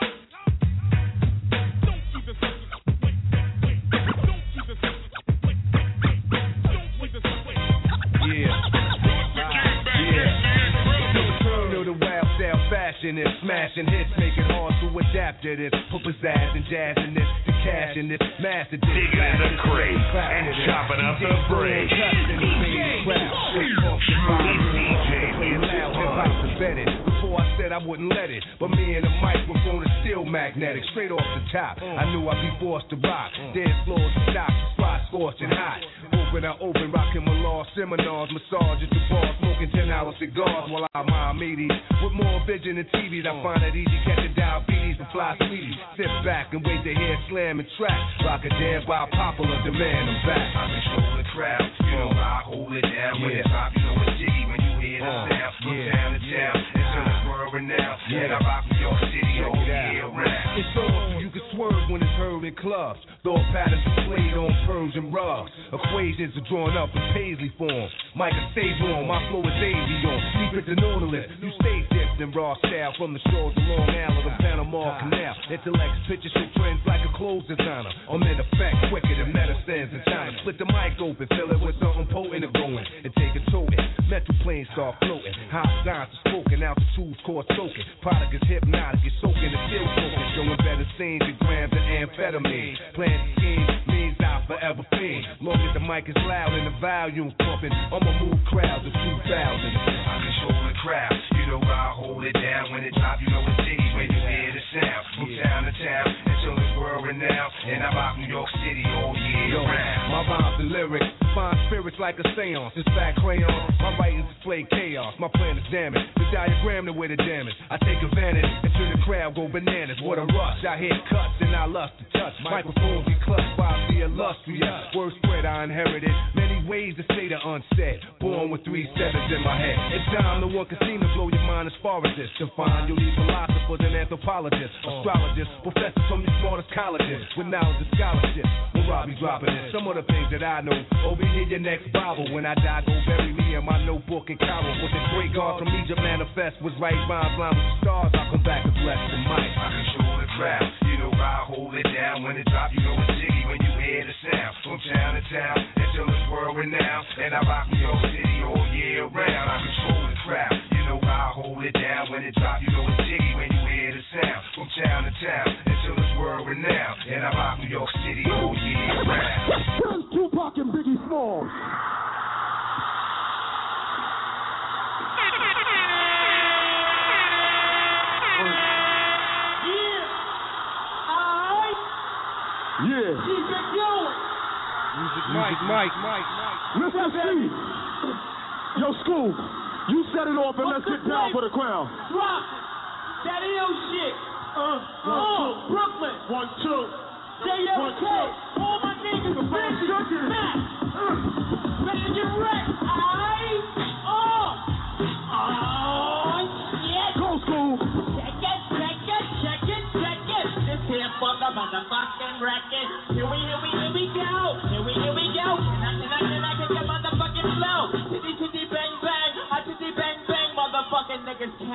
Don't keep it simple. Wait, wait, wait. Don't keep it simple. Wait, wait, wait. Don't keep it simple. Yeah. Yeah. Return to the wild style fashion and smashing hits, make it hard to adapt to this. Put pizzazz and jazz in this, the cash in this, master this. Digging in the crates and chopping up the break. Before I said I wouldn't let it, but me and the microphone is still magnetic. Straight off the top, I knew I'd be forced to rock. Dance floors and stop, spot scorching hot. Open, I open, rocking my law seminars, massage at the bar, smoking ten hour cigars while I mind meaties. With more vision than T Vs, I find it easy catching diabetes and fly sweeties. Sit back and wait to hear slam and track. Rock a dance by popular demand. I'm back. I control the crowd, you know I hold it down. When it's hot, you know it's jiggy when you hear the sound. From town to town, until it's world renowned. And I rock New York City all year round. It's on so you can swerve when it's heard in clubs. Thought patterns displayed on Persian rugs. Equations are drawn up in Paisley form. Micah stays on, my flow is avion. Secret to Nautilus, you stay dipped in raw style. From the shores of Long Island to Panama Canal. Intellects pictures show trends like a clothes designer. I'm in effect quicker than medicines in China. Split the mic open, fill it with something potent and going. And take a token, metal planes start floating. Hot signs are spoken, altitudes caught soaking. Product is hypnotic, it's soaking and still soaking. Showing better scenes than grams of amphetamine. Plan schemes means I forever fiend. Long as the mic is loud and the volume pumping, I'ma move crowds of two thousand. I control the crowd, you know I hold it down. When it drop, you know it's jiggy when you hear the sound. From town to town until it's world renowned. And I rock New York City all year round. My rhymes and lyrics find spirits like a seance. It's fat crayon, my writings display chaos. My plan is damage, the diagram the way to damage. I take advantage until the crowd go bananas. What a rush, I hear cuts and I lust to touch. Microphones be clutched by the illustrious. Word spread I inherited, many ways to say the unsaid. Born with three sevens in my head. It's time no one can seem to blow your mind as far as this. To find you'll need philosophers and anthropologists, astrologists, professors from the smartest colleges with knowledge and scholarship. When Robbie dropping in some of the things that I know. Over here your next Bible. When I die, go bury me in my notebook in Cairo. With the great God from Egypt manifest was right rhymes, line with the stars. I'll come back as less than Mike. I control the crowd, you know I hold it down. When it drop, you know it's jiggy when you hear the sound. From town to town until it's world renowned. And I rock New York City all year round. I control the crowd, you know I hold it down. When it drop, you know it's jiggy when you hear the sound. From town to town until it's world renowned. And I rock New York City all year round. Tupac and Biggie Smalls. Yeah. Music Mike, Mike, Mike, Mike. Mister C. Yo, School, you set it off and let's get down for the crown. Drop that ill shit. Uh, uh, Brooklyn. One, two. J L K. All my niggas, bitches, Mac. Better get wrecked. Aight. Oh. Oh, shit. Go, School. Check it, check it, check it, check it. This here for the motherfucking record. Here we, here we, here we go. Here we, here we go. Can I, can I, can I get your motherfucking flow? Titty, titty, bang, bang. I titty, bang, bang. Motherfucking nigga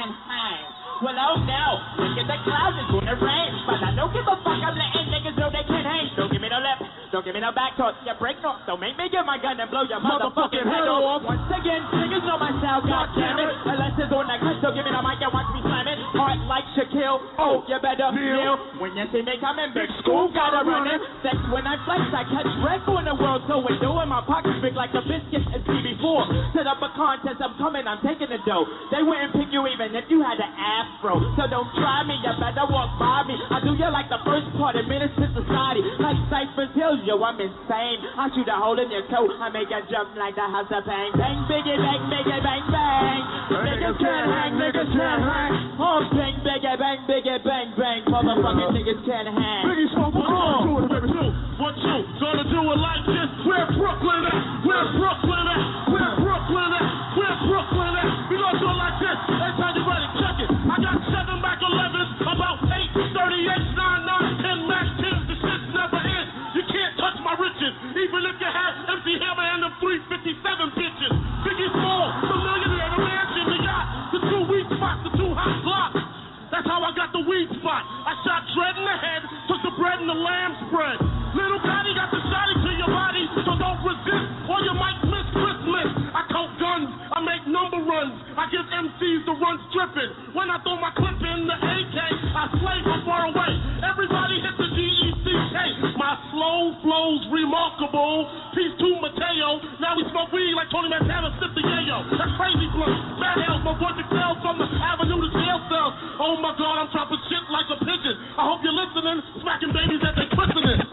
can't hang. Well, oh no, look at the clouds, it's gonna rain. But I don't give a fuck, I'm letting niggas know they can't hang. Don't give me no left, don't give me no back talk. You break no, don't make me get my gun and blow your motherfucking head off. Once again, niggas know my style, goddammit. Unless it's on that cut, so give me the mic and watch me slam it. Heart like Shaquille, oh, you better kneel. When you see me coming, big school, gotta run it. Sex when I flex, I catch Red Bull in the world, so we doing my pockets big like a biscuit and C B four. Set up a contest, I'm coming, I'm taking the dough. They wouldn't pick you even if you had an afro. So don't try me, you better walk by me. I do you like the first part of Minister Society. Like Cypress Hill, yo, I'm insane. I shoot a hole in your toe, I make a jump like the house of bang. Bang, biggie, bang, biggie, bang, bang. Niggas can't hang, niggas can't hang. Oh, bang, biggie, bang, biggie, bang, bang. Motherfucking niggas can't hang. Biggie smoke, one, two, baby, two, one, two. Gonna do it like this. Where Brooklyn at? Where Brooklyn at? Where Brooklyn at? Where Brooklyn at? We gonna do it like this. Every time you ready, check it. I got seven back elevens, about eight, thirty-eight, nine, nine, ten, max tens. The shit's never ends. You can't touch my riches, even if you have empty hammer and the three fifty-seven bitches. Biggie Small, the millionaire, the mansion, the yacht, the two weak spots, the two hot blocks. That's how I got the weed spot. I shot Dread in the head, took the bread and the lamb spread. Little Gotti got the shotty to your body, so don't resist, or you might miss Christmas. I count guns, I make number runs, I give M Cs the run stripping. When I throw my clip in the A K, I slay from far away. Everybody hit the G E C K. My slow flow's remarkable. Peace to Mateo. Now we smoke weed like Tony Montana, sip the yayo. That's crazy blunt. Bad hell, my boy Excel from the avenue to jail cells. Oh my God, I'm dropping shit like a pigeon. I hope you're listening, smacking babies as they christening.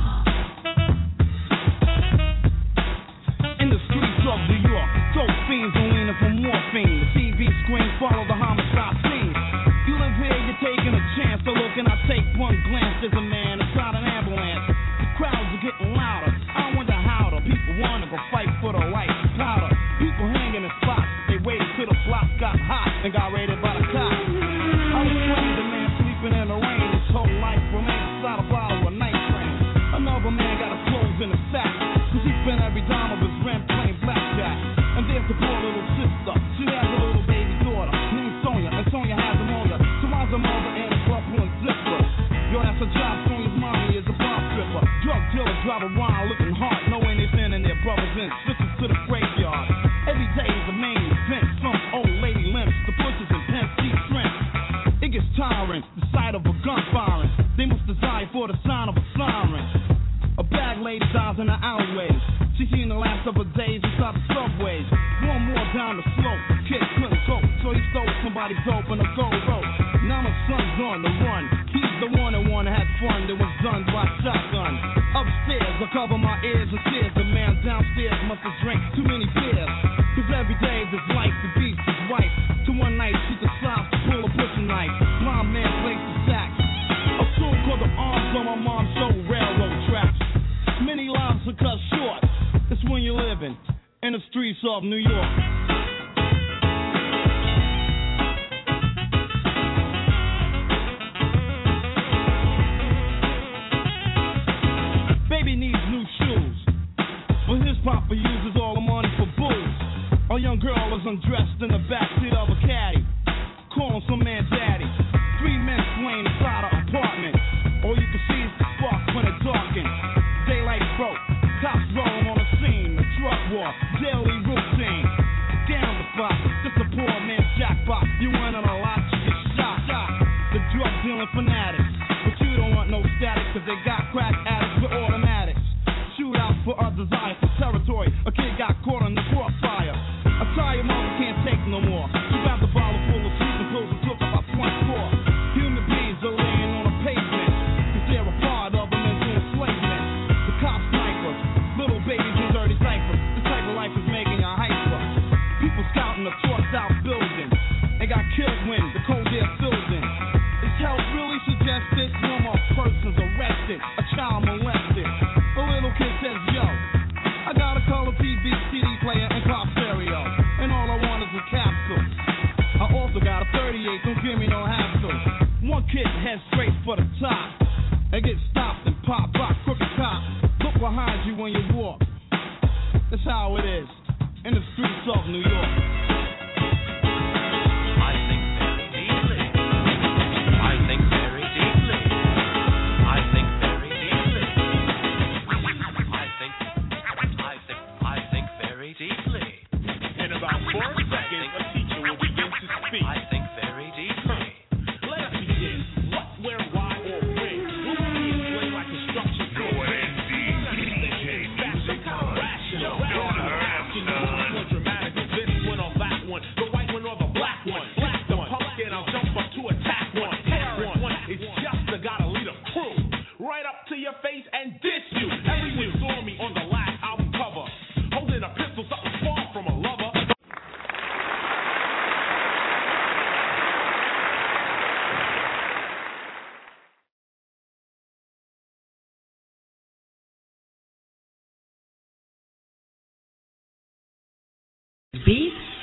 In the streets of New York, dope fiends are leaning for morphine. The T V screen follow the homicide scene. You live here, you're taking a chance. So look and I take one glance. There's a man inside an ambulance. The crowds are getting louder. I wonder how the people wanna go fight for the right powder. People hanging in spots. They waited till the block got hot and got raided by the cops. I was trained, a man sleeping in the rain. His whole life remains inside a bottle of night train. Another man got his clothes in a sack, cause he spent every dime of his rent playing blackjack. And there's the poor little sister. She has a little baby daughter named Sonia, and Sonia has a mother. So why's a mother and a Brooklyn zipper? Yo, that's a job. Sonia's mommy is a bomb stripper. Drug dealer drive around looking hard, knowing they're sending their brothers and sisters to the graveyard. Every day is the main event. Some old lady limps, the bushes and Penn Street shrimp. It gets tiring, the sight of a gun firing. They must desire for the sound of a siren. A bag lady dies in the alleyways. She seen the last of her days inside the subways. One more down the slope, the kid couldn't cope, so he stole somebody's dope in a gold rope. Now my son's on the run. He's the one that wanna have fun that was done by shotgun. Upstairs, I cover my ears and tears. The man downstairs must have drank too many beers. Cause every day of his life, he beats his wife. To one night, she decides to pull a butcher knife. My man plays the sax. A tune called The Arms on my mom's show, railroad tracks. Many lives are cut short. It's when you're living in the streets of New York. Baby needs new shoes, but his papa uses all the money for booze. A young girl is undressed in the backseat of a caddy, calling some man daddy. Three men swaying inside her apartment. All you can see is the sparks when it darkens. Daylight broke, cops rolling on the scene. The drug war, daily routine. Down the spot, just a poor man's jackpot. You win on a lot, you get shot. The drug dealing fanatics, but you don't want no static, cause they got crack addicts with automatics. Shoot out for a desire for territory. A kid got caught in the crossfire. A tired mother can't take no more. She grabbed a bottle full of sleeping pills and took up a twenty-four. Human beings are laying on a pavement, cause they're a part of a mental enslavement. The cop snipers, little babies in dirty diapers. This type of life is making a hyper. People scouting a tossed out building. They got killed when the cold air filled in. Is health really suggested? No more persons arrested. A child molested. A little kid says, yo, I got a color T V, C D player, and pop stereo. And all I want is a capsule. I also got a thirty-eight, don't give me no hassle. One kid heads straight for the top. They get stopped and pop by crooked cop. Look behind you when you walk. That's how it is in the streets of New York. I think that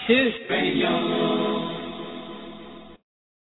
two. Radio.